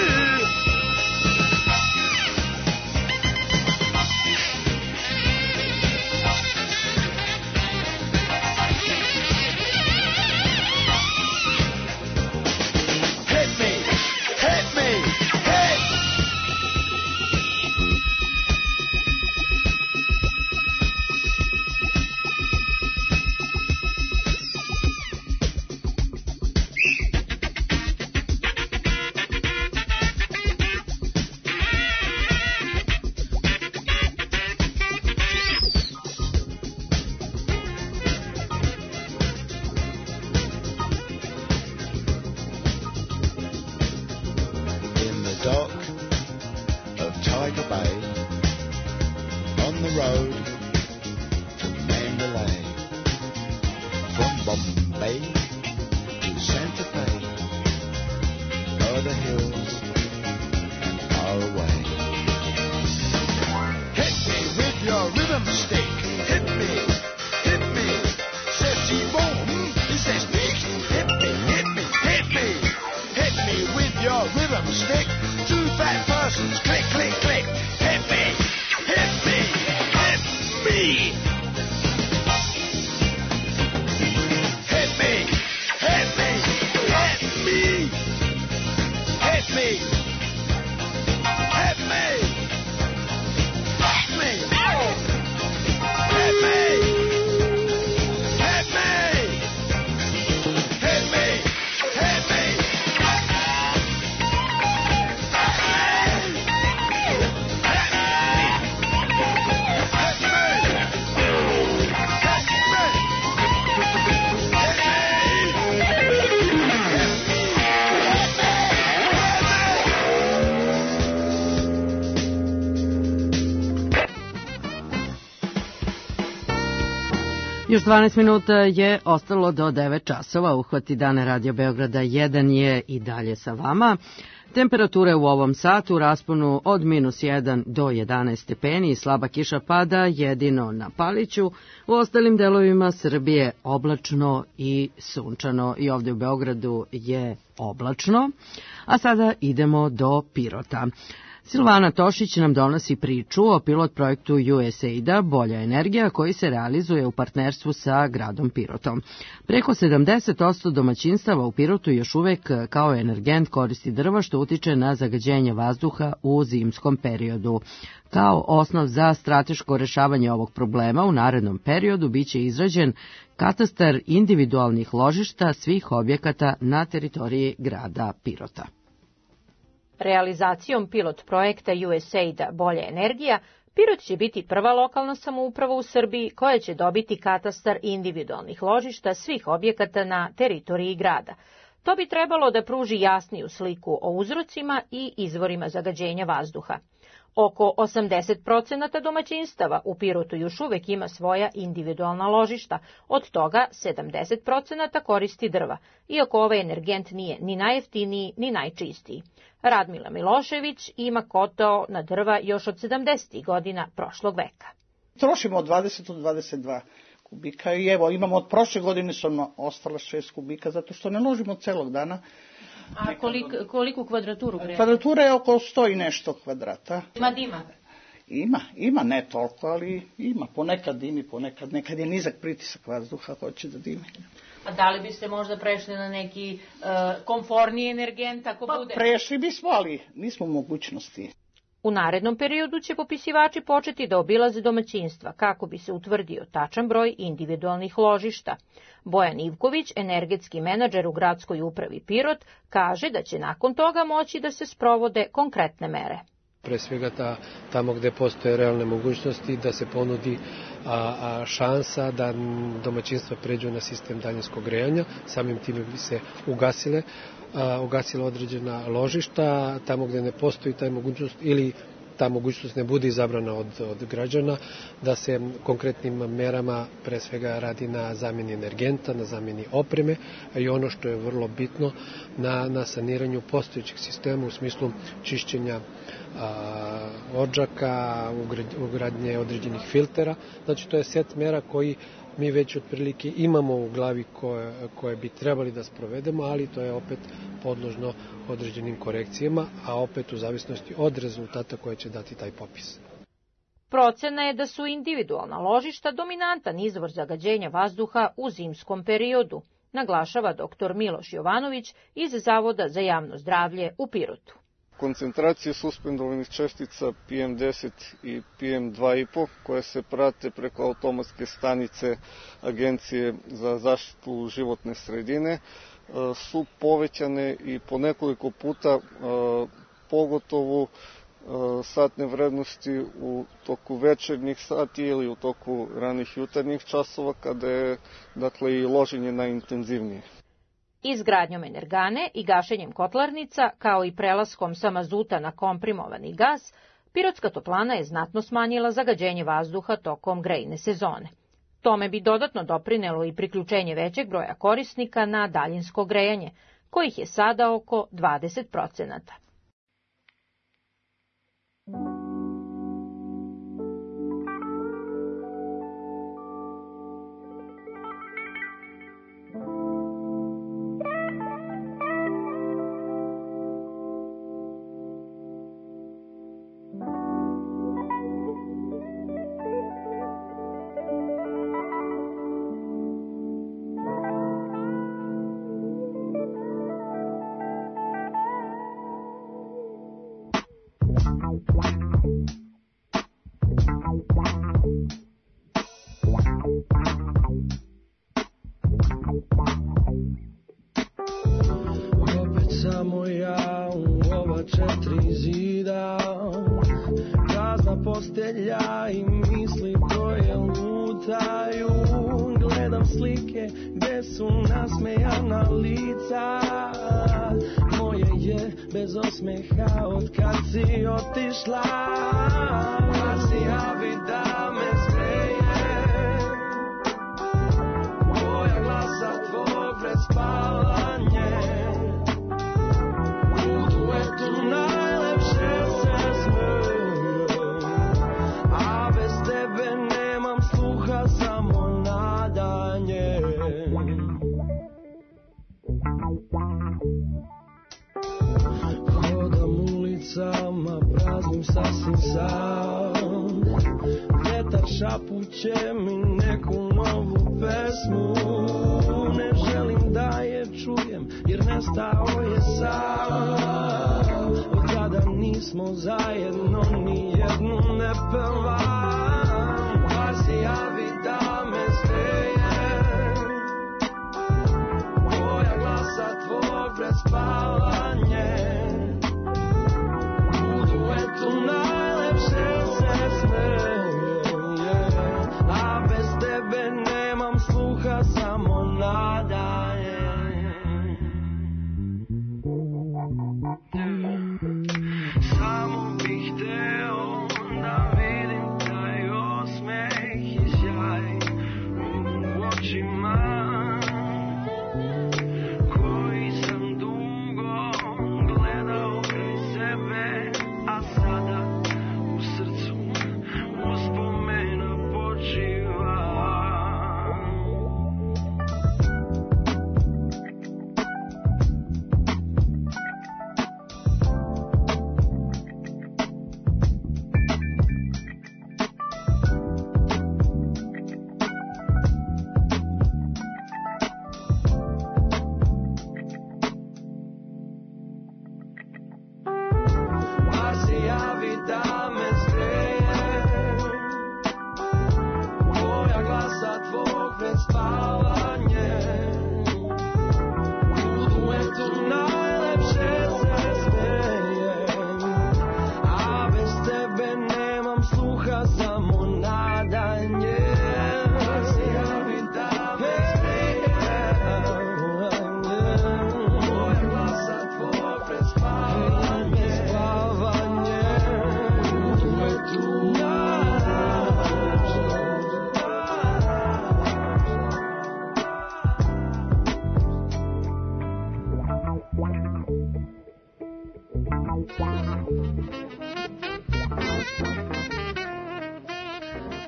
Još dvanaest minuta je ostalo do devet časova. Uhvati dane Radio Beograda jedan je i dalje sa vama. Temperature u ovom satu u rasponu od minus jedan do jedanaest stepeni i slaba kiša pada jedino na Paliću. U ostalim delovima Srbije oblačno i sunčano. I ovdje u Beogradu je oblačno. A sada idemo do Pirota. Silvana Tošić nam donosi priču o pilot projektu U S A I D-a Bolja energija koji se realizuje u partnerstvu sa gradom Pirotom. Preko sedamdeset posto domaćinstava u Pirotu još uvek kao energent koristi drva što utiče na zagađenje vazduha u zimskom periodu. Kao osnov za strateško rešavanje ovog problema u narednom periodu biće izrađen katastar individualnih ložišta svih objekata na teritoriji grada Pirota. Realizacijom pilot projekta U S A I D-a Bolja energija, Pirot će biti prva lokalna samouprava u Srbiji koja će dobiti katastar individualnih ložišta svih objekata na teritoriji grada. To bi trebalo da pruži jasniju sliku o uzrocima i izvorima zagađenja vazduha. Oko osamdeset procenata domaćinstava u Pirotu još uvek ima svoja individualna ložišta, od toga sedamdeset procenata koristi drva, iako ovaj energent nije ni najjeftiniji ni najčistiji. Radmila Milošević ima kotao na drva još od sedamdesetih godina prošlog veka. Trošimo od dvadeset do dvadeset dva kubika i evo imamo od prošle godine su ostala šest kubika zato što ne ložimo celog dana. A kolik, koliku kvadraturu greje? Kvadratura je oko sto i nešto kvadrata. Ima dima? Ima, ima, ne toliko, ali ima. Ponekad dimi, ponekad, nekad je nizak pritisak vazduha, hoće da dimi. A da li biste možda prešli na neki uh, komforniji energent ako pa, bude? Prešli bismo, ali nismo u mogućnosti. U narednom periodu će popisivači početi da obilaze domaćinstva kako bi se utvrdio tačan broj individualnih ložišta. Bojan Ivković, energetski menadžer u gradskoj upravi Pirot, kaže da će nakon toga moći da se sprovode konkretne mere. Pre svega ta, tamo gde postoje realne mogućnosti da se ponudi a, a šansa da domaćinstva pređu na sistem daljinskog grejanja, samim time bi se ugasile, a, ugasile određena ložišta, tamo gde ne postoji taj mogućnost ili ta mogućnost ne bude izabrana od, od građana, da se konkretnim merama pre svega radi na zamjeni energenta, na zamjeni opreme i ono što je vrlo bitno na, na saniranju postojećeg sistema u smislu čišćenja a, odžaka, ugradnje određenih filtera. Znači to je set mera koji mi već otprilike imamo u glavi koje, koje bi trebali da sprovedemo, ali to je opet podložno određenim korekcijama, a opet u zavisnosti od rezultata koje će dati taj popis. Procena je da su individualna ložišta dominantan izvor zagađenja vazduha u zimskom periodu, naglašava doktor Miloš Jovanović iz Zavoda za javno zdravlje u Pirotu. Koncentracije suspendovanih čestica P M deset i P M dva i po koje se prate preko automatske stanice Agencije za zaštitu životne sredine su povećane i po nekoliko puta, pogotovo satne vrednosti u toku večernjih sati ili u toku ranih jutarnjih časova kada je dakle i loženje najintenzivnije. Izgradnjom energane i gašenjem kotlarnica, kao i prelaskom sa mazuta na komprimovani gas, Pirotska toplana je znatno smanjila zagađenje vazduha tokom grejne sezone. Tome bi dodatno doprinelo i priključenje većeg broja korisnika na daljinsko grejanje, kojih je sada oko dvadeset procenata. Šapuće mi neku novu pesmu, ne želim da je čujem jer nestao je sam. Od kada nismo zajedno ni jednu ne pevam, pa se javi da me zveje boja glasa tvog pred spavanje. U duetu najlepše se sme.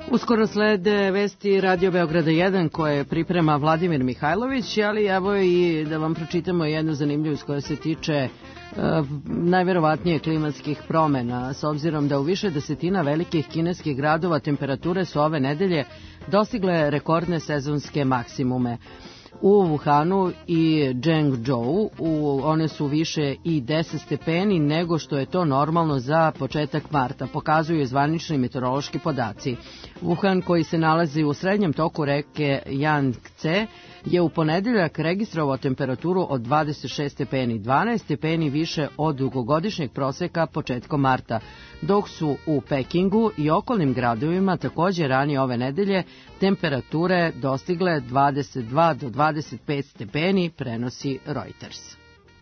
Uskoro slede vesti Radio Beograda jedan koje priprema Vladimir Mihajlović, ali evo i da vam pročitamo jednu zanimljivost koja se tiče uh, najverovatnije klimatskih promena, s obzirom da u više desetina velikih kineskih gradova temperature su ove nedelje dostigle rekordne sezonske maksimume. U Wuhanu i Zhengzhou u, one su više i deset stepeni nego što je to normalno za početak marta, pokazuju zvanični meteorološki podaci. Wuhan, koji se nalazi u srednjem toku reke Yangtze, je u ponedeljak registrovao temperaturu od dvadeset šest stepeni, dvanaest stepeni više od dugogodišnjeg proseka početkom marta, dok su u Pekingu i okolnim gradovima također ranije ove nedelje temperature dostigle dvadeset dva do dvadeset pet stepeni, prenosi Reuters.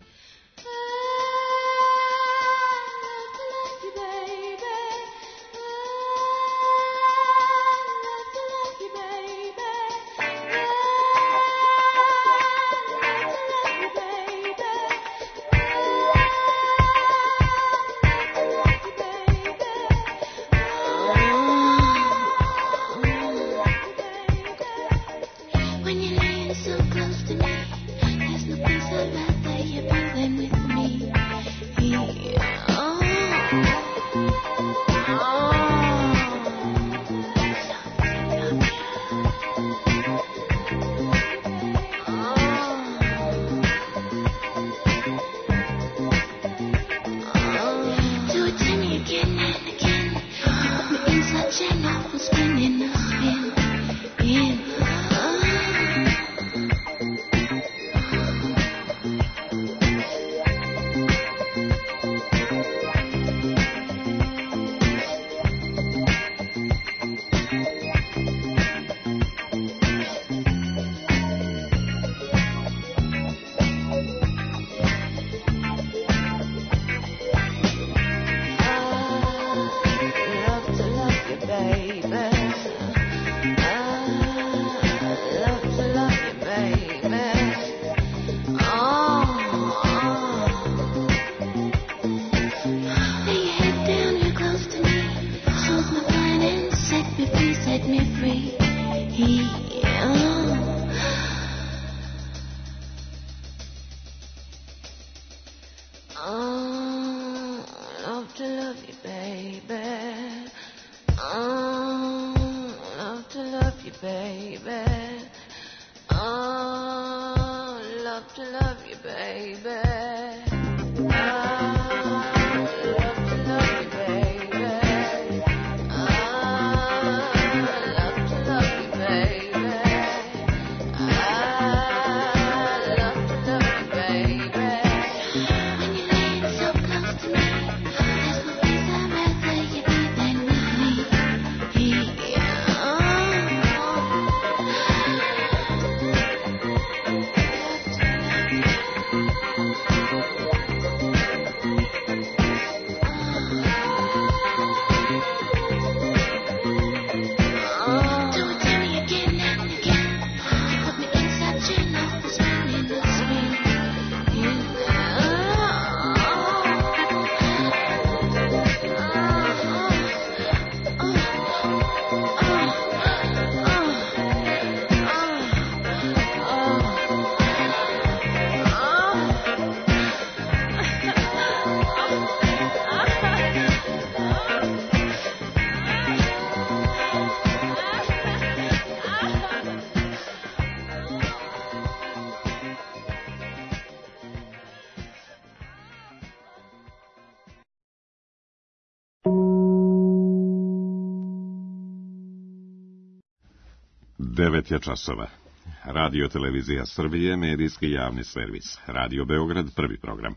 devet je časova. Radio Televizija Srbije, medijski javni servis. Radio Beograd, prvi program.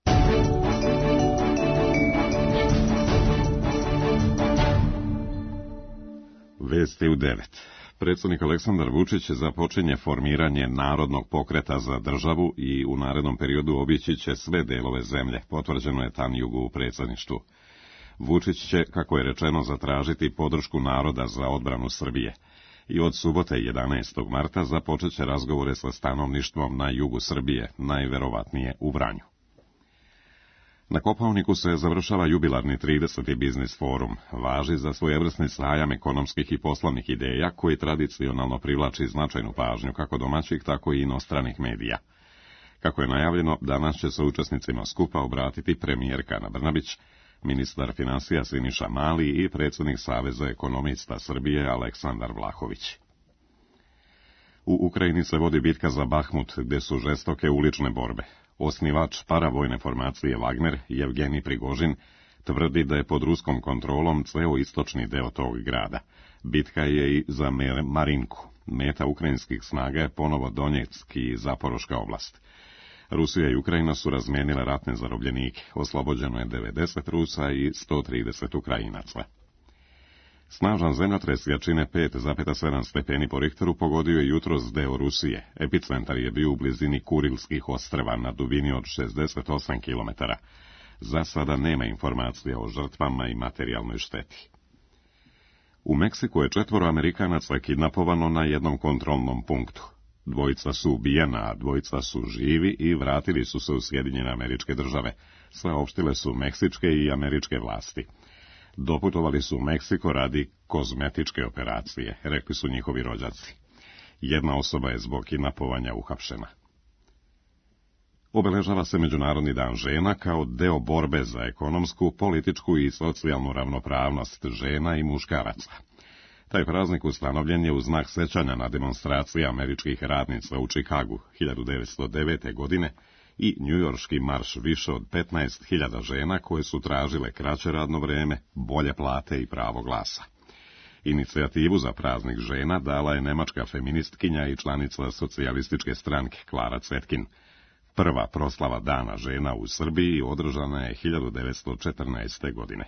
Vesti u devet. Predsjednik Aleksandar Vučić započinje formiranje Narodnog pokreta za državu i u narednom periodu obići će sve delove zemlje, potvrđeno je Tanjugu u predsjedništvu. Vučić će, kako je rečeno, zatražiti podršku naroda za odbranu Srbije. I od subote jedanaestog marta započet će razgovore sa stanovništvom na jugu Srbije, najverovatnije u Vranju. Na Kopaoniku se završava jubilarni trideseti biznis forum, važi za svojevrsni sajam ekonomskih i poslovnih ideja koji tradicionalno privlači značajnu pažnju kako domaćih, tako i inostranih medija. Kako je najavljeno, danas će se učesnicima skupa obratiti premijerka Ana Brnabić, ministar finansija Siniša Mali i predsjednik Saveza ekonomista Srbije Aleksandar Vlahović. U Ukrajini se vodi bitka za Bahmut, gdje su žestoke ulične borbe. Osnivač paravojne formacije Wagner, Jevgenij Prigožin, tvrdi da je pod ruskom kontrolom ceo istočni deo tog grada. Bitka je i za Marinku. Meta ukrajinskih snaga je ponovo Donjeck i Zaporoška oblast. Rusija i Ukrajina su razmijenile ratne zarobljenike. Oslobođeno je devedeset Rusa i sto trideset Ukrajinaca. Snažan zemljotres jačine pet zarez sedam stepeni po Richteru pogodio je jutros deo Rusije. Epicentar je bio u blizini Kurilskih ostrva na dubini od šezdeset osam kilometara. Za sada nema informacija o žrtvama i materijalnoj šteti. U Meksiku je četvoro Amerikanaca kidnapovano na jednom kontrolnom punktu. Dvojica su ubijena, a dvojica su živi i vratili su se u Sjedinjene Američke Države. Saopštile su meksičke i američke vlasti. Doputovali su u Meksiko radi kozmetičke operacije, rekli su njihovi rođaci. Jedna osoba je zbog kidnapovanja uhapšena. Obeležava se Međunarodni dan žena kao deo borbe za ekonomsku, političku i socijalnu ravnopravnost žena i muškaraca. Taj praznik ustanovljen je u znak sećanja na demonstracije američkih radnica u Čikagu hiljadu devetsto devete. godine i njujorški marš više od petnaest hiljada žena koje su tražile kraće radno vreme, bolje plate i pravo glasa. Inicijativu za praznik žena dala je nemačka feministkinja i članica socijalističke stranke Klara Cetkin. Prva proslava dana žena u Srbiji održana je hiljadu devetsto četrnaeste. godine.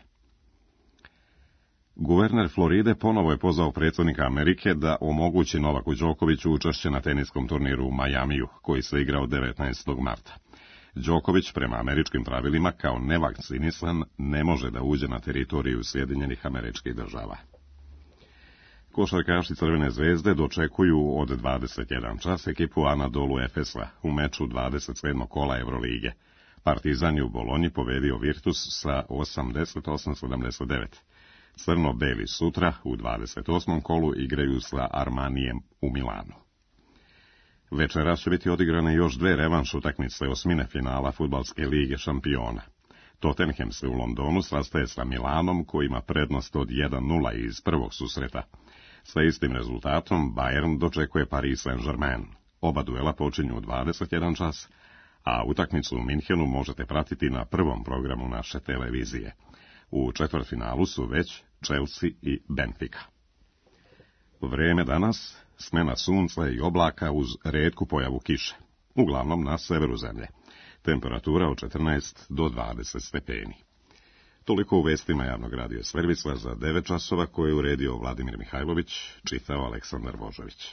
Guverner Floride ponovo je pozvao predsjednika Amerike da omogući Novaku Đokoviću učešće na teniskom turniru u Majamiju, koji se igrao devetnaestog marta. Đoković, prema američkim pravilima, kao nevakcinisan, ne može da uđe na teritoriju Sjedinjenih Američkih Država. Košarkaši Crvene zvezde dočekuju od dvadeset jedan čas ekipu Anadolu Efesa u meču dvadeset sedmog kola Evrolige. Partizan je u Bolonji povedio Virtus sa osamdeset osam sedamdeset devet. Crno-beli sutra u dvadeset osmom kolu igraju sa Armanijem u Milanu. Večeras će biti odigrane još dve revanš utakmice osmine finala Fudbalske lige šampiona. Tottenham se u Londonu sastaje sa Milanom, koji ima prednost od jedan nula iz prvog susreta. Sa istim rezultatom Bayern dočekuje Paris Saint-Germain. Oba duela počinju u dvadeset jedan čas, a utakmicu u Minhenu možete pratiti na prvom programu naše televizije. U četvrtfinalu su već Chelsea i Benfica. Vreme danas, smena sunca i oblaka uz retku pojavu kiše, uglavnom na severu zemlje. Temperatura od četrnaest do dvadeset stepeni. Toliko u vestima javnog radio servisa za devet časova koje je uredio Vladimir Mihajlović, čitao Aleksandar Božović.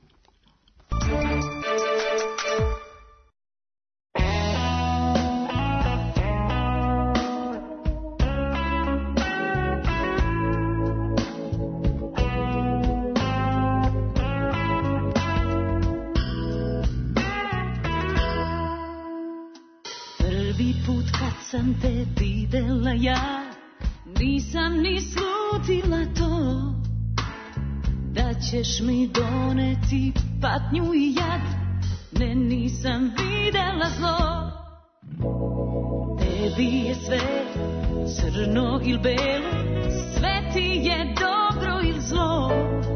Sam te videla ja, nisam ni slutila to, da ćeš mi doneti patnju i jad, ne, nisam videla zlo. Tebi je sve crno il belo, sve ti je dobro il zlo.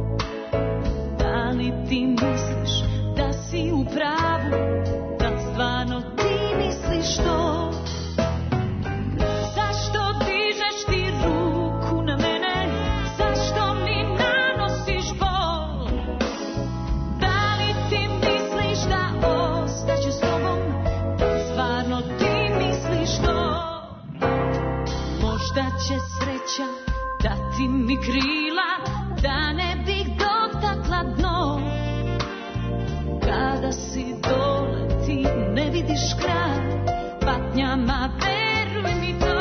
Da li ti misliš da si u pravu, da stvarno ti misliš to? Dati mi krila, da ne bih dotakla dno. Kada si dole, ti ne vidiš kraj patnjama, veruj mi to.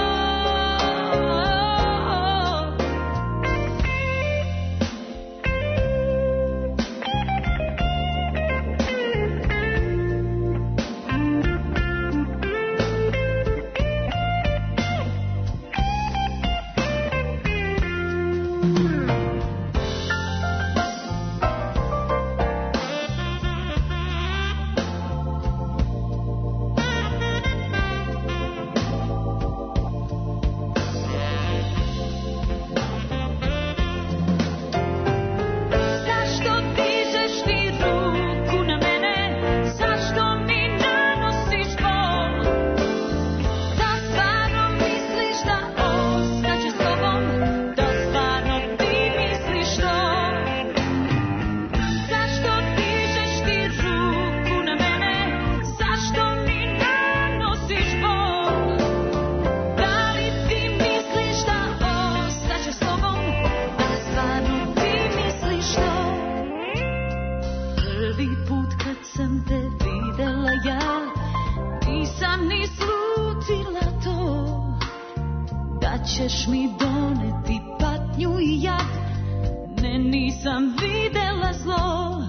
Prvi put kad sam te videla ja, nisam ni slutila to, da ćeš mi doneti patnju i jad. Ne, nisam videla zlo.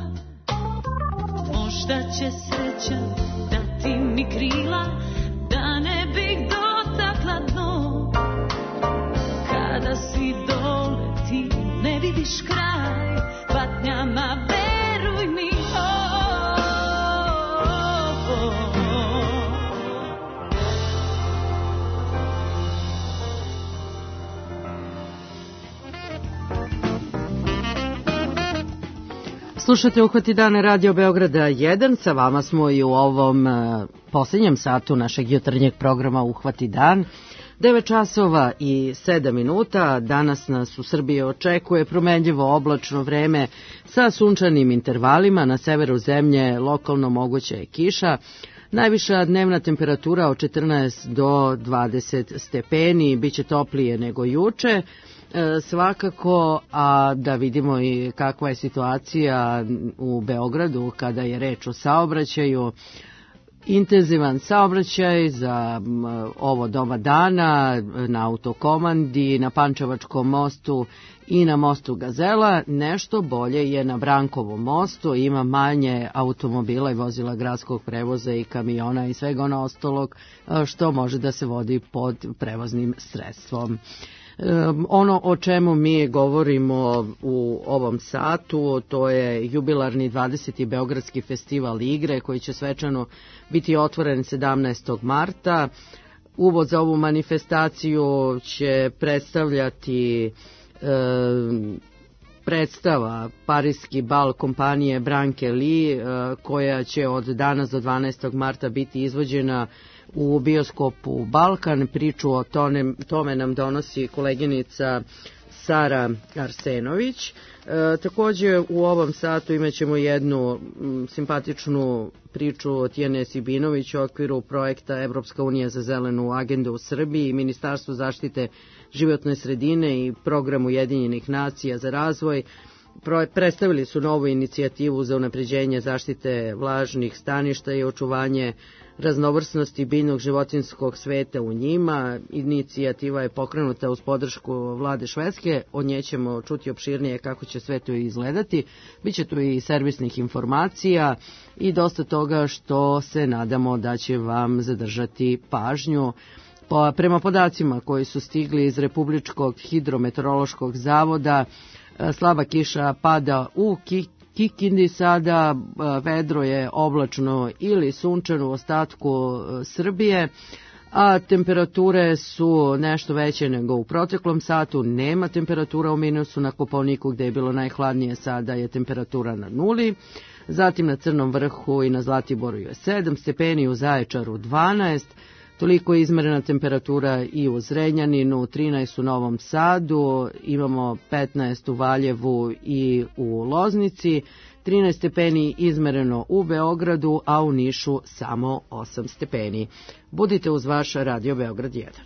Možda će sreća dati mi krila, da ne bih dotakla dno. Kada si dole ti ne vidiš kraj patnjama, veruj mi. Slušate Uhvati dane Radio Beograda jedan, sa vama smo i u ovom uh, posljednjem satu našeg jutarnjeg programa Uhvati dan. devet časova i sedam minuta, danas nas u Srbiji očekuje promenljivo oblačno vreme sa sunčanim intervalima, na severu zemlje lokalno moguća je kiša. Najviša dnevna temperatura od četrnaest do dvadeset stepeni, bit će toplije nego juče. E, svakako, a da vidimo i kakva je situacija u Beogradu kada je reč o saobraćaju. Intenzivan saobraćaj za ovo doba dana na autokomandi, na Pančevačkom mostu i na mostu Gazela. Nešto bolje je na Brankovom mostu, ima manje automobila i vozila gradskog prevoza i kamiona i svega ono ostalog što može da se vodi pod prevoznim sredstvom. Ono o čemu mi govorimo u ovom satu, to je jubilarni dvadeseti Beogradski festival igre koji će svečano biti otvoren sedamnaestog marta. Uvod za ovu manifestaciju će predstavljati e, predstava Parijski bal kompanije Branke Lee, e, koja će od danas do dvanaestog marta biti izvođena u bioskopu Balkan. Priču o tome, tome nam donosi koleginica Sara Arsenović. E, također u ovom satu imat ćemo jednu m, simpatičnu priču o Tijane Sibinović u okviru projekta Evropska unija za zelenu agendu u Srbiji, Ministarstvo zaštite životne sredine i program Ujedinjenih nacija za razvoj. Predstavili su novu inicijativu za unapređenje zaštite vlažnih staništa i očuvanje raznovrsnosti biljnog životinskog sveta u njima. Inicijativa je pokrenuta uz podršku vlade Švedske, od nje ćemo čuti opširnije kako će sve to izgledati. Biće tu i servisnih informacija i dosta toga što se nadamo da će vam zadržati pažnju. Prema podacima koji su stigli iz Republičkog hidrometeorološkog zavoda, slaba kiša pada u Kikindi sada, vedro je oblačno ili sunčano u ostatku Srbije, a temperature su nešto veće nego u proteklom satu. Nema temperatura u minusu na Kopaoniku gde je bilo najhladnije, sada je temperatura na nuli. Zatim na Crnom vrhu i na Zlatiboru je sedam stepeni, u Zaječaru dvanaest. Toliko je izmerena temperatura i u Zrenjaninu, trinaest u Novom Sadu, imamo petnaest u Valjevu i u Loznici, trinaest stepeni izmereno u Beogradu, a u Nišu samo osam stepeni. Budite uz vaš Radio Beograd jedan.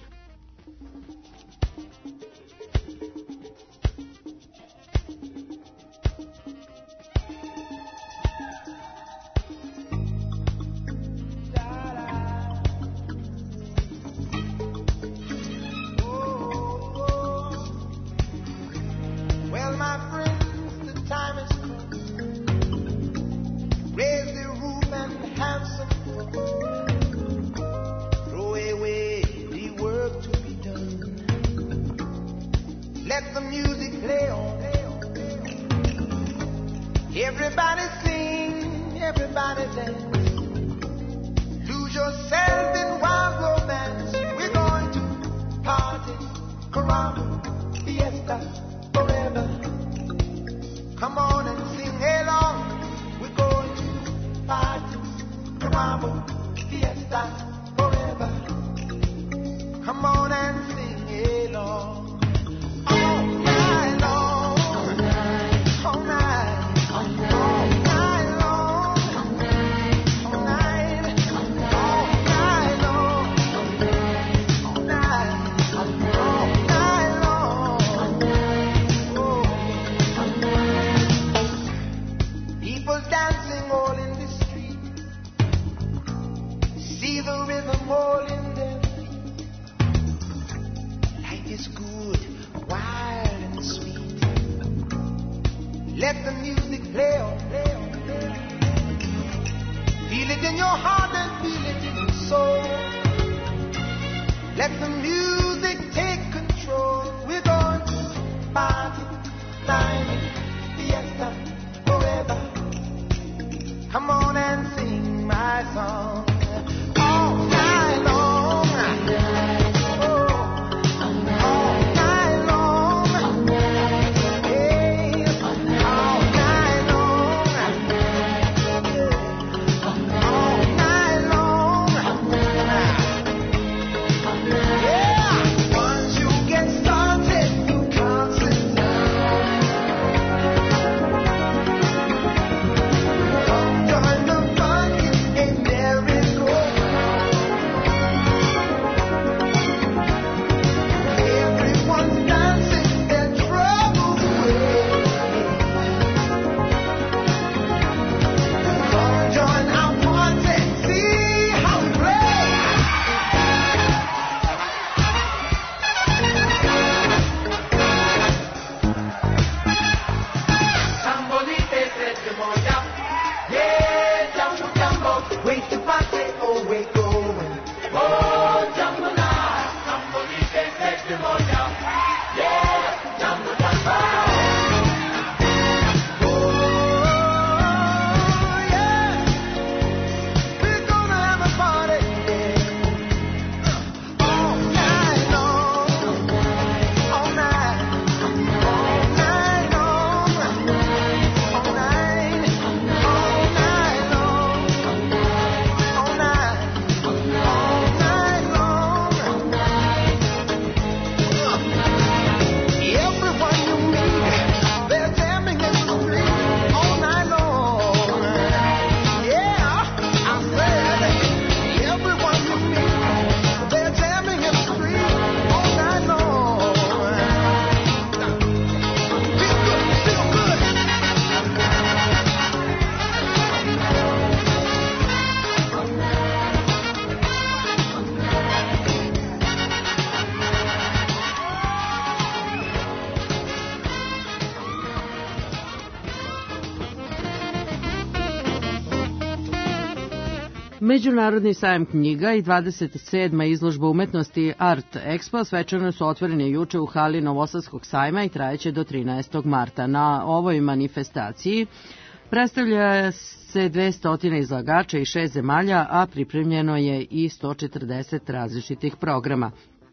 Everybody sing, everybody dance. Lose yourself in wild romance. We're going to party, caramba, fiesta, forever. Come on and sing along. We're going to party, caramba, fiesta, forever. Come on and sing along. Dancing Let the music take control. We're going to party, dining, fiesta, forever. Come on and sing my song all night long. Međunarodni sajam knjiga i dvadeset sedma izložba umetnosti Art Expo svečano su otvorene juče u hali Novosadskog sajma i trajeće do trinaestog marta. Na ovoj manifestaciji predstavlja se dvesta izlagača i šest zemalja, a pripremljeno je i sto četrdeset različitih programa.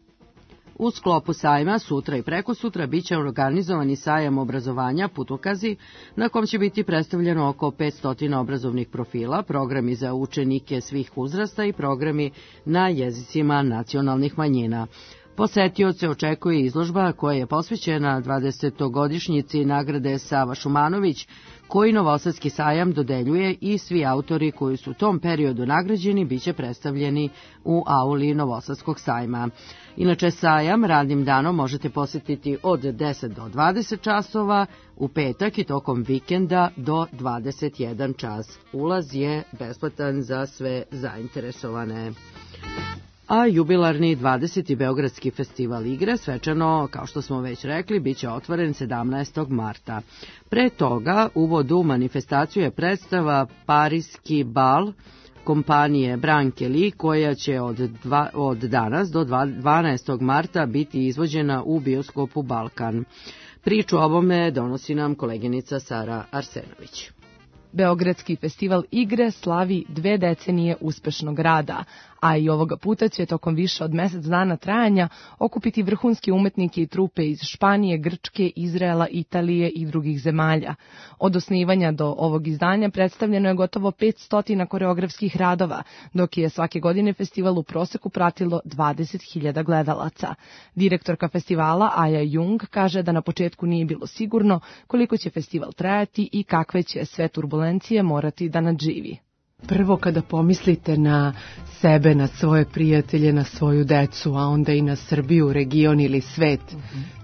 U sklopu sajma sutra i prekosutra biće organizovani sajam obrazovanja Putokazi, na kom će biti predstavljeno oko petsto obrazovnih profila, programi za učenike svih uzrasta i programi na jezicima nacionalnih manjina. Posetioce očekuje izložba koja je posvećena dvadesetogodišnjici nagrade Sava Šumanović, koji Novosadski sajam dodeljuje, i svi autori koji su u tom periodu nagrađeni biće predstavljeni u auli Novosadskog sajma. Inače, sajam radnim danom možete posetiti od deset do dvadeset časova, u petak i tokom vikenda do dvadeset jedan čas. Ulaz je besplatan za sve zainteresovane. A jubilarni dvadeseti Beogradski festival igre svečano, kao što smo već rekli, biće otvoren sedamnaestog marta. Pre toga, uvod u manifestaciju je predstava Parijski bal kompanije Branke Lee, koja će od, dva, od danas do dvanaestog marta biti izvođena u bioskopu Balkan. Priču o ovome donosi nam koleginica Sara Arsenović. Beogradski festival igre slavi dve decenije uspešnog rada, a i ovoga puta će tokom više od mesec dana trajanja okupiti vrhunske umetnike i trupe iz Španije, Grčke, Izraela, Italije i drugih zemalja. Od osnivanja do ovog izdanja predstavljeno je gotovo petsto koreografskih radova, dok je svake godine festival u proseku pratilo dvadeset hiljada gledalaca. Direktorka festivala Aja Jung kaže da na početku nije bilo sigurno koliko će festival trajati i kakve će sve turbulencije morati da nadživi. Prvo kada pomislite na sebe, na svoje prijatelje, na svoju decu, a onda i na Srbiju, region ili svet,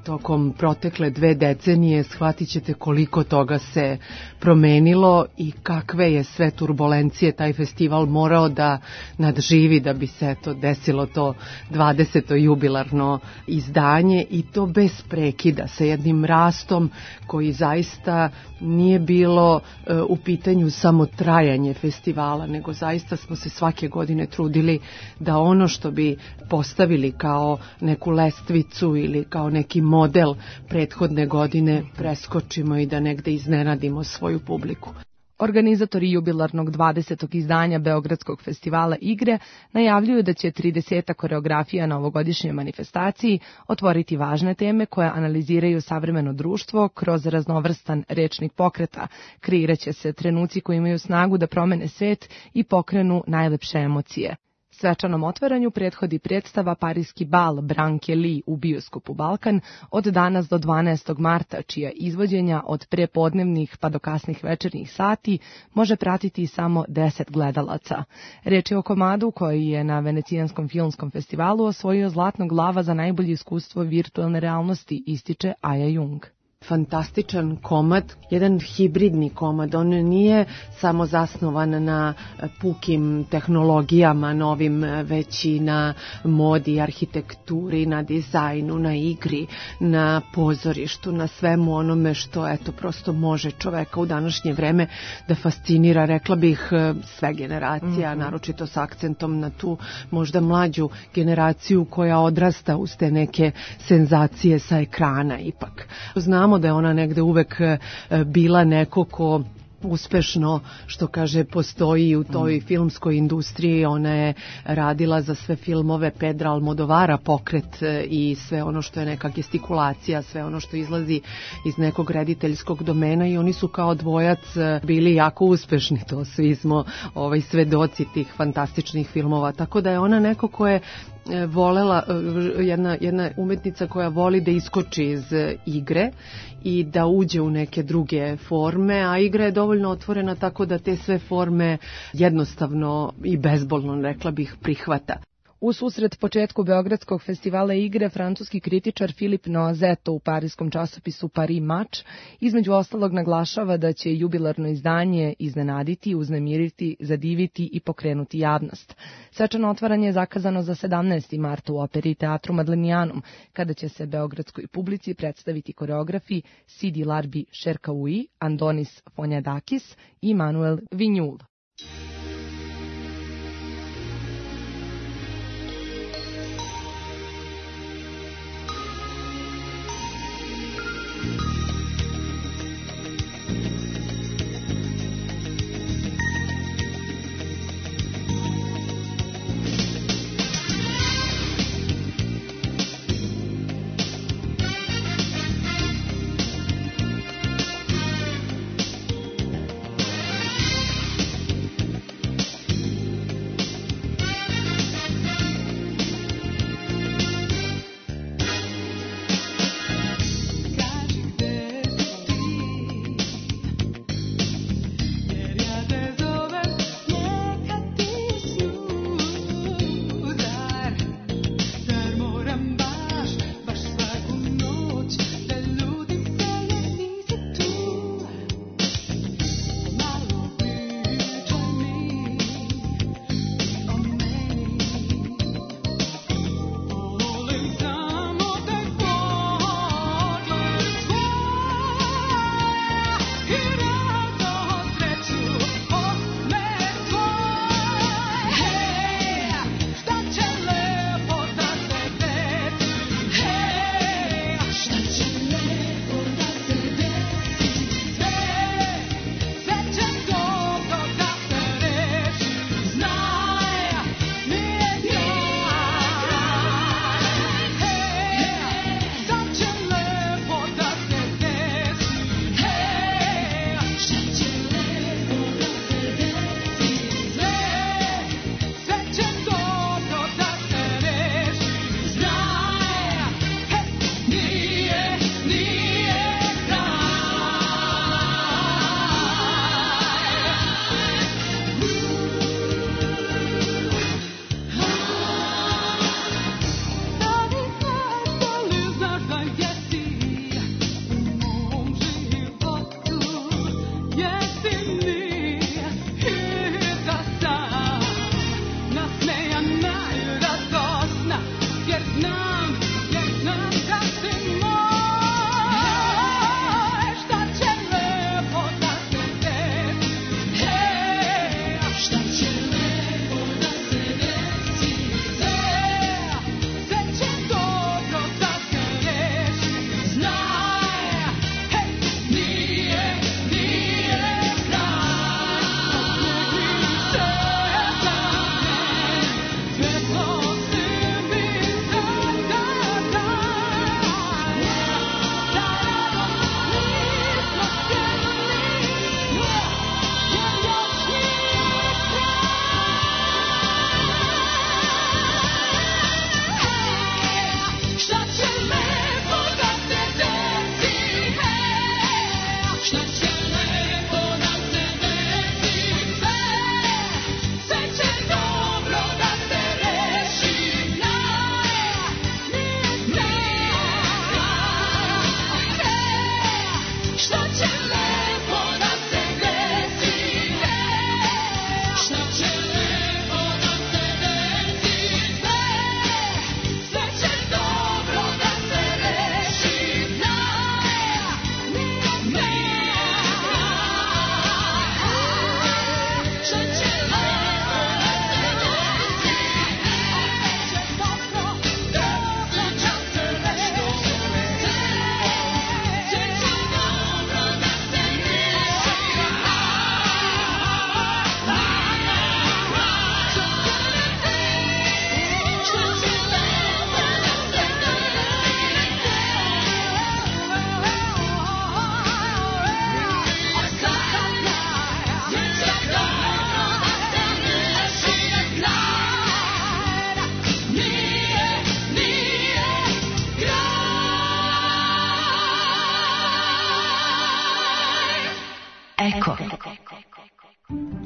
tokom protekle dve decenije shvatit ćete koliko toga se promenilo i kakve je sve turbulencije taj festival morao da nadživi da bi se to desilo to dvadeseto jubilarno izdanje i to bez prekida sa jednim rastom koji zaista nije bilo e, u pitanju samo trajanje festivala, nego zaista smo se svake godine trudili da ono što bi postavili kao neku lestvicu ili kao neki model prethodne godine preskočimo i da negde iznenadimo svoju publiku. Organizatori jubilarnog dvadesetog izdanja Beogradskog festivala igre najavljuju da će trideseta koreografija na ovogodišnjoj manifestaciji otvoriti važne teme koje analiziraju savremeno društvo kroz raznovrstan rečnik pokreta. Kreiraće se trenuci koji imaju snagu da promene svet i pokrenu najlepše emocije. Svečanom otvaranju prethodi predstava Parijski bal Branke Lee u bioskopu Balkan od danas do dvanaestog marta, čija izvođenja od prepodnevnih pa do kasnih večernjih sati može pratiti samo deset gledalaca. Reč je o komadu koji je na Venecijanskom filmskom festivalu osvojio Zlatnog lava za najbolje iskustvo virtualne realnosti, ističe Aja Jung. Fantastičan komad, jedan hibridni komad, on nije samo zasnovan na pukim tehnologijama novim, već i na modi, arhitekturi, na dizajnu, na igri, na pozorištu, na svemu onome što eto prosto može čoveka u današnje vreme da fascinira, rekla bih, sve generacija, mm-hmm. naročito s akcentom na tu možda mlađu generaciju koja odrasta uz te neke senzacije sa ekrana ipak. Znamo da je ona negde uvek bila neko ko uspešno, što kaže, postoji u toj filmskoj industriji. Ona je radila za sve filmove Pedra Almodovara, pokret i sve ono što je neka gestikulacija, sve ono što izlazi iz nekog rediteljskog domena i oni su kao dvojac bili jako uspešni. To svi smo ovaj, svedoci tih fantastičnih filmova. Tako da je ona neko ko je volela, jedna, jedna umetnica koja voli da iskoči iz igre i da uđe u neke druge forme, a igra je dovoljno otvorena tako da te sve forme jednostavno i bezbolno, rekla bih, prihvata. U susret početku Beogradskog festivala igre, francuski kritičar Filip Noizetto u parijskom časopisu Paris Match između ostalog naglašava da će jubilarno izdanje iznenaditi, uznemiriti, zadiviti i pokrenuti javnost. Svečano otvaranje je zakazano za sedamnaesti mart u operi Teatru Madlenijanum, kada će se beogradskoj publici predstaviti koreografi Sidi Larbi Šerkaui, Andonis Fonjadakis i Manuel Vinjul.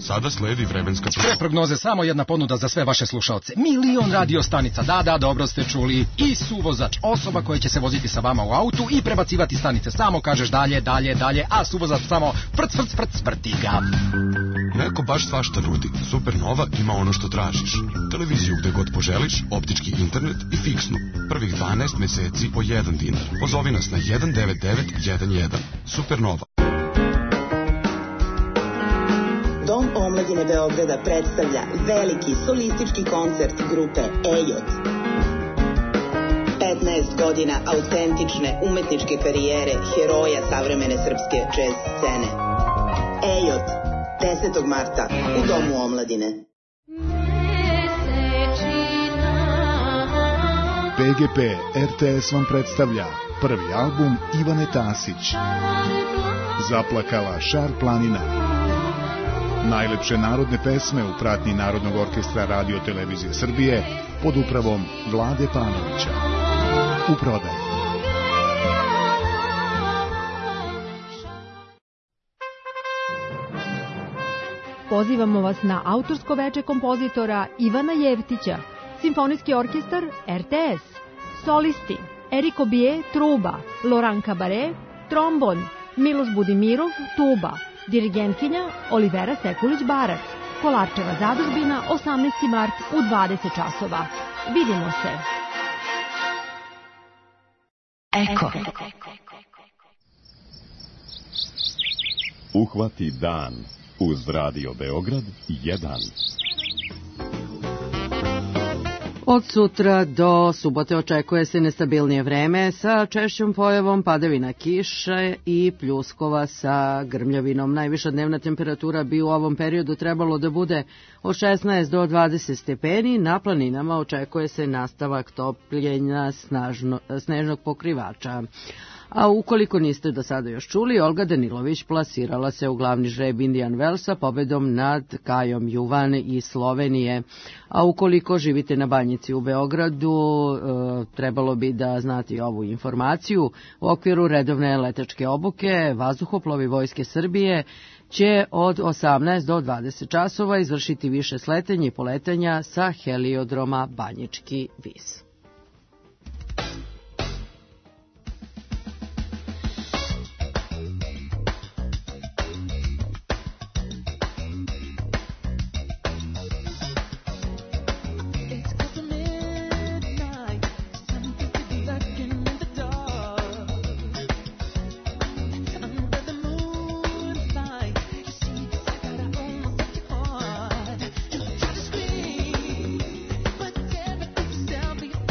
Sada sledi vremenska prognoza. Pre prognoze samo jedna ponuda za sve vaše slušaoce. Milion radio stanica. Da, da, dobro ste čuli. I suvozač, osoba koja će se voziti sa vama u autu i prebacivati stanice. Samo kažeš dalje, dalje, dalje, a suvozač samo prc, prc, prc, vrti ga. Neko baš svašta nudi. Supernova ima ono što tražiš. Televiziju gde god poželiš, optički internet i fiksnu. Prvih dvanaest meseci po jedan dinar. Pozovi nas na jedan devet devet jedan jedan. Supernova. Dom omladine Beograda predstavlja veliki solistički koncert grupe Ejot. petnaest godina autentične umetničke karijere heroja savremene srpske džez scene. Ejot, desetog marta u Domu omladine. P G P R T S vam predstavlja prvi album Ivane Tasić. Zaplakala Šar planina. Najlepše narodne pesme u pratnji Narodnog orkestra Radio Televizije Srbije pod upravom Vlade Panovića. U prodaju. Pozivamo vas na autorsko veče kompozitora Ivana Jevtića, Simfonijski orkestar R T S, solisti Eriko Bije, truba, Loran Kabare, trombon, Miloš Budimirov, tuba, dirigentkinja Olivera Sekulić-Barac, Kolarčeva zadužbina, osamnaesti mart u dvadeset časova. Vidimo se. Eko. Uhvati dan uz Radio Beograd jedan. Od sutra do subote očekuje se nestabilnije vreme sa češćom pojavom padavina kiše i pljuskova sa grmljavinom. Najviša dnevna temperatura bi u ovom periodu trebalo da bude od šesnaest do dvadeset stepeni. Na planinama očekuje se nastavak topljenja snažno, snežnog pokrivača. A ukoliko niste do sada još čuli, Olga Danilović plasirala se u glavni žreb Indian Wellsa pobedom nad Kajom Juvan iz Slovenije. A ukoliko živite na Banjici u Beogradu, e, trebalo bi da znate ovu informaciju. U okviru redovne letačke obuke vazduhoplovi Vojske Srbije će od osamnaest do dvadeset časova izvršiti više sletenja i poletanja sa heliodroma Banjički Vis. Be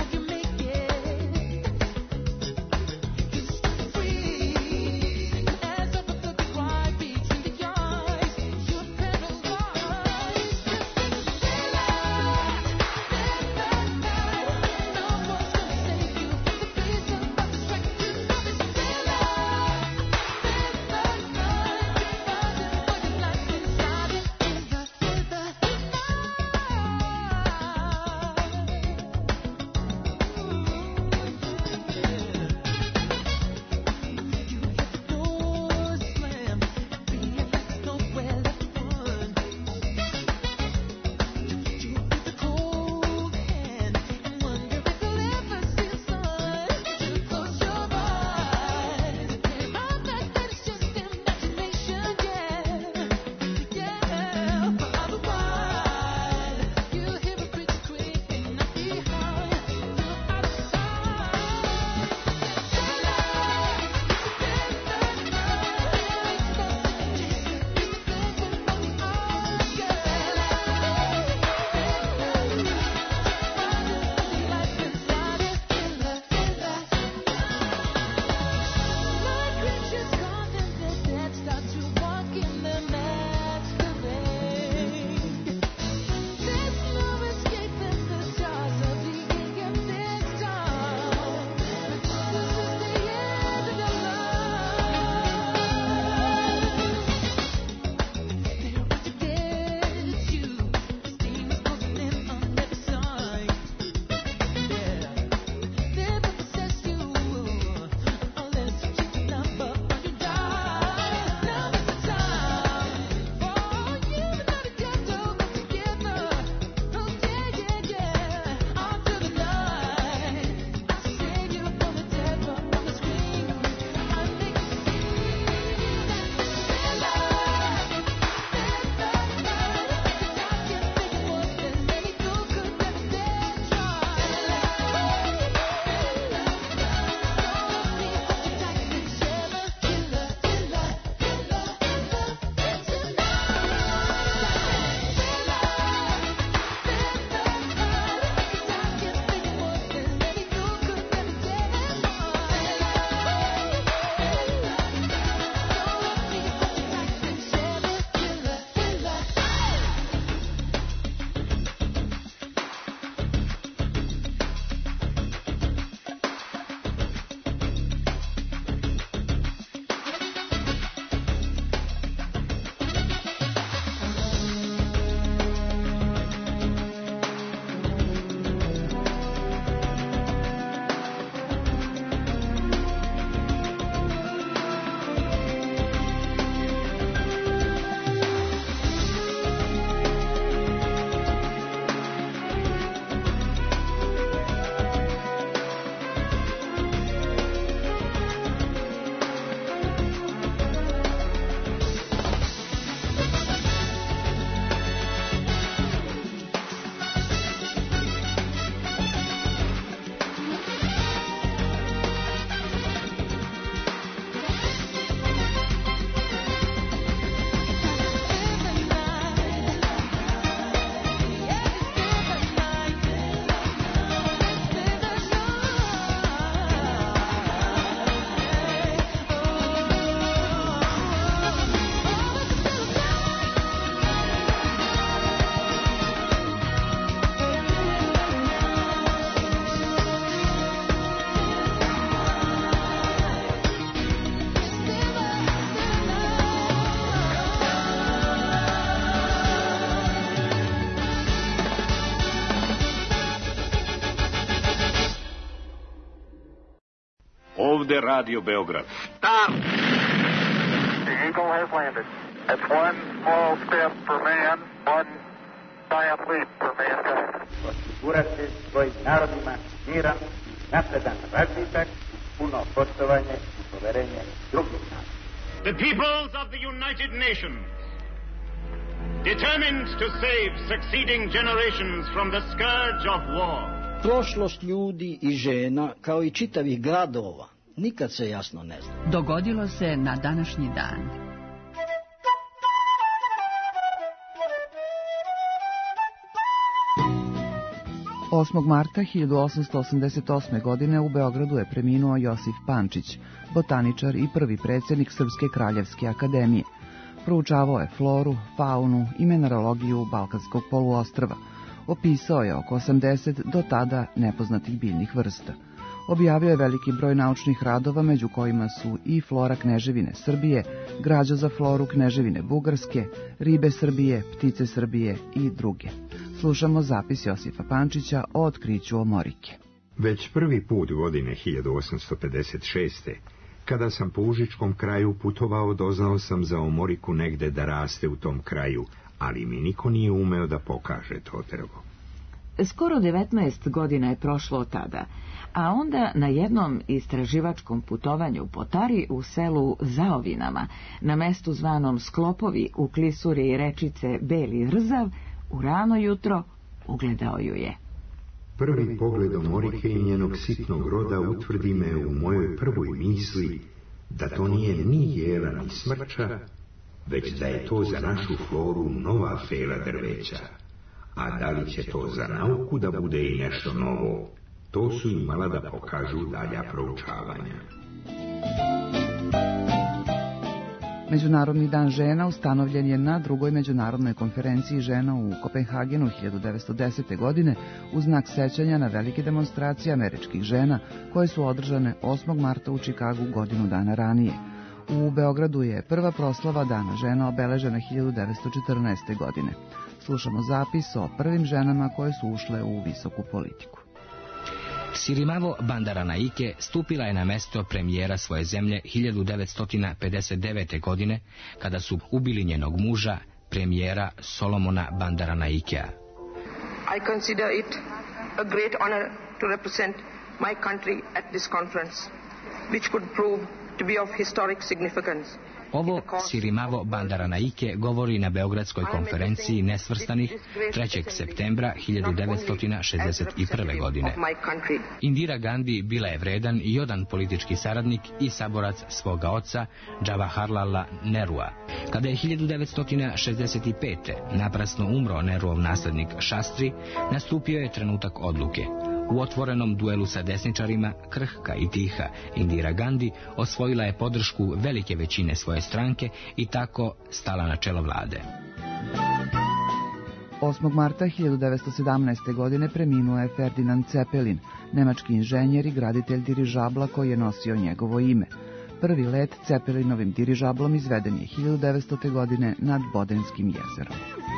ovde Radio Beograd. Stop! The Eagle has landed. It's one small step for man, one giant leap for mankind. Osigurati svojim narodima miran, napredan razvitak, puno poštovanje i poverenje drugih naroda. The peoples of the United Nations, determined to save succeeding generations from the scourge of war. Prošlost ljudi i žena, kao i čitavih gradova, nikad se jasno ne zna. Dogodilo se na današnji dan. osmog marta hiljadu osamsto osamdeset osme. godine u Beogradu je preminuo Josif Pančić, botaničar i prvi predsjednik Srpske kraljevske akademije. Proučavao je floru, faunu i mineralogiju Balkanskog poluostrva. Opisao je oko osamdeset do tada nepoznatih biljnih vrsta. Objavio je veliki broj naučnih radova, među kojima su i flora Kneževine Srbije, građa za floru Kneževine Bugarske, ribe Srbije, ptice Srbije i druge. Slušamo zapis Josifa Pančića o otkriću omorike. Već prvi put godine hiljadu osamsto pedeset šeste. Kada sam po Užičkom kraju putovao, doznao sam za omoriku negde da raste u tom kraju, ali mi niko nije umeo da pokaže to drvo. Skoro devetnaest godina je prošlo od tada, a onda na jednom istraživačkom putovanju po Tari u selu Zaovinama, na mestu zvanom Sklopovi u klisuri rečice Beli Rzav, u rano jutro ugledao ju je. Prvi pogled omorike i njenog sitnog roda utvrdi me u mojoj prvoj misli da to nije ni jela ni smrča, već da je to za našu floru nova fela drveća. A da li će to za nauku da bude i nešto novo, to su imala da pokažu dalja proučavanja. Međunarodni dan žena ustanovljen je na drugoj međunarodnoj konferenciji žena u Kopenhagenu hiljadu devetsto desete. godine u znak sećanja na velike demonstracije američkih žena koje su održane osmog marta u Čikagu godinu dana ranije. U Beogradu je prva proslava Dana žena obeležena hiljadu devetsto četrnaeste. godine. Slušamo zapis o prvim ženama koje su ušle u visoku politiku. Sirimavo Bandaranaike stupila je na mesto premijera svoje zemlje hiljadu devetsto pedeset devete. godine, kada su ubili njenog muža, premijera Solomona Bandaranaikea. I consider it a great honor to represent my country at this conference, which could prove to be of historic significance. Ovo Sirimavo Bandaranaike govori na Beogradskoj konferenciji nesvrstanih trećeg septembra hiljadu devetsto šezdeset prve. godine. Indira Gandhi bila je vredan i odan politički saradnik i saborac svoga oca Jawaharlala Nerua. Kada je hiljadu devetsto šezdeset pete. naprasno umro Neruov naslednik Šastri, nastupio je trenutak odluke. U otvorenom duelu sa desničarima, krhka i tiha, Indira Gandhi osvojila je podršku velike većine svoje stranke i tako stala na čelo vlade. osmog marta hiljadu devetsto sedamnaeste. godine preminuo je Ferdinand Zeppelin, nemački inženjer i graditelj dirižabla koji je nosio njegovo ime. Prvi let Zeppelinovim dirižablom izveden je hiljadu devetstote. godine nad Bodenskim jezerom.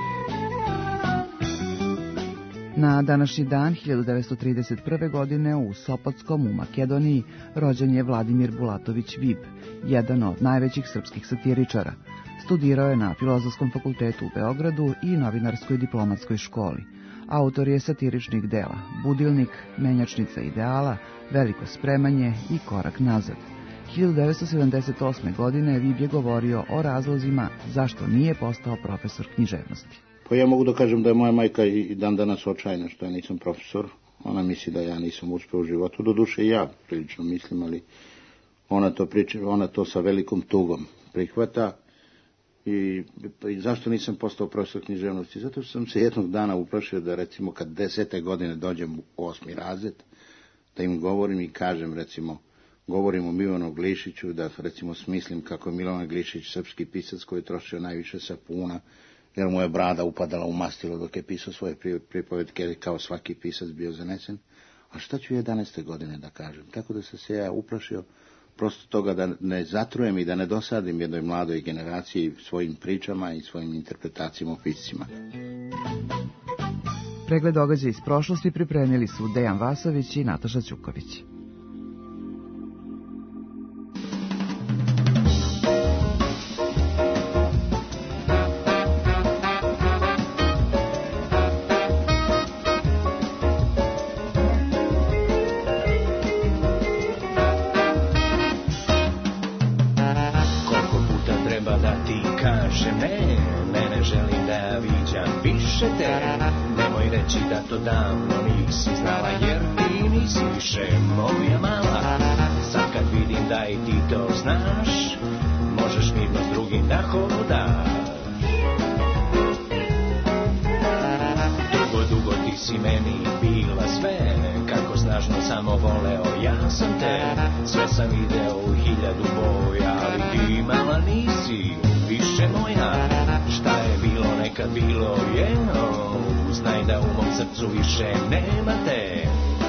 Na današnji dan, hiljadu devetsto trideset prve. godine, u Sopotskom u Makedoniji, rođen je Vladimir Bulatović Vib, jedan od najvećih srpskih satiričara. Studirao je na Filozofskom fakultetu u Beogradu i novinarskoj diplomatskoj školi. Autor je satiričnih dela Budilnik, Menjačnica ideala, Veliko spremanje i Korak nazad. hiljadu devetsto sedamdeset osme. godine Vib je govorio o razlozima zašto nije postao profesor književnosti. Pa ja mogu da kažem da je moja majka i dan danas očajna što ja nisam profesor. Ona misli da ja nisam uspeo u životu. Do duše ja prilično mislim, ali ona to, priča, ona to sa velikom tugom prihvata. I, i zašto nisam postao profesor književnosti? Zato što sam se jednog dana uplašio da recimo kad desete godine dođem u osmi razred, da im govorim i kažem recimo, govorim o Milanu Glišiću, da recimo smislim kako je Milovan Glišić srpski pisac koji je trošio najviše sapuna, jer mu je brada upadala u mastilo dok je pisao svoje pripovetke, kao svaki pisac bio zanesen. A šta ću jedanaeste godine da kažem? Tako da sam se ja uplašio prosto toga da ne zatrujem i da ne dosadim jednoj mladoj generaciji svojim pričama i svojim interpretacijama o piscima. Pregled događaja iz prošlosti pripremili su Dejan Vasović i Nataša Ćuković. više te. Nemoj reći da to davno nisi znala, jer ti nisi više moja mala. Sad kad vidim da i ti to znaš, možeš mirno s drugim da hodaš. Dugo, dugo ti si meni bila sve, kako snažno samo voleo ja sam te. Sve sam video u hiljadu boja, ali ti mala nisi više moja. Šta je bilo nekad bilo je, oh, znaj da u mom srcu više nema te.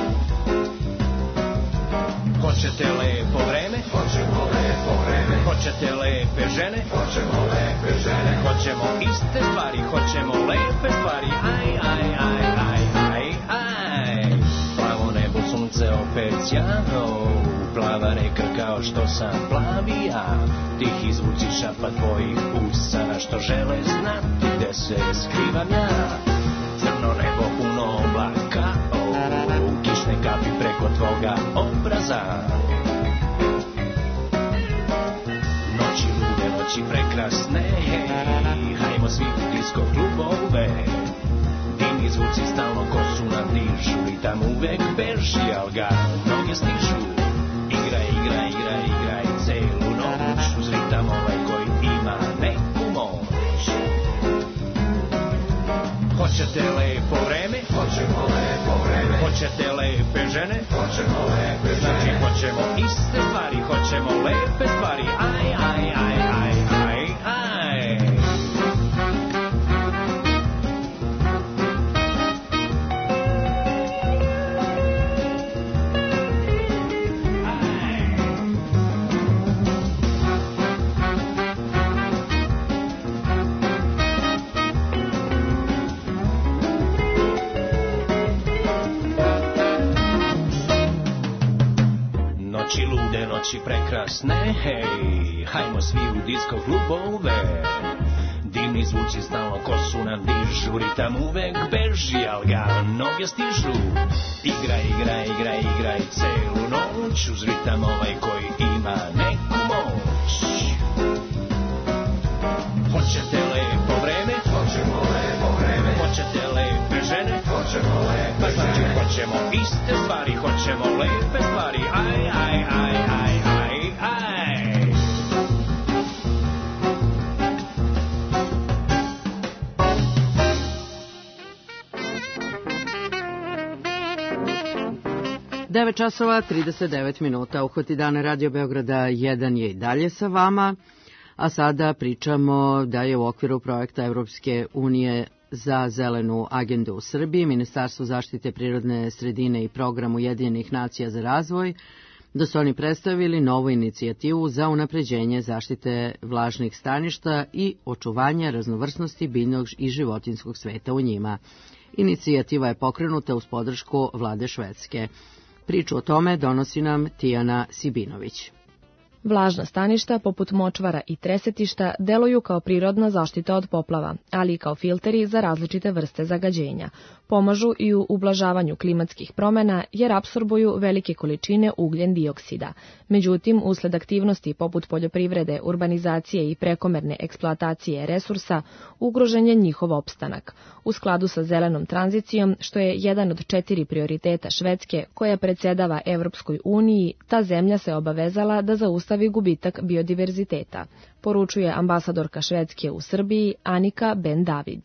Hoćete lepo vreme? Hoćemo lepo vreme. Hoćete lepe žene? Hoćemo lepe žene. Hoćemo iste stvari, hoćemo lepe stvari. Aj, aj, aj, aj, aj, aj. Plavo nebo, sunce opet sjano, plava reka kao što sam plavi ja. Tihi zvuci šapa tvojih usana što žele znati gde se skrivam ja. Crno nebo puno oblaka, oh, kišne kapi preko tvoga obraza. Noći lude, noći prekrasne, hajmo svi u disko klubove. Dimni zvuci stalno kosu nam dižu, ritam uvek beži, al ga noge stižu. Igraj, igraj, igraj, igraj celu noć, uz ritam ovaj koji ima neku moć. Hoćete lepo vreme? Hoćemo lepo vreme. Hoćete lepe žene? Hoćemo lepe žene. Znači hoćemo iste stvari, hoćemo lepe stvari. Aj, aj, aj, aj, aj, aj. Noći lude, noći prekrasne, hej, hajmo svi u disko klubove. Dimni zvuci stalno kosu nam dižu, ritam uvek beži, al ga noge stižu. Igraj, igraj, igraj, igraj celu noć, uz ritam ovaj koji ima neku moć. Hoćete lepo vreme? Hoćemo lepo vreme. Hoćete lepe žene? Hoćemo lepe žene. Znači hoćemo iste stvari, hoćemo lepe stvari. Aj, aj, aj, aj, aj, aj. devet časova trideset devet minuta. Uhvati dana Radio Beograda jedan je i dalje sa vama, a sada pričamo da je u okviru projekta Evropske unije za zelenu agendu u Srbiji, Ministarstvo zaštite prirodne sredine i program Ujedinjenih nacija za razvoj, da su oni predstavili novu inicijativu za unapređenje zaštite vlažnih staništa i očuvanja raznovrsnosti biljnog i životinskog sveta u njima. Inicijativa je pokrenuta uz podršku vlade Švedske. Priču o tome donosi nam Tijana Sibinović. Vlažna staništa, poput močvara i tresetišta, deluju kao prirodna zaštita od poplava, ali i kao filteri za različite vrste zagađenja. Pomažu i u ublažavanju klimatskih promena jer apsorbuju velike količine ugljen dioksida. Međutim, usled aktivnosti poput poljoprivrede, urbanizacije i prekomerne eksploatacije resursa, ugrožen je njihov opstanak. U skladu sa zelenom tranzicijom, što je jedan od četiri prioriteta Švedske koja predsjedava Evropskoj uniji, ta zemlja se obavezala da zaustavi gubitak biodiverziteta, poručuje ambasadorka Švedske u Srbiji Anika Ben David.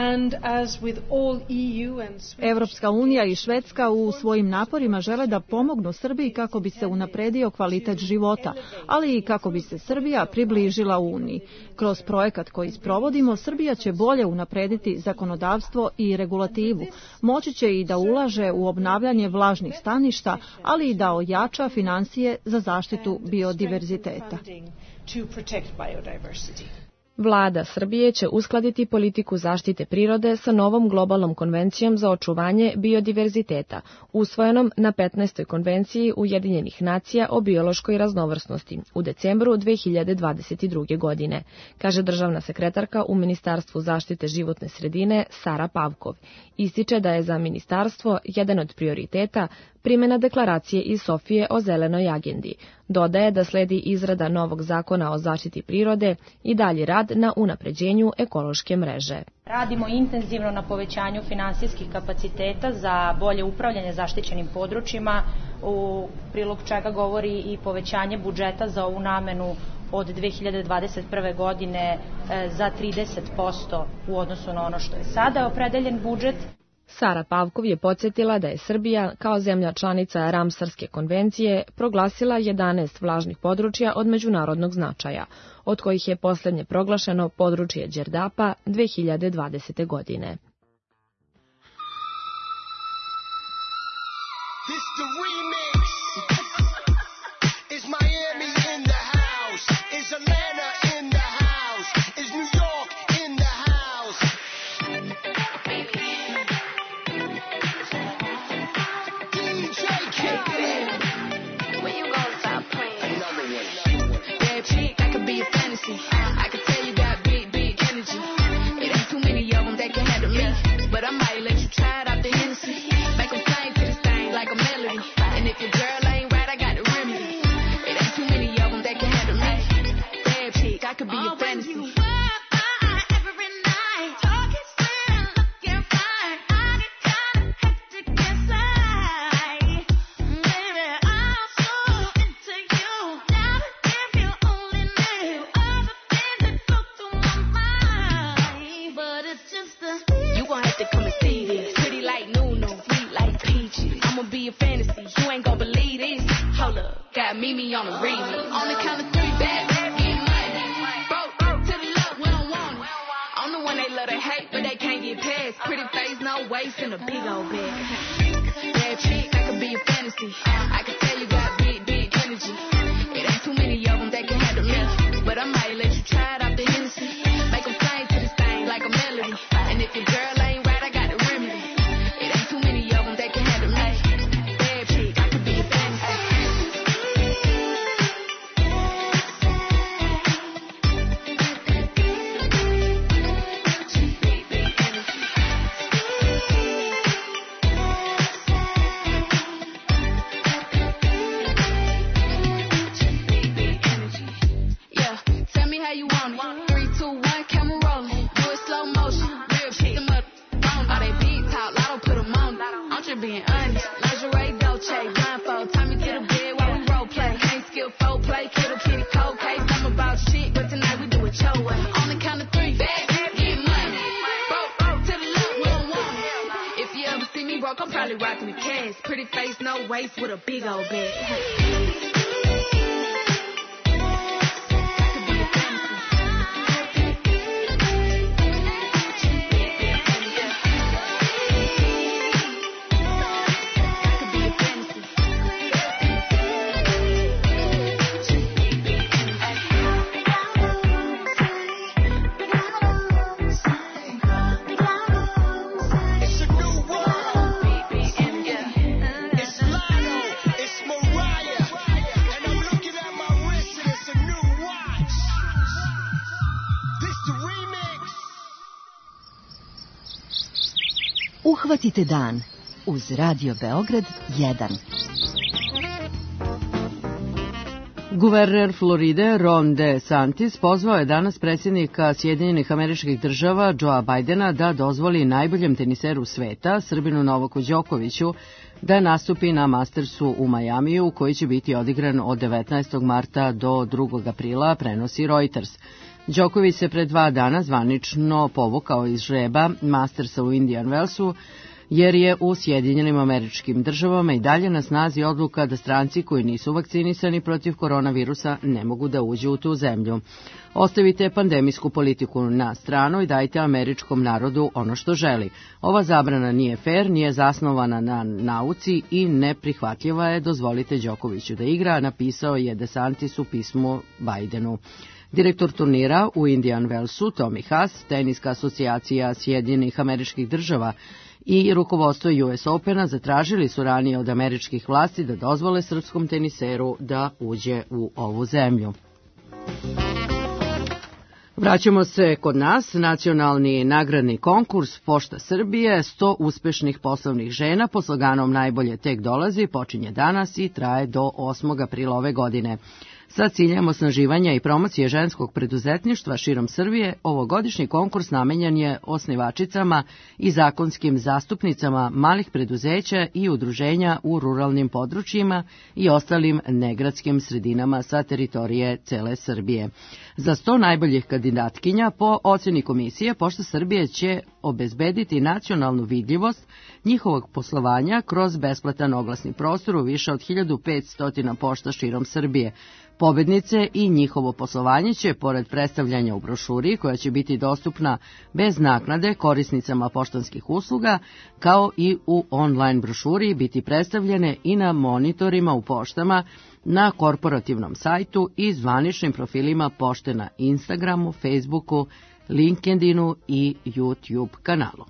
Evropska unija i Švedska u svojim naporima žele da pomognu Srbiji kako bi se unapredio kvalitet života, ali i kako bi se Srbija približila Uniji. Kroz projekat koji sprovodimo, Srbija će bolje unaprediti zakonodavstvo i regulativu. Moći će i da ulaže u obnavljanje vlažnih staništa, ali i da ojača finansije za zaštitu biodiverziteta. Vlada Srbije će uskladiti politiku zaštite prirode sa novom globalnom konvencijom za očuvanje biodiverziteta, usvojenom na petnaestoj konvenciji Ujedinjenih nacija o biološkoj raznovrsnosti u decembru dve hiljade dvadeset druge. godine, kaže državna sekretarka u Ministarstvu zaštite životne sredine Sara Pavkov. Ističe da je za ministarstvo jedan od prioriteta primjena deklaracije iz Sofije o zelenoj agendi. Dodaje da sledi izrada novog zakona o zaštiti prirode i dalji rad na unapređenju ekološke mreže. Radimo intenzivno na povećanju finansijskih kapaciteta za bolje upravljanje zaštićenim područjima, u prilog čega govori i povećanje budžeta za ovu namenu od dve hiljade dvadeset prve. godine za trideset posto u odnosu na ono što je sada opredeljen budžet. Sara Pavkov je podsjetila da je Srbija, kao zemlja članica Ramsarske konvencije, proglasila jedanaest vlažnih područja od međunarodnog značaja, od kojih je posljednje proglašeno područje Đerdapa dve hiljade dvadesete. godine. Uhvatite dan uz Radio Beograd jedan. Guverner Floride Ron DeSantis pozvao je danas predsjednika Sjedinjenih Američkih Država Joea Bidena da dozvoli najboljem teniseru sveta, Srbinu Novaku Đokoviću, da nastupi na Mastersu u Majamiju, koji će biti odigran od devetnaestog marta do drugog aprila, prenosi Reuters. Đoković se pre dva dana zvanično povukao iz žreba Mastersa u Indian Wellsu, jer je u Sjedinjenim Američkim Državama i dalje na snazi odluka da stranci koji nisu vakcinisani protiv koronavirusa ne mogu da uđu u tu zemlju. Ostavite pandemijsku politiku na stranu i dajte američkom narodu ono što želi. Ova zabrana nije fer, nije zasnovana na nauci i neprihvatljiva je, dozvolite Đokoviću da igra, napisao je DeSantis u pismu Bidenu. Direktor turnira u Indian Wellsu, Tommy Haas, Teniska asocijacija Sjedinjenih Američkih Država i rukovodstvo U S Opena zatražili su ranije od američkih vlasti da dozvole srpskom teniseru da uđe u ovu zemlju. Vraćamo se kod nas. Nacionalni nagradni konkurs Pošta Srbije sto uspešnih poslovnih žena pod sloganom Najbolje tek dolazi počinje danas i traje do osmog aprila ove godine. Sa ciljem osnaživanja i promocije ženskog preduzetništva širom Srbije, ovogodišnji konkurs namenjen je osnivačicama i zakonskim zastupnicama malih preduzeća i udruženja u ruralnim područjima i ostalim negradskim sredinama sa teritorije cele Srbije. Za sto najboljih kandidatkinja po oceni komisije Pošta Srbije će obezbediti nacionalnu vidljivost njihovog poslovanja kroz besplatan oglasni prostor u više od hiljadu petsto pošta širom Srbije. Pobednice i njihovo poslovanje će, pored predstavljanja u brošuri, koja će biti dostupna bez naknade korisnicama poštanskih usluga, kao i u online brošuri, biti predstavljene i na monitorima u poštama, na korporativnom sajtu i zvaničnim profilima pošte na Instagramu, Facebooku, LinkedInu i YouTube kanalu.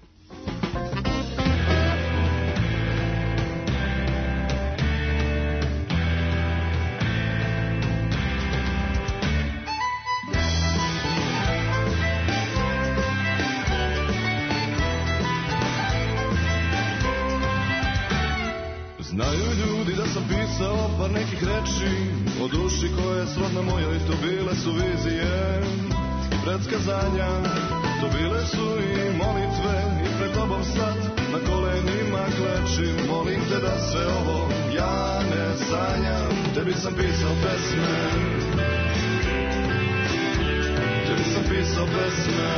Znaju ljudi da sam pisao par nekih reči o duši koje srodna mojoj, to bile su vizije i predskazanja, to bile su i molitve i pred tobom sad na kolenima klečim, molim te da sve ovo ja ne sanjam, tebi sam pisao pesme, tebi sam pisao pesme.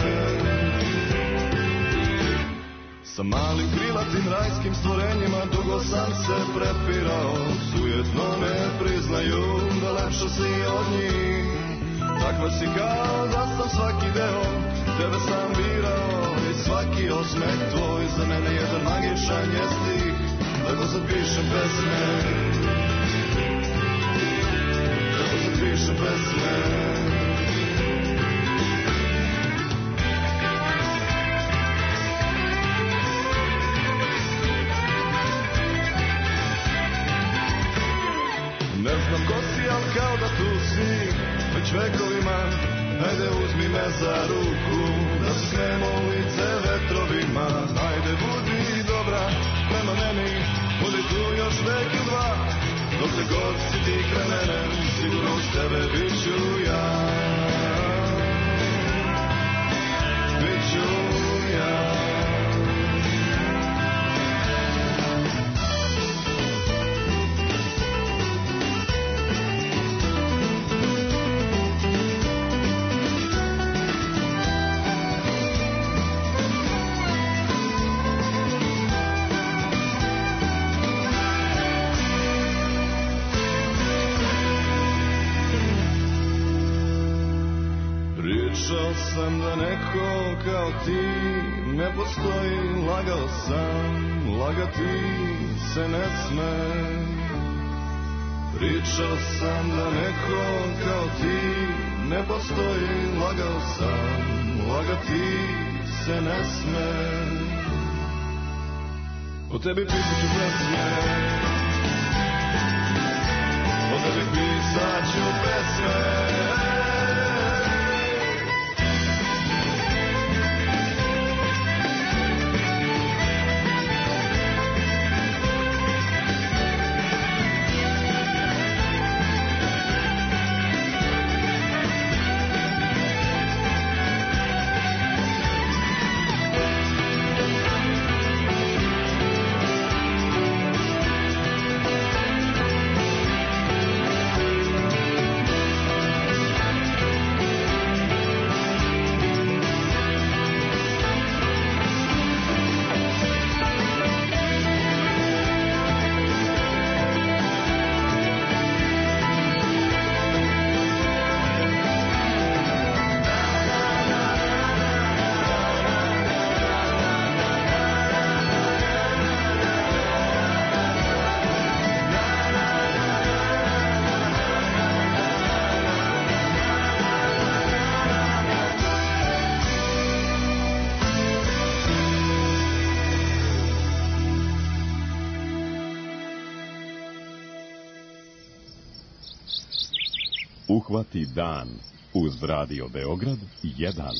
Sa malim krilatim rajskim stvorenjima dugo sam se prepirao, sujetno ne priznaju da lepša si od njih. Takva si kao da sam svaki deo, tebe sam birao i svaki osmeh tvoj za mene jedan magičan je stih, tako sad pišem pesme, tako sad pišem pesme. Ne znam ko si, al kao da tu si, već vekovima, ajde uzmi me za ruku, da se smemo lice vetrovima, ajde budi dobra prema meni, budi tu još vek i dva, dok se god si ti kraj mene, sigurno uz tebe bit ću ja, bit ću ja. Pričao sam da neko kao ti ne postoji, lagao sam, lagati se ne sme. Pričao sam da neko kao ti ne postoji, lagao sam, lagati se ne sme. O tebi pisat ću pesme, o tebi pisat ću pesme. Uhvati dan uz Radio Beograd jedan.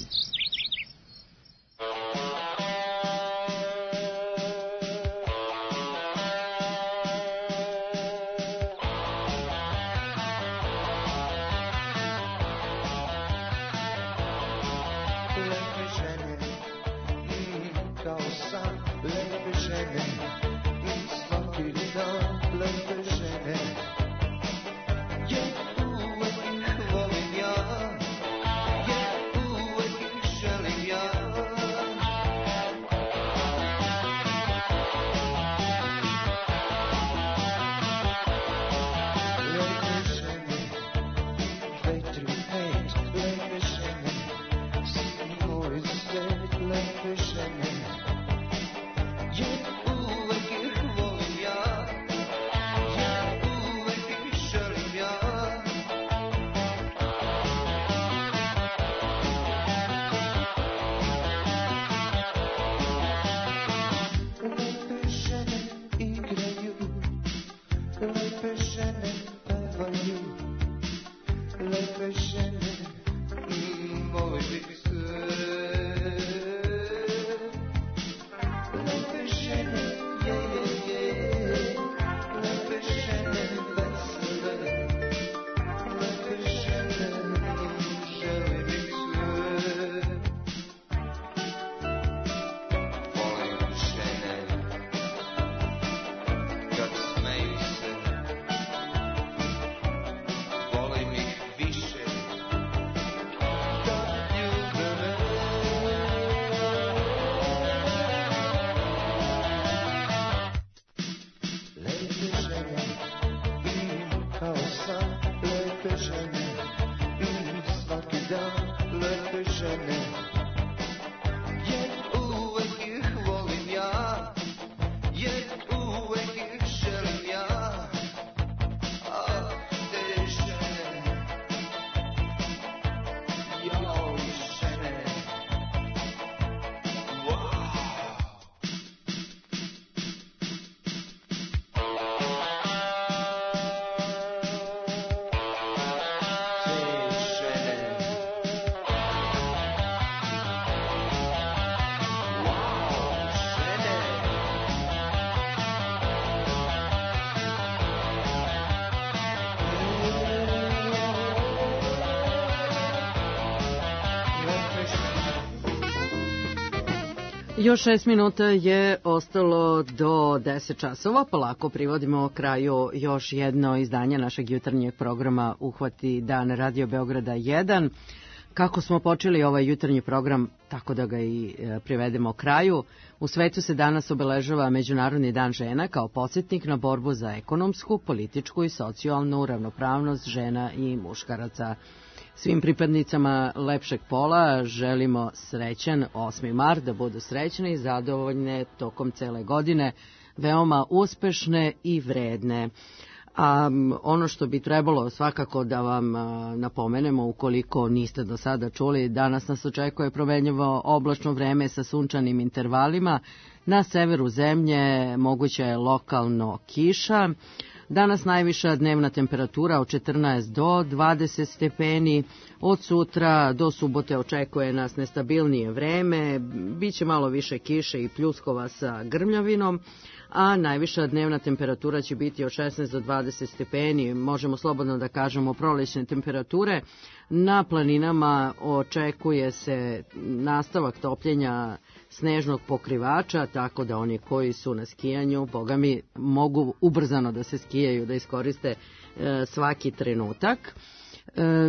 Još šest minuta je ostalo do deset časova. Polako privodimo kraju još jedno izdanje našeg jutarnjeg programa Uhvati dan Radio Beograda jedan. Kako smo počeli ovaj jutarnji program, tako da ga i privedemo kraju. U svetu se danas obeležava Međunarodni dan žena kao podsjetnik na borbu za ekonomsku, političku i socijalnu ravnopravnost žena i muškaraca. Svim pripadnicama lepšeg pola želimo srećan osmi mart, da budu srećne i zadovoljne tokom cele godine, veoma uspešne i vredne. A ono što bi trebalo svakako da vam napomenemo, ukoliko niste do sada čuli, danas nas očekuje promenljivo oblačno vreme sa sunčanim intervalima. Na severu zemlje moguća je lokalno kiša. Danas najviša dnevna temperatura od četrnaest do dvadeset stepeni, od sutra do subote očekuje nas nestabilnije vreme, bit će malo više kiše i pljuskova sa grmljavinom, a najviša dnevna temperatura će biti od šesnaest do dvadeset stepeni, možemo slobodno da kažemo prolećne temperature. Na planinama očekuje se nastavak topljenja snežnog pokrivača, tako da oni koji su na skijanju, boga mi, mogu ubrzano da se skijaju, da iskoriste e, svaki trenutak. E,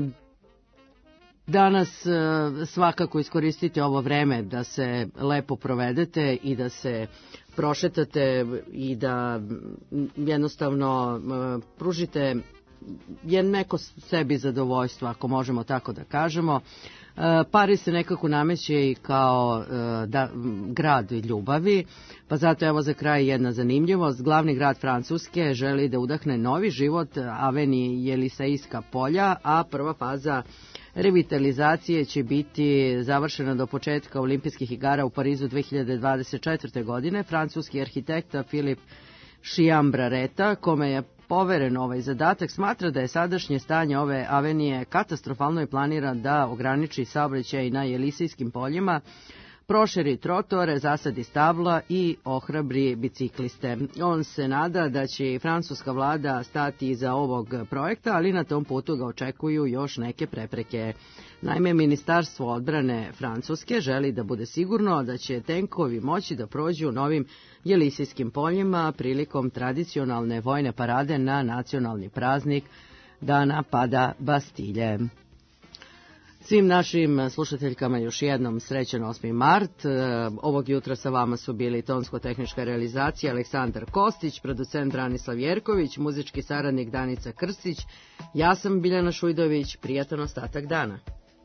danas e, svakako iskoristite ovo vreme da se lepo provedete i da se prošetate i da jednostavno e, pružite je neko sebi zadovoljstvo, ako možemo tako da kažemo. Pariz se nekako nameće i kao da, grad ljubavi, pa zato evo za kraj jedna zanimljivost. Glavni grad Francuske želi da udahne novi život Aveni Jelisejska polja, a prva faza revitalizacije će biti završena do početka olimpijskih igara u Parizu dve hiljade dvadeset četvrte. godine. Francuski arhitekta Filip Chiambrareta, kome je poveren ovaj zadatak, smatra da je sadašnje stanje ove avenije katastrofalno i planira da ograniči saobraćaj na Jelisejskim poljima, proširi trotore, zasadi stabla i ohrabri bicikliste. On se nada da će i francuska vlada stati iza ovog projekta, ali na tom putu ga očekuju još neke prepreke. Naime, Ministarstvo odbrane Francuske želi da bude sigurno da će tenkovi moći da prođu novim Jelisejskim poljima prilikom tradicionalne vojne parade na nacionalni praznik Dana pada Bastilje. Svim našim slušateljkama još jednom srećan osmi mart. Ovog jutra sa vama su bili tonsko-tehnička realizacija Aleksandar Kostić, producent Branislav Jerković, muzički saradnik Danica Krstić. Ja sam Biljana Šujdović. Prijatan ostatak dana.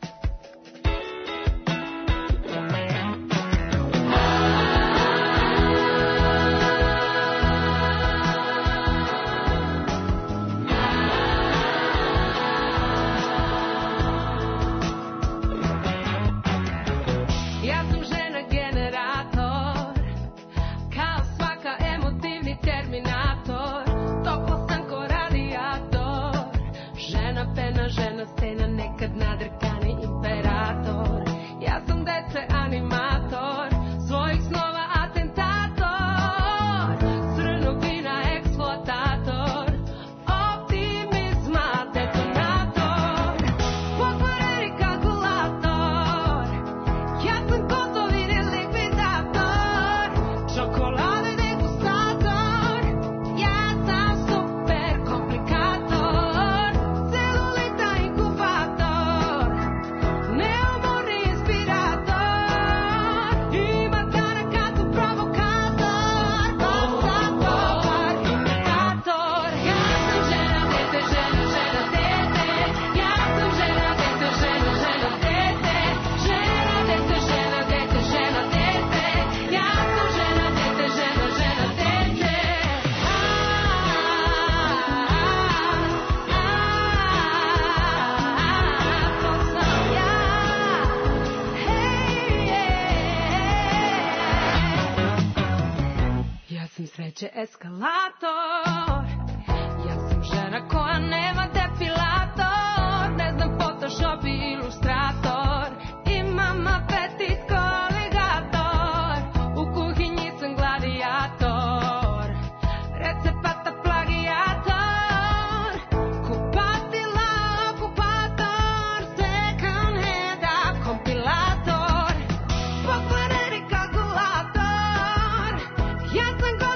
Eskalator, ja sam žena koja nema depilator, ne znam Photoshop i ilustrator, imam apetit ko aligator, u kuhinji sam gladijator, recepata plagijator, kupatila okupator, second handa kompilator, pokvareni kalkulator, ja sam